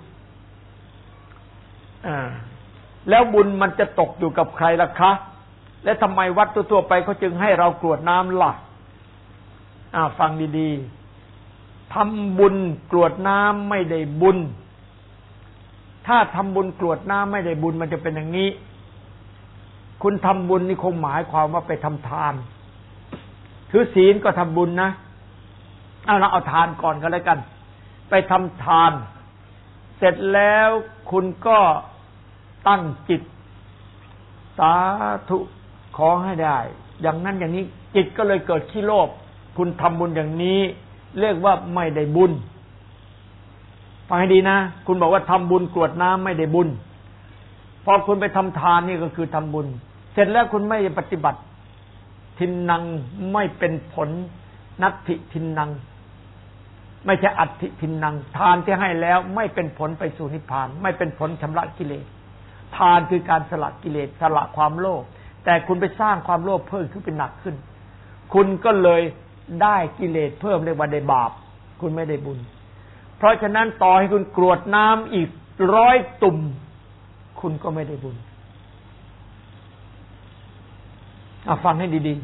อ่าแล้วบุญมันจะตกอยู่กับใครล่ะคะและทำไมวัดทั่วๆไปเขาจึงให้เรากรวดน้ำล่ะอ่าฟังดีๆทำบุญกรวดน้ำไม่ได้บุญถ้าทำบุญกรวดน้ำไม่ได้บุญมันจะเป็นอย่างนี้คุณทำบุญนี่คงหมายความว่าไปทำทานถือศีลก็ทำบุญนะเอาเราเอาทานก่อนก็แล้วกันไปทำทานเสร็จแล้วคุณก็ตั้งจิตสาธุขอให้ได้อย่างนั้นอย่างนี้จิตก็เลยเกิดขี้โลภคุณทำบุญอย่างนี้เรียกว่าไม่ได้บุญฟังให้ดีนะคุณบอกว่าทำบุญกรวดน้ำไม่ได้บุญพอคุณไปทำทานนี่ก็คือทำบุญเสร็จแล้วคุณไม่ปฏิบัติทินนังไม่เป็นผลนัตถิทินนังไม่ใช่อัตถิทินนังทานที่ให้แล้วไม่เป็นผลไปสู่นิพพานไม่เป็นผลชำระกิเลสทานคือการสละกิเลสสละความโลภแต่คุณไปสร้างความโลภเพิ่มขึ้นเป็นหนักขึ้นคุณก็เลยได้กิเลสเพิ่มเรียกว่าได้บาปคุณไม่ได้บุญเพราะฉะนั้นต่อให้คุณกรวดน้ำอีกร้อยตุ่มคุณก็ไม่ได้บุญเอาฟังให้ดี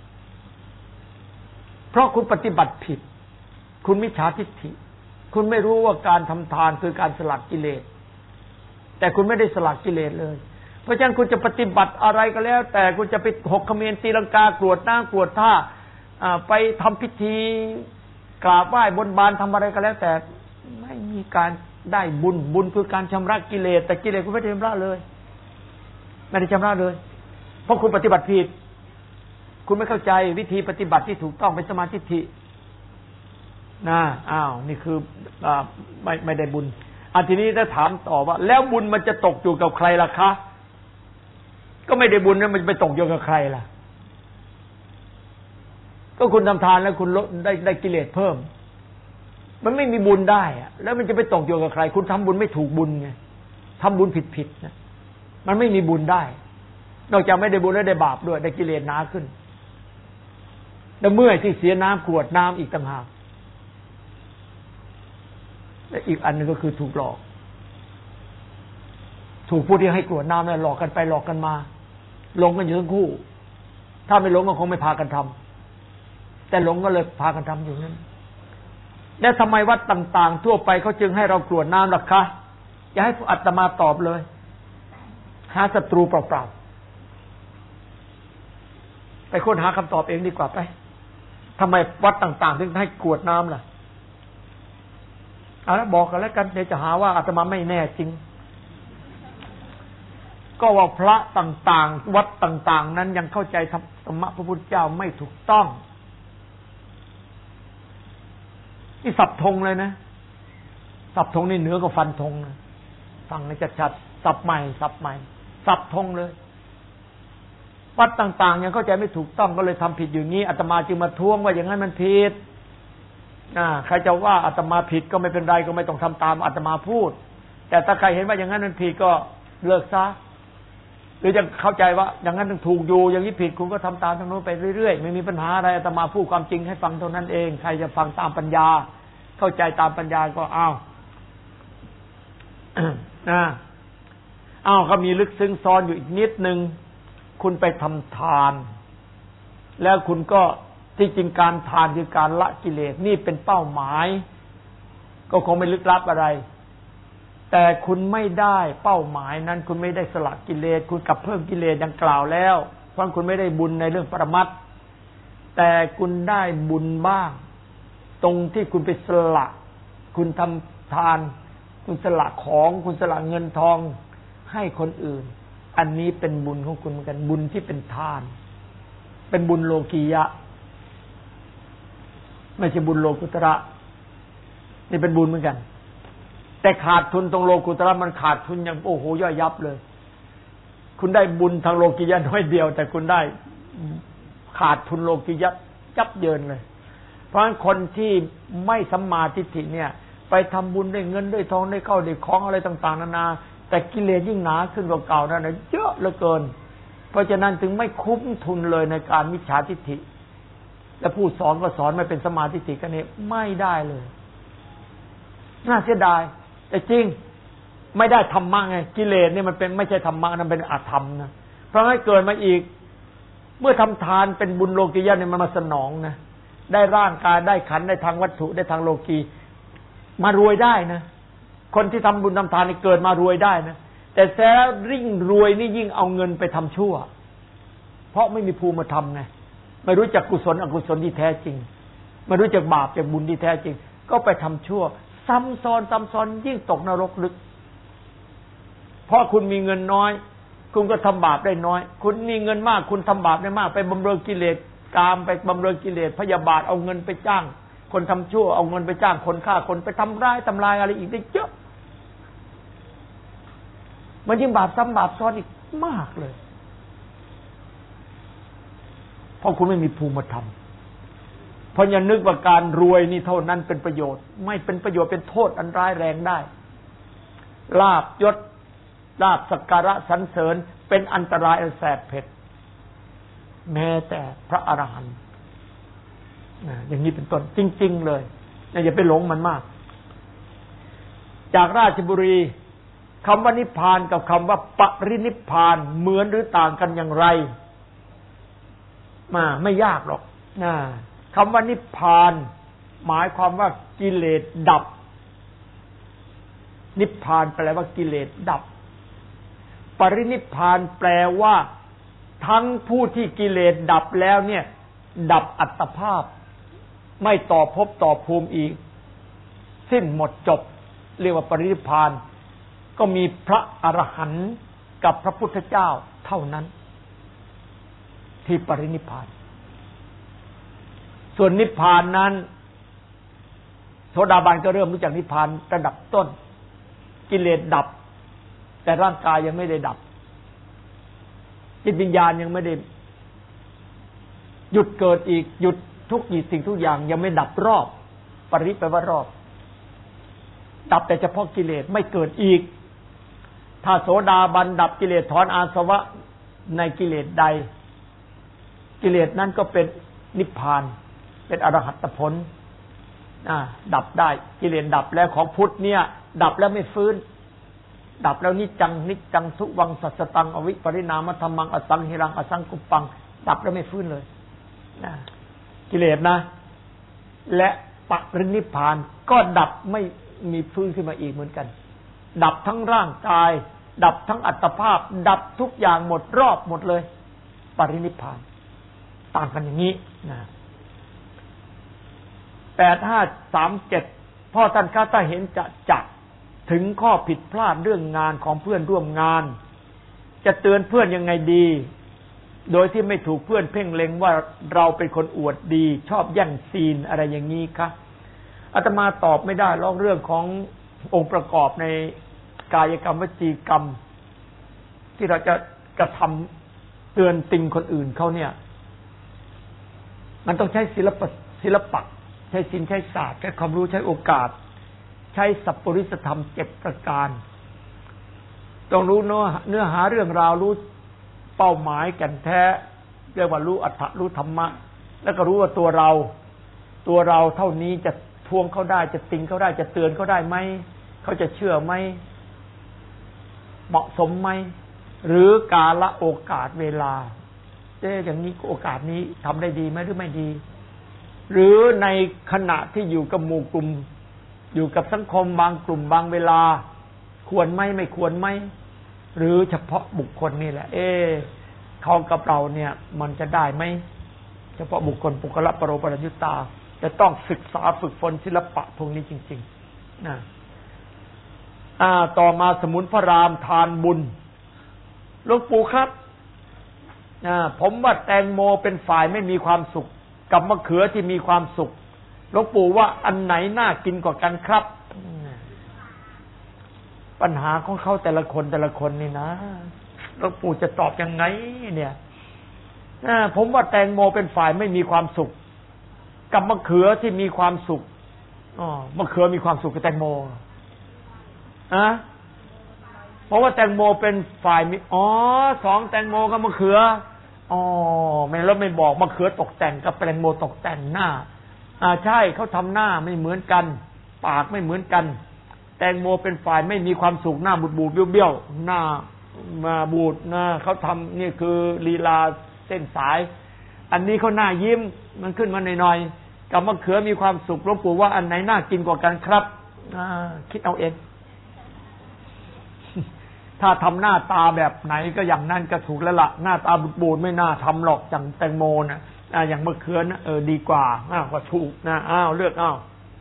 ๆเพราะคุณปฏิบัติผิดคุณมิจฉาทิฏฐิคุณไม่รู้ว่าการทำทานคือการสละกิเลสแต่คุณไม่ได้สละกิเลสเลยเพราะฉะนั้นคุณจะปฏิบัติอะไรก็แล้วแต่คุณจะไปหกเขมรตีลังกากรวดน้ำกรวดท่าไปทำพิธีกราบไหว้บนบานทำอะไรก็แล้วแต่ไม่มีการได้บุญบุญคือการชำระกิเลสแต่กิเลสคุณไม่ได้ชำระเลยไม่ได้ชำระเลยเพราะคุณปฏิบัติผิดคุณไม่เข้าใจวิธีปฏิบัติที่ถูกต้องเป็นสมาธิทินะอ้าวนี่คืออ่าไม่ไม่ได้บุญอันทีนี้ถ้าถามต่อว่าแล้วบุญมันจะตกอยู่กับใครล่ะคะก็ไม่ได้บุญแล้วมันจะไปตกอยู่กับใครล่ะก็คุณทำทานแล้วคุณลดได้ได้กิเลสเพิ่มมันไม่มีบุญได้อะแล้วมันจะไปตกอยู่กับใครคุณทำบุญไม่ถูกบุญไงทำบุญผิดๆนะมันไม่มีบุญได้นอกจากไม่ได้บุญแล้วได้บาปด้วยได้กิเลสหนาขึ้นแล้วเมื่อที่เสียน้ำกรวดน้ำอีกต่างหากและอีกอันนึงก็คือถูกหลอกถูกผู้ที่ให้กรวดน้ำเนี่ยหลอกกันไปหลอกกันมาหลงกันอยู่ทั้งคู่ถ้าไม่หลงก็คงไม่พากันทำแต่หลงก็เลยพากันทำอยู่นั้นแล้วทำไมวัดต่างๆทั่วไปเขาจึงให้เรากรวดน้ำล่ะคะอย่าให้อาตมาตอบเลยหาศัตรูเปล่าๆไปค้นหาคำตอบเองดีกว่าไปทำไมวัดต่างๆถึงให้กรวดน้ำล่ะเอาละบอกกันแล้วกันเดี๋ยวจะหาว่าอาตมาไม่แน่จริงก็ว่าพระต่างๆวัดต่างๆนั้นยังเข้าใจธรรมะพระพุทธเจ้าไม่ถูกต้องนี่สับธงเลยนะสับธงนี่เหนือกว่าฟันธงนะฟังให้ชัดๆสับใหม่สับใหม่สับทงเลยวัดต่างๆยังเข้าใจไม่ถูกต้องก็เลยทำผิดอยู่นี้อาตมาจึงมาท้วงว่าอย่างนั้นมันผิดอ่าใครจะว่าอาตมาผิดก็ไม่เป็นไรก็ไม่ต้องทำตามอาตมาพูดแต่ถ้าใครเห็นว่าอย่างนั้นมันผิดก็เลิกซะหรือจะเข้าใจว่าอย่างนั้นถูกอยู่อย่างนี้ผิดคุณก็ทำตามทางโน้นไปเรื่อยๆไม่มีปัญหาอะไรอาตมาพูดความจริงให้ฟังเท่านั้นเองใครจะฟังตามปัญญาเข้าใจตามปัญญาก็อ้าวนะอ้าวก็มีลึกซึ้งซ้อนอยู่อีกนิดนึงคุณไปทำทานแล้วคุณก็ที่จริงการทานคือการละกิเลสนี่เป็นเป้าหมายก็คงไม่ลึกลับอะไรแต่คุณไม่ได้เป้าหมายนั้นคุณไม่ได้สละกิเลสคุณกลับเพิ่มกิเลสดังกล่าวแล้วเพราะคุณไม่ได้บุญในเรื่องปรมัตถ์แต่คุณได้บุญบ้างตรงที่คุณไปสละคุณทำทานคุณสละของคุณสละเงินทองให้คนอื่นอันนี้เป็นบุญของคุณเหมือนกันบุญที่เป็นทานเป็นบุญโลกียะไม่ใช่บุญโลกุตระนี่เป็นบุญเหมือนกันแต่ขาดทุนตรงโลกุตระมันขาดทุนอย่างโอ้โหย่อยยับเลยคุณได้บุญทางโลกียะน้อยเดียวแต่คุณได้ขาดทุนโลกียะยับเยินเลยเพราะฉะนั้นคนที่ไม่สัมมาทิฏฐิเนี่ยไปทำบุญด้วยเงินด้วยทองด้วยข้าวด้วยของอะไรต่างๆนานาแต่กิเลสยิ่งหนาขึ้นกว่าเก่านั่นน่ะเยอะเหลือเกินเพราะฉะนั้นถึงไม่คุ้มทุนเลยในการมิจฉาทิฏฐิและผู้สอนก็สอนไม่เป็นสมาธิกันเนี่ยไม่ได้เลยน่าเสียดายแต่จริงไม่ได้ธรรมะไงกิเลสเนี่ยมันเป็นไม่ใช่ธรรมะนั่นเป็นอธรรมนะเพราะให้เกิดมาอีกเมื่อทำทานเป็นบุญโลกียะเนี่ยมันมาสนองนะได้ร่างกายได้ขันธ์ได้ทางวัตถุได้ทางโลกีมารวยได้นะคนที่ทำบุญทำทานนี่เกิดมารวยได้นะแต่แท้ริ่งรวยนี่ยิ่งเอาเงินไปทำชั่วเพราะไม่มีภูมิธรรมไงไม่รู้จักกุศลอกุศลที่แท้จริงไม่รู้จักบาปจากบุญที่แท้จริงก็ไปทำชั่วซ้ำซ้อนซ้ำซ้อนยิ่งตกนรกลึกเพราะคุณมีเงินน้อยคุณก็ทำบาปได้น้อยคุณมีเงินมากคุณทำบาปได้มากไปบำเรอกิเลสกามไปบำเรอกิเลสพยาบาทเอาเงินไปจ้างคนทำชั่วเอาเงินไปจ้างคนฆ่าคนไปทำร้ายทำลายอะไรอีกได้เยอะมันยิ่งบาปซ้ำบาปซ้อนอีกมากเลยเพราะคุณไม่มีภูมิธรรมเพราะอย่านึกว่าการรวยนี่เท่านั้นเป็นประโยชน์ไม่เป็นประโยชน์เป็นโทษอันร้ายแรงได้ลาภยศลาภสักการะสรรเสริญเป็นอันตรายอันแสบเผ็ดแม้แต่พระอรหันต์อย่างนี้เป็นต้นจริงๆเลยอย่าไปหลงมันมากจากราชบุรีคำว่านิพพานกับคำว่าปรินิพพานเหมือนหรือต่างกันอย่างไรมาไม่ยากหรอกนะคำว่านิพพานหมายความว่ากิเลสดับนิพพานแปลว่ากิเลสดับปรินิพพานแปลว่าทั้งผู้ที่กิเลสดับแล้วเนี่ยดับอัตภาพไม่ต่อภพต่อภูมิอีกสิ้นหมดจบเรียกว่าปรินิพพานก็มีพระอรหันต์กับพระพุทธเจ้าเท่านั้นที่ปรินิพพานส่วนนิพพานนั้นโสดาบันก็เริ่มรู้จักนิพพานระดับต้นกิเลสดับแต่ร่างกายยังไม่ได้ดับจิตวิญญาณยังไม่ได้หยุดเกิดอีกหยุดทุกสิ่งทุกอย่างยังไม่ดับรอบปริแปลว่ารอบดับแต่เฉพาะกิเลสไม่เกิดอีกถ้าโสดาบันดับกิเลสถอนอาสวะในกิเลสใดกิเลสนั้นก็เป็นนิพพานเป็นอรหัตผลดับได้กิเลสดับแล้วของพุทธเนี่ยดับแล้วไม่ฟื้นดับแล้วนิจจังนิจจังทุวังสัสตังอวิปริณามธรรมังอสังหิรังอสังกุปปังดับแล้วไม่ฟื้นเลยกิเลสนะและปรินิพพานก็ดับไม่มีฟื้นขึ้นมาอีกเหมือนกันดับทั้งร่างกายดับทั้งอัตภาพดับทุกอย่างหมดรอบหมดเลยปรินิพพานต่างกันอย่างนี้นะแปดห้าสามเจ็ดพ่อท่านข้าถ้าเห็นจะจักถึงข้อผิดพลาดเรื่องงานของเพื่อนร่วมงานจะเตือนเพื่อนยังไงดีโดยที่ไม่ถูกเพื่อนเพ่งเล็งว่าเราเป็นคนอวดดีชอบแย่งซีนอะไรอย่างนี้คะอาตมาตอบไม่ได้ลองเรื่องขององค์ประกอบในกายกรรมวจีกรรมที่เราจะกระทำเตือนติงคนอื่นเขาเนี่ยมันต้องใช้ศิลปะศิลปะใช้ศิลป์ใช้ศาสตร์ใช้ความรู้ใช้โอกาสใช้สัพปริสธรรมเจ็ดประการต้องรู้เนื้อเนื้อหาเรื่องราวรู้เป้าหมายแก่นแท้เรียกว่ารู้อัตถะรู้ธรรมะแล้วก็รู้ว่าตัวเราตัวเราเท่านี้จะทวงเขาได้จะติงเขาได้จะเตือนเขาได้ไหมเขาจะเชื่อไหมเหมาะสมไหมหรือกาลโอกาสเวลาเอ๊ะอย่างนี้โอกาสนี้ทำได้ดีไหมหรือไม่ดีหรือในขณะที่อยู่กับหมู่กลุ่มอยู่กับสังคมบางกลุ่มบางเวลาควรไหมไม่ควรไหมหรือเฉพาะบุคคลนี่แหละเอ๊ะเขากับเราเนี่ยมันจะได้ไหมเฉพาะบุคคลปุคละปโรปรัญญุตาจะต้องศึกษาฝึกฝนศิลปะพวกนี้จริงๆนะอ่าต่อมาสมุนพระรามทานบุญหลวงปู่ครับอ่าผมว่าแตงโมเป็นฝ่ายไม่มีความสุขกับมะเขือที่มีความสุขหลวงปู่ว่าอันไหนน่ากินกว่ากันครับปัญหาของเขาแต่ละคนแต่ละคนนี่นะหลวงปู่จะตอบยังไงเนี่ยผมว่าแตงโมเป็นฝ่ายไม่มีความสุขกับมะเขือที่มีความสุขอ๋อมะเขือมีความสุขกับแตงโมอะเพราะว่าแตงโมเป็นฝ่ายมีอ๋อสองแตงโมกับมะเขืออ๋อไม่แล้วไม่บอกมะเขือตกแต่งกับแตงโมตกแต่งหน้าอ่าใช่เขาทำหน้าไม่เหมือนกันปากไม่เหมือนกันแตงโมเป็นฝ่ายไม่มีความสุขหน้าบูดบูดเบี้ยวๆหน้ามาบูดหน้าเขาทำนี่คือลีลาเส้นสายอันนี้เขาหน้ายิ้มมันขึ้นมาหน่อยๆกับมะเขือมีความสุขหลวงปู่ว่าอันไหนน่ากินกว่ากันครับอ่าคิดเอาเองถ้าทำหน้าตาแบบไหนก็อย่างนั้นก็ถูกแล้วล่ะหน้าตาบูดๆไม่น่าทำหรอกอย่างแตงโมนะอ่าอย่างมะเขือนะเออดีกว่าอ้าวก็ถูกนะอ้าวเลือกอ้าว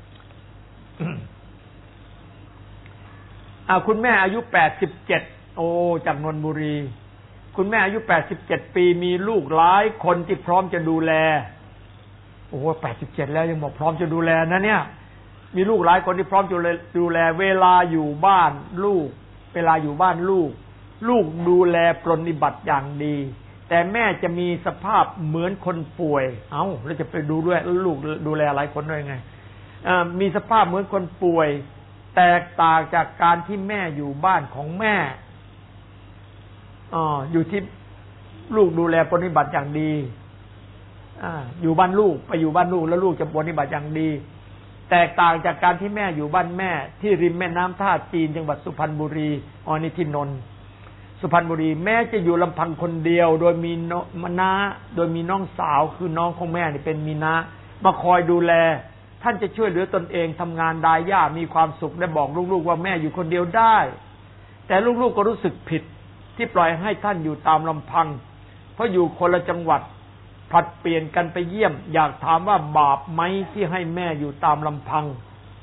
อ่าคุณแม่อายุแปดสิบเจ็ดโอ้จากนนทบุรีคุณแม่อายุแปดสิบเจ็ดปีมีลูกหลายคนที่พร้อมจะดูแลโอ้แปดสิบเจ็ดแล้วยังบอกพร้อมจะดูแลนะเนี่ยมีลูกหลายคนที่พร้อมจะดูแลเวลาอยู่บ้านลูกเวลาอยู่บ้านลูกลูกดูแลปรนนิบัติอย่างดีแต่แม่จะมีสภาพเหมือนคนป่วยเอ้าแล้วจะไปดูด้วยลูกดูแลหลายคนได้ไงมีสภาพเหมือนคนป่วยแตกต่างจากการที่แม่อยู่บ้านของแม่อ๋ออยู่ที่ลูกดูแลปรนนิบัติอย่างดีอ่าอยู่บ้านลูกไปอยู่บ้านลูกแล้วลูกจะปรนนิบัติอย่างดีแตกต่างจากการที่แม่อยู่บ้านแม่ที่ริมแม่น้ำท่าจีนจังหวัดสุพรรณบุรีอ๋อนี่ที่นนท์สุพรรณบุรีแม่จะอยู่ลำพังคนเดียวโดยมีน้าโดยมีน้องสาวคือน้องของแม่นี่เป็นมีน้ามาคอยดูแลท่านจะช่วยเหลือตนเองทำงานดายย่ามีความสุขและบอกลูกๆว่าแม่อยู่คนเดียวได้แต่ลูกๆก็รู้สึกผิดที่ปล่อยให้ท่านอยู่ตามลำพังเพราะอยู่คนละจังหวัดผลัดเปลี่ยนกันไปเยี่ยมอยากถามว่าบาปไหมที่ให้แม่อยู่ตามลำพัง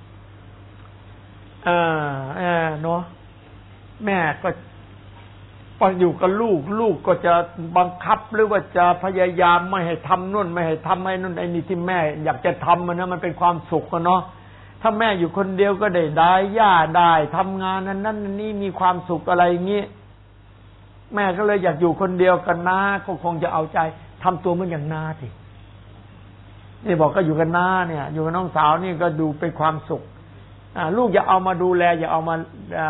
เออเออเนาะแม่ก็พออยู่กับลูกลูกก็จะบังคับหรือว่าจะพยายามไม่ให้ทำนู่นไม่ให้ทำไอ้นู่นไอ้นี่ที่แม่อยากจะทำมันนะมันเป็นความสุขเนาะถ้าแม่อยู่คนเดียวก็ได้ได้ย่าได้ทำงานนั้นนั่นนี่มีความสุขอะไรอย่างนี้แม่ก็เลยอยากอยู่คนเดียวกันนะก็คงจะเอาใจทำตัวเหมือนอย่างนาสินี่บอกก็อยู่กันน้าเนี่ยอยู่กับน้องสาวนี่ก็ดูเป็นความสุขลูกอย่าเอามาดูแลอย่าเอามา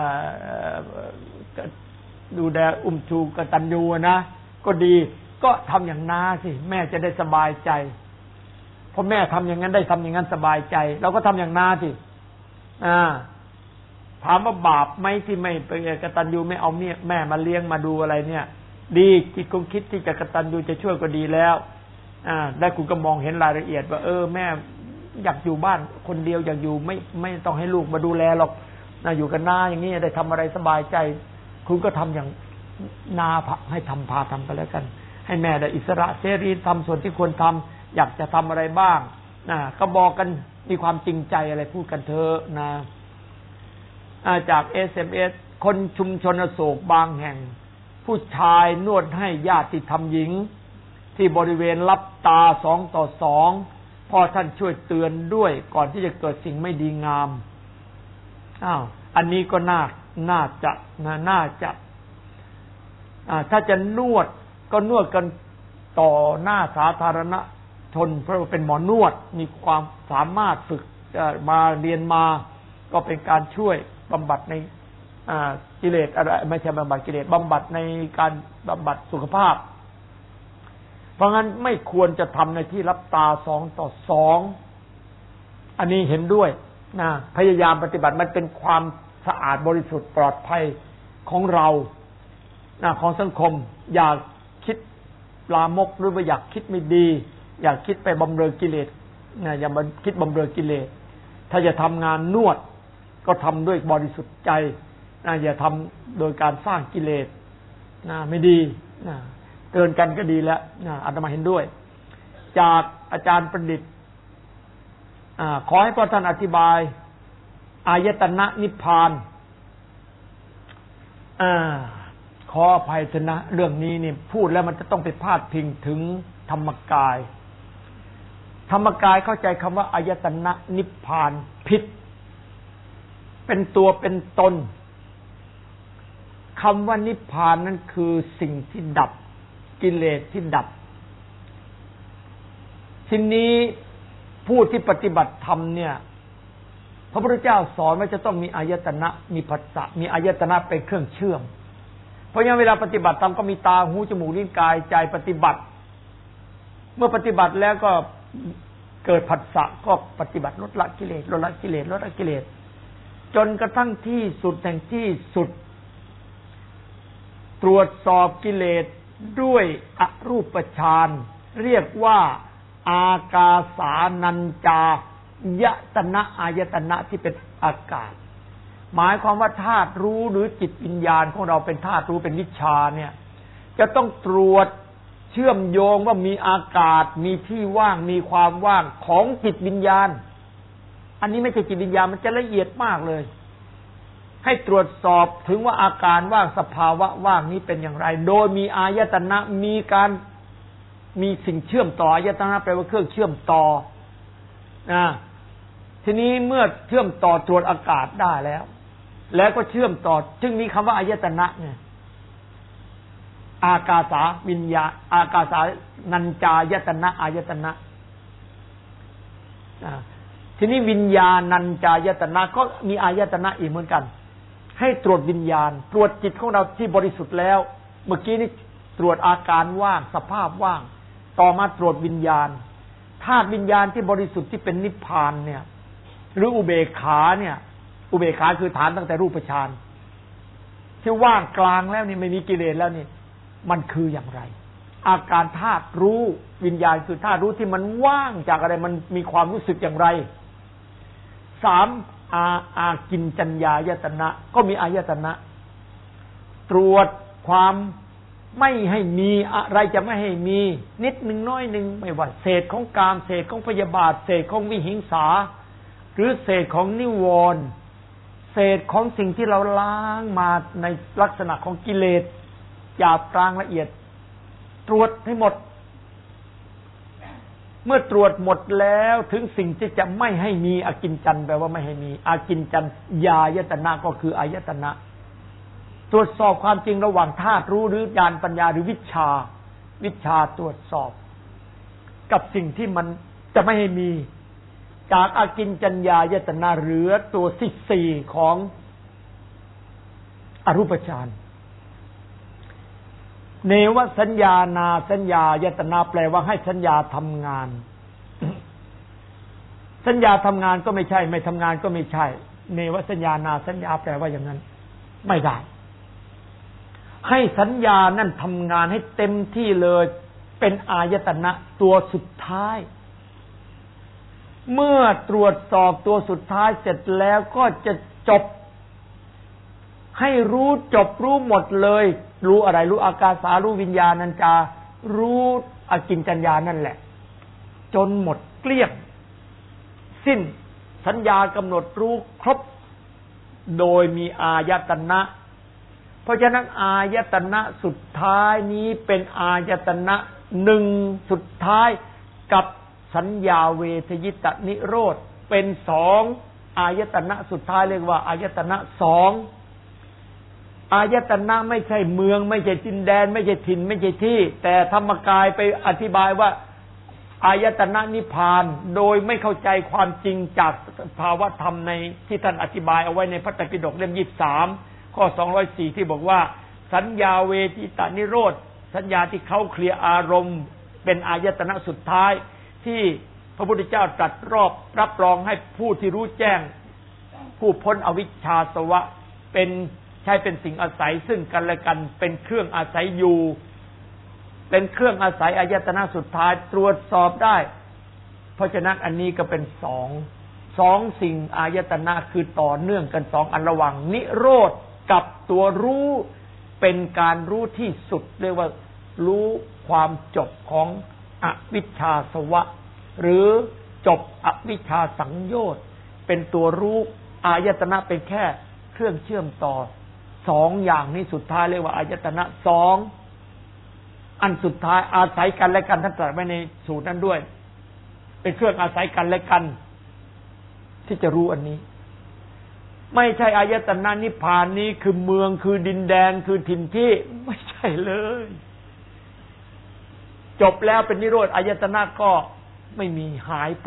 ดูแลอุ้มชูกตัญญูนะก็ดีก็ทำอย่างน้าสิแม่จะได้สบายใจเพราะแม่ทำอย่างนั้นได้ทำอย่างนั้นสบายใจเราก็ทำอย่างน้าสิอ่าถามว่าบาปไหมที่ไม่ไปกตัญญูไม่เอาเมียแม่มาเลี้ยงมาดูอะไรเนี่ยดีจิตคงคิดที่จะกตัญญูจะช่วยก็ดีแล้วอ่าได้คุณก็มองเห็นรายละเอียดว่าเออแม่อยากอยู่บ้านคนเดียวอยากอยู่ไม่ไม่ต้องให้ลูกมาดูแลหรอกนะอยู่กันน้าอย่างนี้ได้ทำอะไรสบายใจคุณก็ทำอย่างนาให้ทำพาทำกันแล้วกันให้แม่ได้อิสระเสรีทำส่วนที่ควรทำอยากจะทำอะไรบ้างนะก็บอกกันมีความจริงใจอะไรพูดกันเถอะนะจาก เอส เอ็ม เอส คนชุมชนอโศกบางแห่งผู้ชายนวดให้ญาติธรรมหญิงที่บริเวณรับตาสองต่อสองพ่อท่านช่วยเตือนด้วยก่อนที่จะเกิดสิ่งไม่ดีงามอ้าวอันนี้ก็น่าน่าจะน่าจะถ้าจะนวดก็นวดกันต่อหน้าสาธารณชนเพราะว่าเป็นหมอนวดมีความสามารถฝึกมาเรียนมาก็เป็นการช่วยบำบัดในกิเลสอะไรไม่ใช่บำบัดกิเลสบำบัดในการบำบัดสุขภาพเพราะงั้นไม่ควรจะทำในที่รับตาสองต่อสองอันนี้เห็นด้วยนะพยายามปฏิบัติมันเป็นความสะอาดบริสุทธิ์ปลอดภัยของเรานะของสังคมอยากคิดลามกหรือว่าอยากคิดไม่ดีอยากคิดไปบำเรอกิเลสนะอย่ามาคิดบำเรอกิเลสถ้าจะทำงานนวดก็ทำด้วยบริสุทธิ์ใจนะอย่าทำโดยการสร้างกิเลสนะไม่ดีนะเตือนกันก็ดีแล้วนะอาตมาเห็นด้วย จากอาจารย์ประดิษฐ์ขอให้พระท่านอธิบายอายตนะนิพพานอขออภัยนะเรื่องนี้นี่พูดแล้วมันจะต้องไปพาดพิงถึงธรรมกายธรรมกายเข้าใจคำว่าอายตนะนิพพานผิดเป็นตัวเป็นตนคำว่านิพพานนั้นคือสิ่งที่ดับกิเลสที่ดับทีนี้ผู้ที่ปฏิบัติธรรมเนี่ยพระพุทธเจ้าสอนว่าจะต้องมีอายตนะมีผัสสะมีอายตนะเป็นเครื่องเชื่อมเพราะงั้นเวลาปฏิบัติธรรมก็มีตาหูจมูกลิ้นกายใจปฏิบัติเมื่อปฏิบัติแล้วก็เกิดผัสสะก็ปฏิบัติลดละกิเลสลดละกิเลสลดละกิเลสจนกระทั่งที่สุดแห่งที่สุดตรวจสอบกิเลสด้วยอรูปฌานเรียกว่าอากาสานัญจายตนะอายตนะที่เป็นอากาศหมายความว่าธาตุรู้หรือจิตวิญญาณของเราเป็นธาตุรู้เป็นวิชาเนี่ยจะต้องตรวจเชื่อมโยงว่ามีอากาศมีที่ว่างมีความว่างของจิตวิญญาณอันนี้ไม่ใช่จิตวิญญาณมันจะละเอียดมากเลยให้ตรวจสอบถึงว่าอาการว่างสภาวะว่างนี้เป็นอย่างไรโดยมีอายตนะมีการมีสิ่งเชื่อมต่ออายตนะแปลว่าเครื่องเชื่อมต่อนะทีนี้เมื่อเชื่อมต่อตรวจอากาศได้แล้วแล้วก็เชื่อมต่อจึงมีคำว่าอายตนะไงอากาสาวิญญาอากาสานัญจายตนะอายตนะทีนี้วิญญาณัญจายตนะก็มีอายตนะอีกเหมือนกันให้ตรวจวิญญาณตรวจจิตของเราที่บริสุทธิ์แล้วเมื่อกี้นี้ตรวจอาการว่างสภาพว่างต่อมาตรวจวิญญาณธาตุวิญญาณที่บริสุทธิ์ที่เป็นนิพพานเนี่ยหรืออุเบกขาเนี่ยอุเบกขาคือฐานตั้งแต่รูปฌานที่ว่างกลางแล้วนี่ไม่มีกิเลสแล้วนี่มันคืออย่างไรอาการธาตุรู้วิญญาณคือธาตุรู้ที่มันว่างจากอะไรมันมีความรู้สึกอย่างไรสามอาอากินจัญญายตนะก็มีอายตนะตรวจความไม่ให้มีอะไรจะไม่ให้มีนิดหนึ่งน้อยหนึ่งไม่ว่าเศษของกามเศษของพยาบาทเศษของวิหิงสาหรือเศษของนิวรณ์เศษของสิ่งที่เราล้างมาในลักษณะของกิเลสหยาบกลางละเอียดตรวจให้หมดเมื่อตรวจหมดแล้วถึงสิ่งที่จะไม่ให้มีอากินจัญแปลว่าไม่ให้มีอากินจัญญายตนะก็คืออายตนะตรวจสอบความจริงระหว่างธาตุรู้หรือญาณปัญญาหรือวิชาวิชาตรวจสอบกับสิ่งที่มันจะไม่ให้มีจากอากินจัญญายตนะเหลือตัวที่สี่ของอรูปฌานเนวสัญญานาสัญญายตนะแปลว่าให้สัญญาทำงาน สัญญาทำงานก็ไม่ใช่ไม่ทำงานก็ไม่ใช่เนวสัญญานาสัญญาแปลว่าอย่างนั้นไม่ได้ให้สัญญานั่นทำงานให้เต็มที่เลยเป็นอายตนะตัวสุดท้ายเมื่อตรวจสอบตัวสุดท้ายเสร็จแล้วก็จะจบให้รู้จบรู้หมดเลยรู้อะไรรู้อากาสารู้วิญญาณัญจารู้อากินจัญญานั่นแหละจนหมดเกลี้ยงสิ้นสัญญากำหนดรู้ครบโดยมีอายตนะเพราะฉะนั้นอายตนะสุดท้ายนี้เป็นอายตนะหนึ่งสุดท้ายกับสัญญาเวทยิตนิโรธเป็นสองอายตนะสุดท้ายเรียกว่าอายตนะสองอายตนะไม่ใช่เมืองไม่ใช่ดินแดนไม่ใช่ถิ่นไม่ใช่ที่แต่ธรรมกายไปอธิบายว่าอายตนะนิพพานโดยไม่เข้าใจความจริงจากภาวะธรรมในที่ท่านอธิบายเอาไว้ในพระไตรปิฎกเล่มยี่สิบสามข้อสองร้อยสี่ที่บอกว่าสัญญาเวทิตานิโรธสัญญาที่เขาเคลียร์อารมณ์เป็นอายตนะสุดท้ายที่พระพุทธเจ้าตรัสรอบรับรองให้ผู้ที่รู้แจ้งผู้พ้นอวิชชาสวะเป็นใช้เป็นสิ่งอาศัยซึ่งกันและกันเป็นเครื่องอาศัยอยู่เป็นเครื่องอาศัยอายตนะสุดท้ายตรวจสอบได้เพราะฉะนั้นอันนี้ก็เป็นสองสองสิ่งอายตนะคือต่อเนื่องกันสองอันระหว่างนิโรธกับตัวรู้เป็นการรู้ที่สุดเรียกว่ารู้ความจบของอวิชชาสวะหรือจบอวิชชาสังโยชน์เป็นตัวรู้อายตนะเป็นแค่เครื่องเชื่อมต่อสองอย่างนี้สุดท้ายเรียกว่าอายตนะสองอันสุดท้ายอาศัยกันและกันท่านตรัสไว้ในสูตรนั้นด้วยเป็นเครื่องอาศัยกันและกันที่จะรู้อันนี้ไม่ใช่อายตนะนิพพานนี้คือเมืองคือดินแดนคือถิ่นที่ไม่ใช่เลยจบแล้วเป็นนิโรธอายตนะก็ไม่มีหายไป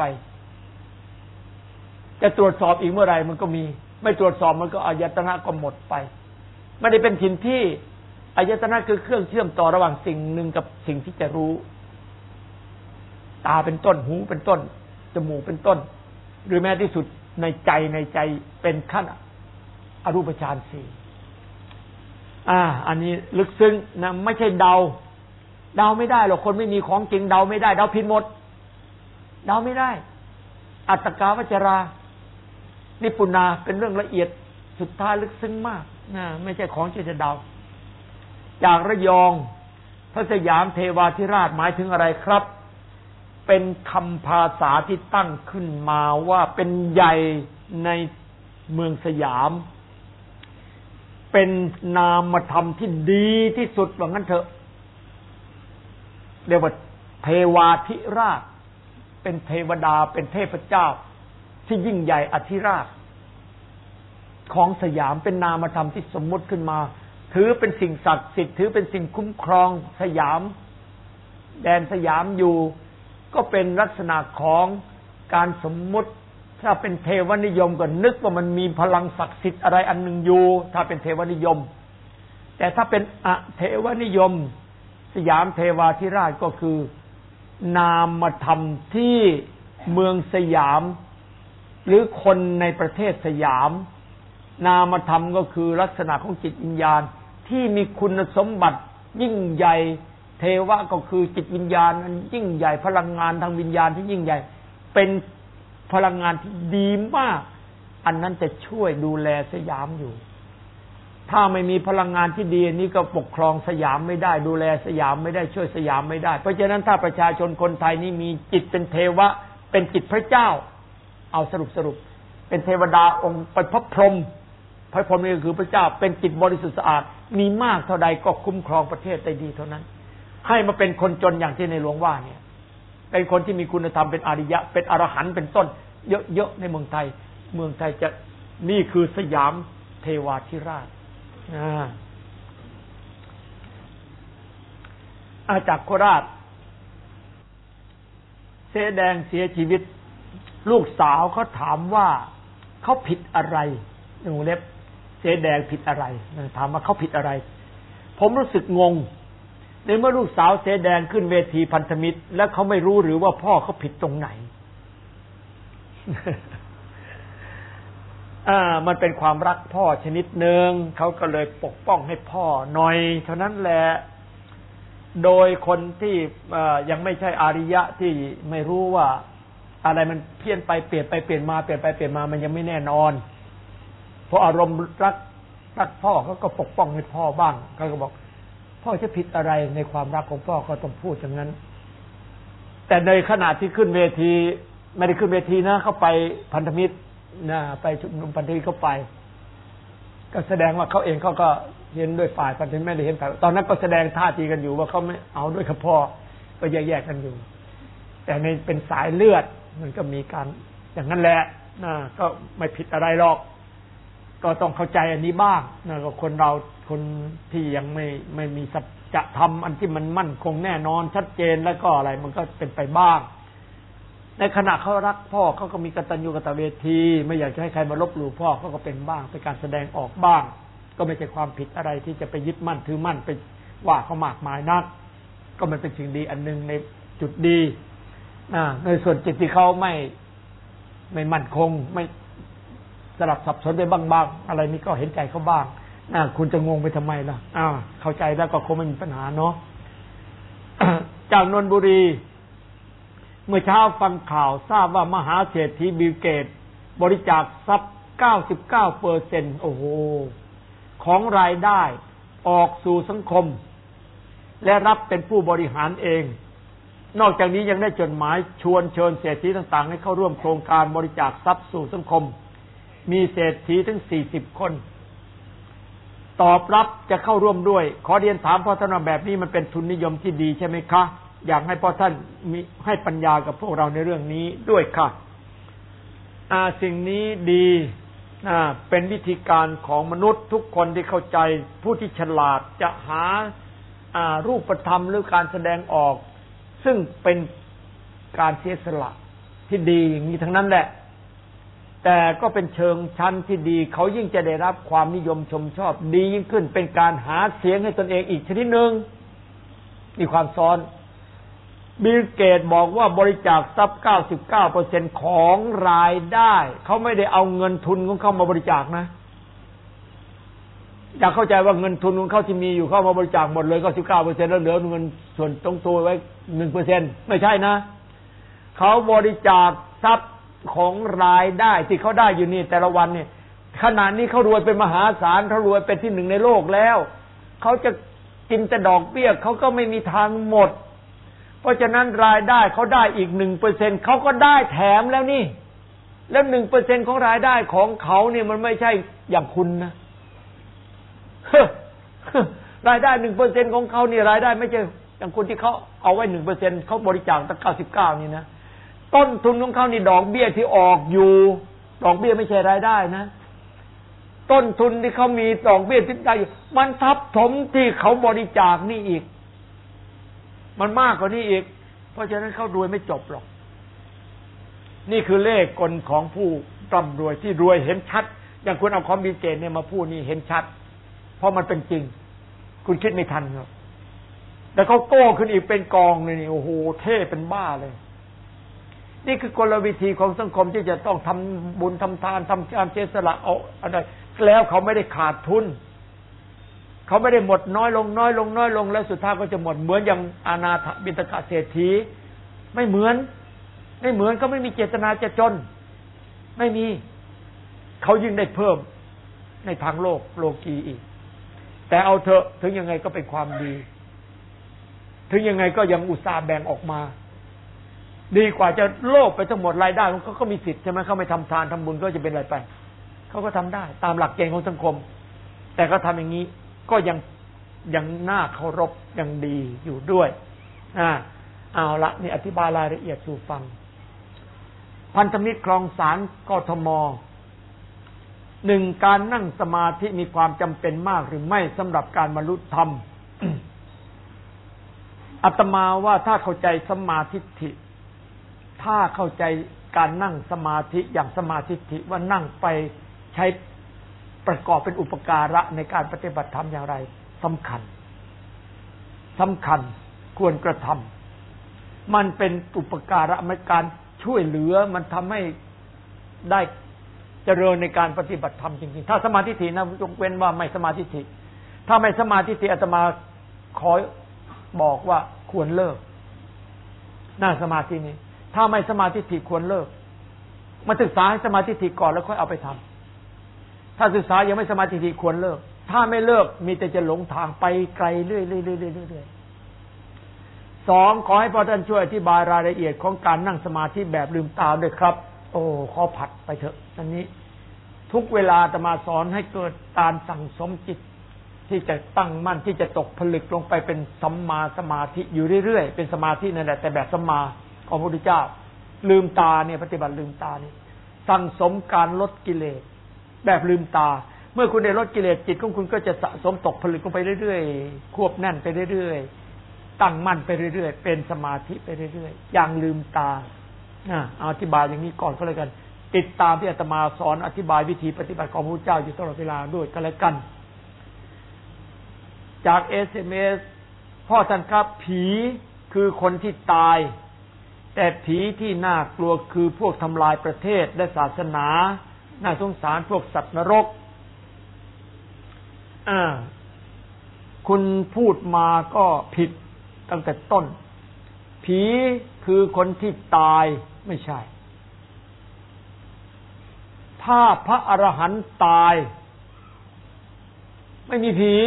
จะตรวจสอบอีกเมื่อไหร่มันก็มีไม่ตรวจสอบมันก็อายตนะก็หมดไปไม่ได้เป็นถิ่นที่อายตนะคือเครื่องเชื่อมต่อระหว่างสิ่งหนึ่งกับสิ่งที่จะรู้ตาเป็นต้นหูเป็นต้นจมูกเป็นต้นหรือแม้ที่สุดในใจในใจเป็นขั้นอรูปฌานสี่อ่าอันนี้ลึกซึ้งนะไม่ใช่เดาเดาไม่ได้หรอกคนไม่มีของจริงเดาไม่ได้เดาผิดหมดเดาไม่ได้อัตตกาวจรานิปุนาเป็นเรื่องละเอียดสุดท้ายลึกซึ้งมากนะไม่ใช่ของที่จะเดาจากระยองพระสยามเทวาธิราชหมายถึงอะไรครับเป็นคำภาษาที่ตั้งขึ้นมาว่าเป็นใหญ่ในเมืองสยามเป็นนามธรรมที่ดีที่สุดว่างั้นเถอะเรียกว่าเทวาธิราชเป็นเทวดาเป็นเทพเจ้าที่ยิ่งใหญ่อธิราชของสยามเป็นนามธรรมที่สมมุติขึ้นมาถือเป็นสิ่งศักดิ์สิทธิ์ถือเป็นสิ่งคุ้มครองสยามแดนสยามอยู่ก็เป็นลักษณะของการสมมุติถ้าเป็นเทวนิยมก็นึกว่ามันมีพลังศักดิ์สิทธิ์อะไรอันหนึ่งอยู่ถ้าเป็นเทวนิยมแต่ถ้าเป็นอเทวนิยมสยามเทวาธิราชก็คือนามธรรมที่เมืองสยามหรือคนในประเทศสยามนามธรรมก็คือลักษณะของจิตวิญญาณที่มีคุณสมบัติยิ่งใหญ่เทวะก็คือจิตวิญญาณอันยิ่งใหญ่พลังงานทางวิญญาณที่ยิ่งใหญ่เป็นพลังงานที่ดีมากอันนั้นจะช่วยดูแลสยามอยู่ถ้าไม่มีพลังงานที่ดีนี้ก็ปกครองสยามไม่ได้ดูแลสยามไม่ได้ช่วยสยามไม่ได้เพราะฉะนั้นถ้าประชาชนคนไทยนี่มีจิตเป็นเทวะเป็นจิตพระเจ้าเอาสรุปสรุปเป็นเทวดาองค์เป็นพระพรหมพระพรหมนี่ก็คือพระเจ้าเป็นจิตบริสุทธิ์สะอาดมีมากเท่าใดก็คุ้มครองประเทศได้ดีเท่านั้นให้มาเป็นคนจนอย่างที่ในหลวงว่าเนี่ยเป็นคนที่มีคุณธรรมเป็นอริยะเป็นอรหันต์เป็นต้นเยอะๆในเมืองไทยเมืองไทยจะนี่คือสยามเทวาธิราชอาจากโคราชเสแดงเสียชีวิตลูกสาวเขาถามว่าเขาผิดอะไรในวงเล็บเสแดงผิดอะไรถามว่าเขาผิดอะไรผมรู้สึกงงในเมื่อลูกสาวเสแดงขึ้นเวทีพันธมิตรแล้วเขาไม่รู้หรือว่าพ่อเขาผิดตรงไหน อ่ามันเป็นความรักพ่อชนิดหนึ่งเขาก็เลยปกป้องให้พ่อหน่อยเท่านั้นแหละโดยคนที่ยังไม่ใช่อาริยะที่ไม่รู้ว่าอะไรมันเพี้ยนไปเปลี่ยนไปเปลี่ยนมาเปลี่ยนไปเปลี่ยนมามันยังไม่แน่นอนเพราะอารมณ์รักรักพ่อเขาก็ปกป้องให้พ่อบ้างเขาก็บอกพ่อจะผิดอะไรในความรักของพ่อก็ต้องพูดอย่างนั้นแต่ในขณะที่ขึ้นเวทีไม่ได้ขึ้นเวทีนะเขาไปพันธมิตรนะไปชุมนุมพันธมิตรเขาไปก็แสดงว่าเขาเองเขาก็เห็นด้วยฝ่ายพันธมิตรไม่ได้เห็นฝ่ายตอนนั้นก็แสดงท่าทีกันอยู่ว่าเขาไม่เอาด้วยกับพ่อก็แยกๆกันอยู่แต่ในเป็นสายเลือดมันก็มีการอย่างนั้นแหละนะก็ไม่ผิดอะไรหรอกก็ต้องเข้าใจอันนี้บ้างนะก็คนเราคนที่ยังไม่ไม่มีสัจธรรมอันที่มันมั่นคงแน่นอนชัดเจนแล้วก็อะไรมันก็เป็นไปบ้างในขณะเขารักพ่อเขาก็มีกตัญญูกตเวทีไม่อยากจะให้ใครมาลบหลู่พ่อเขาก็เป็นบ้างเป็นการแสดงออกบ้างก็ไม่ใช่ความผิดอะไรที่จะไปยึดมั่นถือมั่นไปว่าเขามากมายนักก็มันเป็นสิ่งดีอันนึงในจุดดีนะในส่วนจิตที่เขาไม่ไม่มั่นคงไม่สลับสับสนไปบ้างๆอะไรนี้ก็เห็นใจเขาบ้างนะคุณจะงงไปทำไมล่ะอ้าวเข้าใจแล้วก็คงไม่มีปัญหาเนาะ จากนนทบุรีเมื่อเช้าฟังข่าวทราบว่ามหาเศรษฐีบิลเกตส์บริจาคทรัพย์ เก้าสิบเก้าเปอร์เซ็นต์ โอ้โหของรายได้ออกสู่สังคมและรับเป็นผู้บริหารเองนอกจากนี้ยังได้จดหมายชวนเชิญเศรษฐีต่างๆให้เข้าร่วมโครงการบริจาคทรัพย์สู่สังคมมีเศรษฐีถึงสี่สิบคนตอบรับจะเข้าร่วมด้วยขอเรียนถามพ่อท่านแบบนี้มันเป็นทุนนิยมที่ดีใช่ไหมคะอยากให้พ่อท่านมีให้ปัญญากับพวกเราในเรื่องนี้ด้วยค่ะอ่าสิ่งนี้ดีอ่าเป็นวิธีการของมนุษย์ทุกคนที่เข้าใจผู้ที่ฉลาดจะหาอ่ารูปธรรมหรือการแสดงออกซึ่งเป็นการเสียสละที่ดีอย่างนี้ทั้งนั้นแหละแต่ก็เป็นเชิงชั้นที่ดีเขายิ่งจะได้รับความนิยมชมชอบดียิ่งขึ้นเป็นการหาเสียงให้ตนเองอีกชนิดหนึ่งมีความซ้อนบิลเกตส์บอกว่าบริจาคทรัพย์ เก้าสิบเก้าเปอร์เซ็นต์ ของรายได้เขาไม่ได้เอาเงินทุนของเขามาบริจาคนะอยากเข้าใจว่าเงินทุนของเขาที่มีอยู่เข้ามาบริจาคหมดเลย เก้าสิบเก้าเปอร์เซ็นต์ แล้วเหลือเงินส่วนตรงตัวไว้ หนึ่งเปอร์เซ็นต์ ไม่ใช่นะเขาบริจาคทรัพย์ของรายได้ที่เขาได้อยู่นี่แต่ละวันเนี่ยขณะนี้เขารวยเป็นมหาศาลเขารวยเป็นที่หนึ่งในโลกแล้วเขาจะกินแต่ดอกเบี้ยเขาก็ไม่มีทางหมดเพราะฉะนั้นรายได้เขาได้อีก หนึ่งเปอร์เซ็นต์ เขาก็ได้แถมแล้วนี่แล้ว หนึ่งเปอร์เซ็นต์ ของรายได้ของเขาเนี่ยมันไม่ใช่อย่างคุณนะรายได้ หนึ่งเปอร์เซ็นต์ ของเขานี่รายได้ไม่ใช่อย่างคุณที่เขาเอาไว้ หนึ่งเปอร์เซ็นต์ เขาบริจาคตั้งเก้าสิบเก้านี่นะต้นทุนของเขานี่ดอกเบี้ยที่ออกอยู่ดอกเบี้ยไม่ใช่รายได้นะต้นทุนที่เขามีดอกเบี้ยที่ได้อยู่มันทับถมที่เขาบริจาคนี่อีกมันมากกว่านี้อีกเพราะฉะนั้นเขารวยไม่จบหรอกนี่คือเลขกลของผู้ร่ำรวยที่รวยเห็นชัดอย่างคุณเอาคอมบิลเกตส์เนี่ยมาพูดนี่เห็นชัดเพราะมันเป็นจริงคุณคิดไม่ทันครับแต่เขาโก้ขึ้นอีกเป็นกองเลยนี่โอ้โหเท่เป็นบ้าเลยนี่คือกลวิธีของสังคมที่จะต้องทำบุญทำทานทำการเสียสละเอาอะไรแล้วเขาไม่ได้ขาดทุนเขาไม่ได้หมดน้อยลงน้อยลงน้อยลงแล้วสุดท้ายก็จะหมดเหมือนอย่างอานาถบิณฑกเศรษฐีไม่เหมือนไม่เหมือนเขาไม่มีเจตนาจะจนไม่มีเขายิ่งได้เพิ่มในทางโลกโลกีอีกแต่เอาเถอะถึงยังไงก็เป็นความดีถึงยังไงก็ยังอุตส่าห์แบ่งออกมาดีกว่าจะโลภไปทั้งหมดรายได้เขาก็มีสิทธิ์ใช่ไหมเขาไม่ทำทานทำบุญก็จะเป็นอะไรไปเขาก็ทำได้ตามหลักเกณฑ์ของสังคมแต่เขาทำอย่างนี้ก็ยังยังน่าเคารพยังดีอยู่ด้วยอ่าเอาละนี่อธิบายรายละเอียดสู่ฟังพันธมิตรคลองสารกทมหนึ่งการนั่งสมาธิมีความจำเป็นมากหรือไม่สำหรับการบรรลุธรรม อาตมาว่าถ้าเข้าใจสัมมาทิฏฐิถ้าเข้าใจการนั่งสมาธิอย่างสมาธิฏฐิว่านั่งไปใช้ประกอบเป็นอุปการะในการปฏิบัติธรรมอย่างไรสำคัญสำคัญควรกระทำมันเป็นอุปการะในการช่วยเหลือมันทำให้ได้เจริญในการปฏิบัติธรรมจริงๆถ้าสมาธิฏฐินะยกเว้นว่าไม่สมาธิฏฐิถ้าไม่สมาธิฏฐิอาตมาขอบอกว่าควรเลิกนั่งสมาธินี้ถ้าไม่สมาธิฏฐิควรเลิกมาศึกษาให้สมาธิฏฐิก่อนแล้วค่อยเอาไปทำถ้าศึกษายังไม่สมาธิฏฐิควรเลิกถ้าไม่เลิกมีแต่จะหลงทางไปไกลเรื่อยๆๆๆสองขอให้พ่อท่านช่วยอธิบายรายละเอียดของการนั่งสมาธิแบบลืมตาด้วยครับโอ้ขอผัดไปเถอะอันนี้ทุกเวลาอาตมาสอนให้เกิดการสั่งสมจิตที่จะตั้งมั่นที่จะตกผลึกลงไปเป็นสัมมาสมาธิอยู่เรื่อยๆเป็นสมาธินั่นแหละแต่แบบสัมมาของพระพุทธเจ้าลืมตาเนี่ยปฏิบัติลืมตานี่สั่งสมการลดกิเลสแบบลืมตาเมื่อคุณได้ลดกิเลสจิตของคุณก็จะสะสมตกผลึกลงไปเรื่อยๆควบแน่นไปเรื่อยๆตั้งมั่นไปเรื่อยๆเป็นสมาธิไปเรื่อยๆอย่างลืมตาอ่าอธิบายอย่างนี้ก่อนก็แล้วกันติดตามที่อาตมาสอนอธิบายวิธีปฏิบัติของพระพุทธเจ้าอยู่ตลอดเวลาด้วยก็แล้วกันจาก เอส เอ็ม เอส พ่อท่านครับผีคือคนที่ตายแต่ผีที่น่ากลัวคือพวกทำลายประเทศและศาสนาน่าสงสารพวกสัตว์นรกอ่าคุณพูดมาก็ผิดตั้งแต่ต้นผีคือคนที่ตายไม่ใช่ถ้าพระอรหันต์ตายไม่มีผี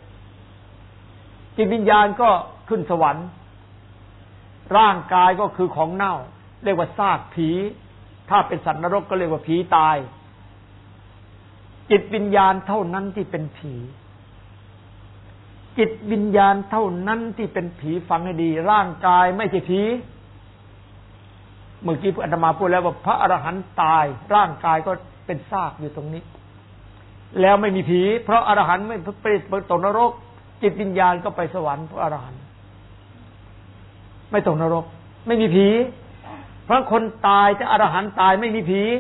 จิตวิญญาณก็ขึ้นสวรรค์ร่างกายก็คือของเน่าเรียกว่าซากผีถ้าเป็นสัตว์นรกก็เรียกว่าผีตายจิตวิญญาณเท่านั้นที่เป็นผีจิตวิญญาณเท่านั้นที่เป็นผีฟังให้ดีร่างกายไม่ใช่ผีเมื่อกี้อาตมาพูดแล้วว่าพระอรหันต์ตายร่างกายก็เป็นซากอยู่ตรงนี้แล้วไม่มีผีเพราะอรหันต์ไม่ไปตกนรกจิตวิญญาณก็ไปสวรรค์พระอรหันต์ไม่ตกนรกไม่มีผีเพราะคนตายแต่อรหันต์ตายไม่มีผี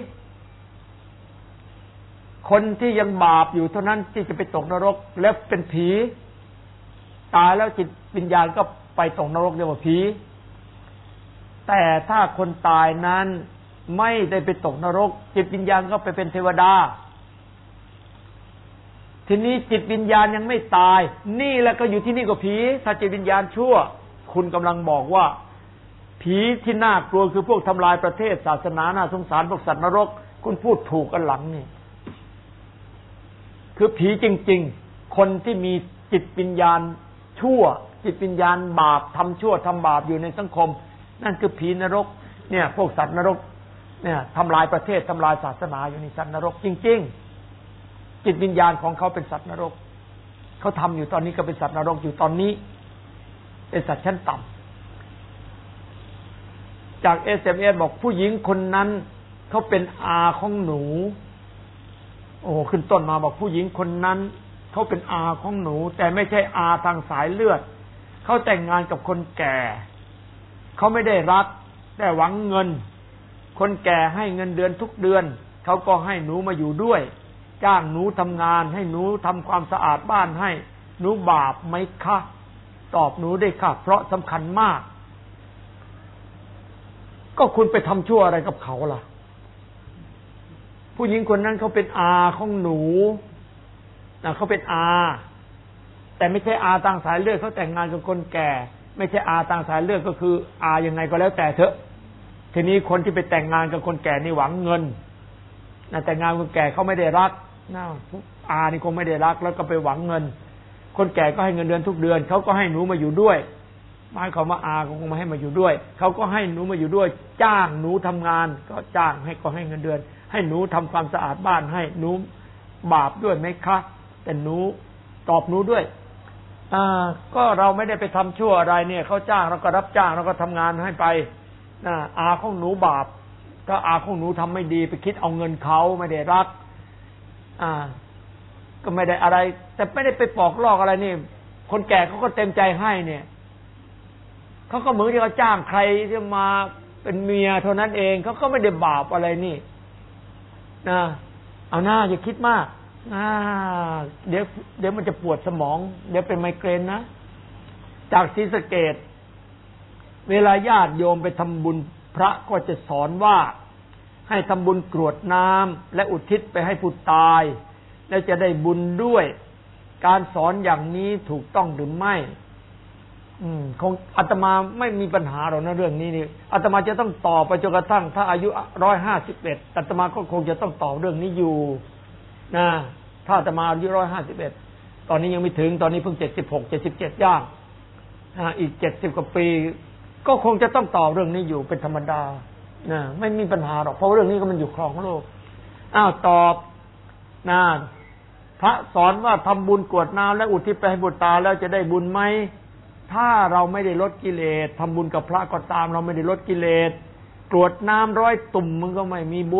คนที่ยังบาปอยู่เท่านั้นที่จะไปตกนรกแล้วเป็นผีตายแล้วจิตวิญญาณก็ไปตกนรกเรียกว่าผีแต่ถ้าคนตายนั้นไม่ได้ไปตกนรกจิตวิญญาณก็ไปเป็นเทวดาทีนี้จิตวิญญาณยังไม่ตายนี่แหละก็อยู่ที่นี่ก็ผีถ้าจิตวิญญาณชั่วคุณกำลังบอกว่าผีที่น่ากลัวคือพวกทำลายประเทศศาสนาน่าสงสารพวกสัตว์นรกคุณพูดถูกกันหลังนี่คือผีจริงๆคนที่มีจิตวิญญาณชั่วจิตวิญญาณบาปทำชั่วทำบาปอยู่ในสังคมนั่นคือผีนรกเนี่ยพวกสัตว์นรกเนี่ยทำลายประเทศทำลายศาสนาอยู่ในสัตว์นรกจริงๆจิตวิญญาณของเขาเป็นสัตว์นรกเขาทำอยู่ตอนนี้ก็เป็นสัตว์นรกอยู่ตอนนี้เป็นสัตว์ชั้นต่ำจาก เอส เอ็ม เอส บอกผู้หญิงคนนั้นเขาเป็นอาของหนูโอ้ขึ้นต้นมาบอกผู้หญิงคนนั้นเขาเป็นอาของหนูแต่ไม่ใช่อาทางสายเลือดเขาแต่งงานกับคนแก่เขาไม่ได้รักแต่หวังเงินคนแก่ให้เงินเดือนทุกเดือนเขาก็ให้หนูมาอยู่ด้วยจ้างหนูทำงานให้หนูทำความสะอาดบ้านให้หนูบาปไหมคะตอบหนูได้ค่ะเพราะสำคัญมากก็คุณไปทำชั่วอะไรกับเขาล่ะผู้หญิงคนนั้นเขาเป็นอาของหนูนะเขาเป็นอาแต่ไม่ใช่อาทางสายเลือดเขาแต่งงานกับคนแก่ไม่ใช่อาทางสายเลือดก็คืออายังไงก็แล้วแต่เถอะทีนี้คนที่ไปแต่งงานกับคนแก่นี่หวังเงินนะแต่งงานกับคนแก่เขาไม่ได้รักนะอานี่คงไม่ได้รักแล้วก็ไปหวังเงินคนแก่ก็ให้เงินเดือนทุกเดือนเขาก็ให้หนูมาอยู่ด้วยหมายความว่าอาคงมาให้มาอยู่ด้วยเขาก็ให้หนูมาอยู่ด้วยจ้างหนูทำงานก็จ้างให้ก็ให้เงินเดือนให้หนูทำความสะอาดบ้านให้หนูบาปด้วยไหมคะแต่หนูตอบหนูด้วยอ่าก็เราไม่ได้ไปทำชั่วอะไรเนี่ยเขาจ้างเราก็รับจ้างเราก็ทำงานให้ไปนะอาของหนูบาปถ้าอาของหนูทำไม่ดีไปคิดเอาเงินเขาไม่ได้รักอ่าก็ไม่ได้อะไรแต่ไม่ได้ไปปอกลอกอะไรนี่คนแก่เขาก็เต็มใจให้เนี่ยเขาก็เหมือนที่เขาจ้างใครที่มาเป็นเมียเท่านั้นเองเขาก็ไม่ได้บาปอะไรนี่นะเอาหน้าอย่าคิดมากอ่าเดี๋ยวเดี๋ยวมันจะปวดสมองเดี๋ยวเป็นไมเกรนนะจากศรีสะเกษเวลาญาติโยมไปทำบุญพระก็จะสอนว่าให้ทำบุญกรวดน้ำและอุทิศไปให้ผู้ตายแล้วจะได้บุญด้วยการสอนอย่างนี้ถูกต้องหรือไม่อืมคงอาตมาไม่มีปัญหาหรอกนะเรื่องนี้นี่อาตมาจะต้องตอบไปจนกระทั่งถ้าอายุร้อยห้าสิบเอ็ดอาตมาก็คงจะต้องตอบเรื่องนี้อยู่นะถ้าอาตมาอายุร้อยห้าสิบเอ็ดตอนนี้ยังไม่ถึงตอนนี้เพิ่งเจ็ดสิบหกเจ็ดสิบเจ็ดย่างอีกเจ็ดสิบกว่าปีก็คงจะต้องตอบเรื่องนี้อยู่เป็นธรรมดานะไม่มีปัญหาหรอกเพราะเรื่องนี้ก็มันอยู่ครองโลกอ้าวตอบนะพระสอนว่าทำบุญกรวดน้ำและอุทิศไปให้บุตรตาแล้วจะได้บุญไหมถ้าเราไม่ได้ลดกิเลสทำบุญกับพระก็ตามเราไม่ได้ลดกิเลสกรวดน้ำร้อยตุ่มมันก็ไม่มีบุญ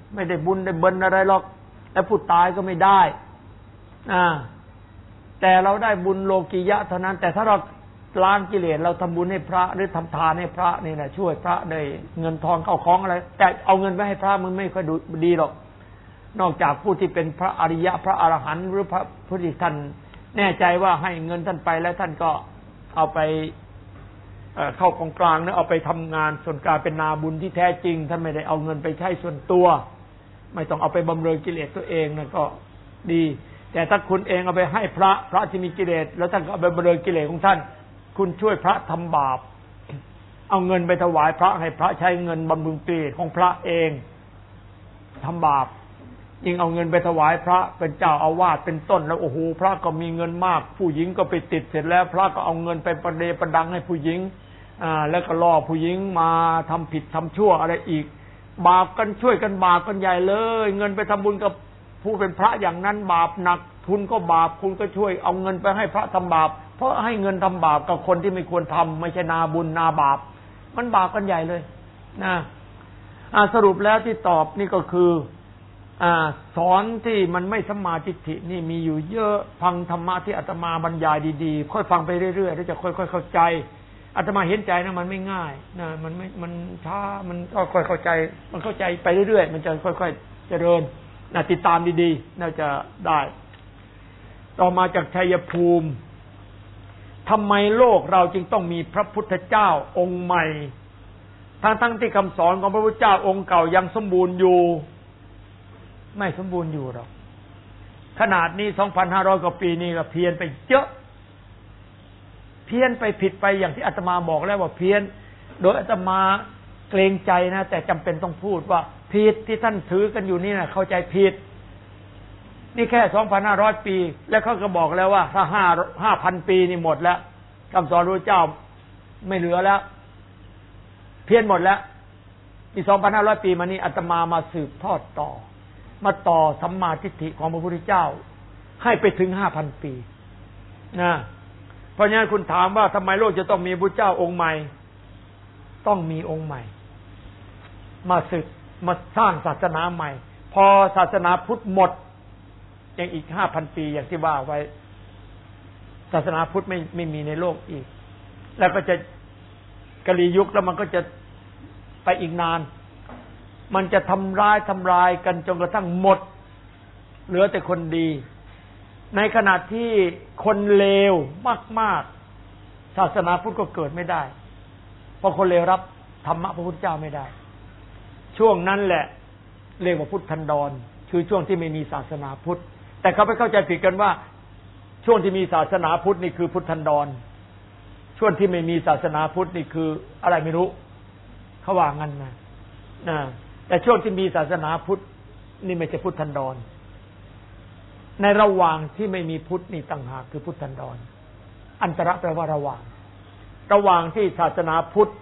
ไม่ได้บุญได้เบินอะไรหรอกแล้วผู้ตายก็ไม่ได้อ่าแต่เราได้บุญโลกิยะเท่านั้นแต่ถ้าเราล้างกิเลสเราทำบุญให้พระหรือทำทานให้พระนี่แหละช่วยพระได้เงินทองเข้าของอะไรแต่เอาเงินไปให้พระมันไม่ค่อยดีหรอกนอกจากผู้ที่เป็นพระอริยะพระอรหันต์หรือพระพุทธท่านแน่ใจว่าให้เงินท่านไปแล้วท่านก็เอาไปเข้ากองกลางนะเอาไปทำงานส่วนกลางเป็นนาบุญที่แท้จริงท่านไม่ได้เอาเงินไปใช้ส่วนตัวไม่ต้องเอาไปบำเรอกิเลสตัวเองนั่นก็ดีแต่ถ้าคุณเองเอาไปให้พระพระที่มีกิเลสแล้วท่านก็เอาไปบำเรอกิเลสของท่านคุณช่วยพระทำบาปเอาเงินไปถวายพระให้พระใช้เงินบำรุงกิเลสของพระเองทำบาปยิ่งเอาเงินไปถวายพระเป็นเจ้าอาวาสเป็นต้นแล้วโอ้โหพระก็มีเงินมากผู้หญิงก็ไปติดเสร็จแล้วพระก็เอาเงินไปประเดประดังให้ผู้หญิงอ่าแล้วก็ล่อผู้หญิงมาทำผิดทำชั่วอะไรอีกบาปกันช่วยกันบาปกันใหญ่เลยเงินไปทำบุญกับผู้เป็นพระอย่างนั้นบาปหนักทุนก็บาปคุณก็ช่วยเอาเงินไปให้พระทำบาปเพราะให้เงินทำบาปกับคนที่ไม่ควรทำไม่ใช่นาบุญนาบาปมันบาปกันใหญ่เลยนะอ่าสรุปแล้วที่ตอบนี่ก็คืออ่าสอนที่มันไม่สัมมาทิฏฐินี่มีอยู่เยอะฟังธรรมะที่อาตมาบรรยายดีๆค่อยฟังไปเรื่อยๆแล้วจะค่อยๆเข้าใจอาตมาเห็นใจนะมันไม่ง่ายนะมันไม่มันช้ามันก็ค่อยเข้าใจมันเข้าใจไปเรื่อยๆมันจะค่อยๆเจริญนะติดตามดีๆน่าจะได้ต่อมาจากชัยภูมิทำไมโลกเราจึงต้องมีพระพุทธเจ้าองค์ใหม่ทั้งๆที่คำสอนของพระพุทธเจ้าองค์เก่ายังสมบูรณ์อยู่ไม่สมบูรณ์อยู่หรอกขนาดนี้ สองพันห้าร้อย กว่าปีนี่ก็เพี้ยนไปเยอะเพี้ยนไปผิดไปอย่างที่อาตมาบอกแล้วว่าเพี้ยนโดยอาตมาเกรงใจนะแต่จำเป็นต้องพูดว่าผิดที่ท่านถือกันอยู่นี่นะเข้าใจผิดนี่แค่ สองพันห้าร้อย ปีแล้วเขาก็บอกแล้วว่าถ้าห้าพัน ปีนี่หมดแล้วคำสอนพระเจ้าไม่เหลือแล้วเพี้ยนหมดแล้วนี่ สองพันห้าร้อย ปีมานี้อาตมามาสืบทอดต่อมาต่อสัมมาทิฏฐิของพระพุทธเจ้าให้ไปถึง ห้าพัน ปีนะเพราะงั้นคุณถามว่าทำไมโลกจะต้องมีพระเจ้าองค์ใหม่ต้องมีองค์ใหม่มาสืบมาสร้างศาสนาใหม่พอศาสนาพุทธหมดยังอีก ห้าพัน ปีอย่างที่ว่าไว้ศาสนาพุทธไม่ไม่มีในโลกอีกแล้วก็จะกลียุคแล้วมันก็จะไปอีกนานมันจะทำร้ายทำลายกันจนกระทั่งหมดเหลือแต่คนดีในขณะที่คนเลวมากๆศาสนาพุทธก็เกิดไม่ได้เพราะคนเลวรับธรรมะพระพุทธเจ้าไม่ได้ช่วงนั้นแหละเรียกว่าพุทธันดรคือช่วงที่ไม่มีศาสนาพุทธแต่เขาไปเข้าใจผิดกันว่าช่วงที่มีศาสนาพุทธนี่คือพุทธันดรช่วงที่ไม่มีศาสนาพุทธนี่คืออะไรไม่รู้เขาว่างั้นนะนะแต่ช่วงที่มีศาสนาพุทธนี่ไม่ใช่พุทธันดรในระหว่างที่ไม่มีพุทธนี่ต่างหากคือพุทธันดรอันตระแปลว่าระหว่างระหว่างที่ศาสนาพุทธ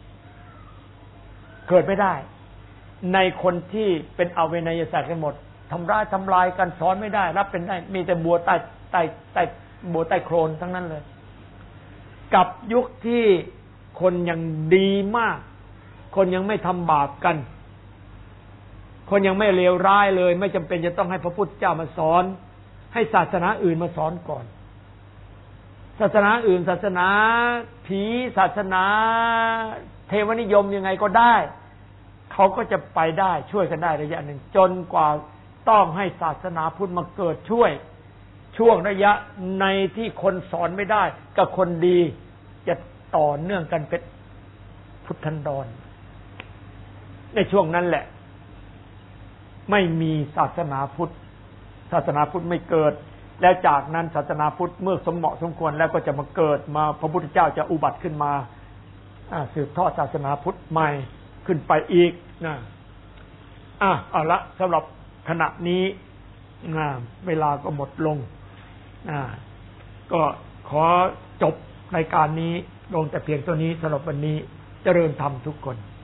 เกิดไม่ได้ในคนที่เป็นอเวนยศาสตร์กันหมดทำร้ายทำลายกันสอนไม่ได้รับเป็นได้มีแต่บัวใต้ใต้ใต้บัวใต้โคลนทั้งนั้นเลยกับยุคที่คนยังดีมากคนยังไม่ทำบาปกันคนยังไม่เลวร้ายเลยไม่จำเป็นจะต้องให้พระพุทธเจ้ามาสอนให้ศาสนาอื่นมาสอนก่อนศาสนาอื่นศาสนาผีศาสนาเทวนิยมยังไงก็ได้เขาก็จะไปได้ช่วยกันได้ระยะหนึ่งจนกว่าต้องให้ศาสนาพุทธมาเกิดช่วยช่วงระยะในที่คนสอนไม่ได้กับคนดีจะต่อเนื่องกันเป็นพุทธันดรในช่วงนั้นแหละไม่มีศาสนาพุทธศาสนาพุทธไม่เกิดแล้วจากนั้นศาสนาพุทธเมื่อสมเหมาะสมควรแล้วก็จะมาเกิดมาพระพุทธเจ้าจะอุบัติขึ้นมาสืบทอดศาสนาพุทธใหม่ขึ้นไปอีกนะอ่ะเอาละสำหรับขณะนี้นะเวลาก็หมดลงนะก็ขอจบรายการนี้ลงแต่เพียงเท่านี้สำหรับวันนี้เจริญธรรมทุกคน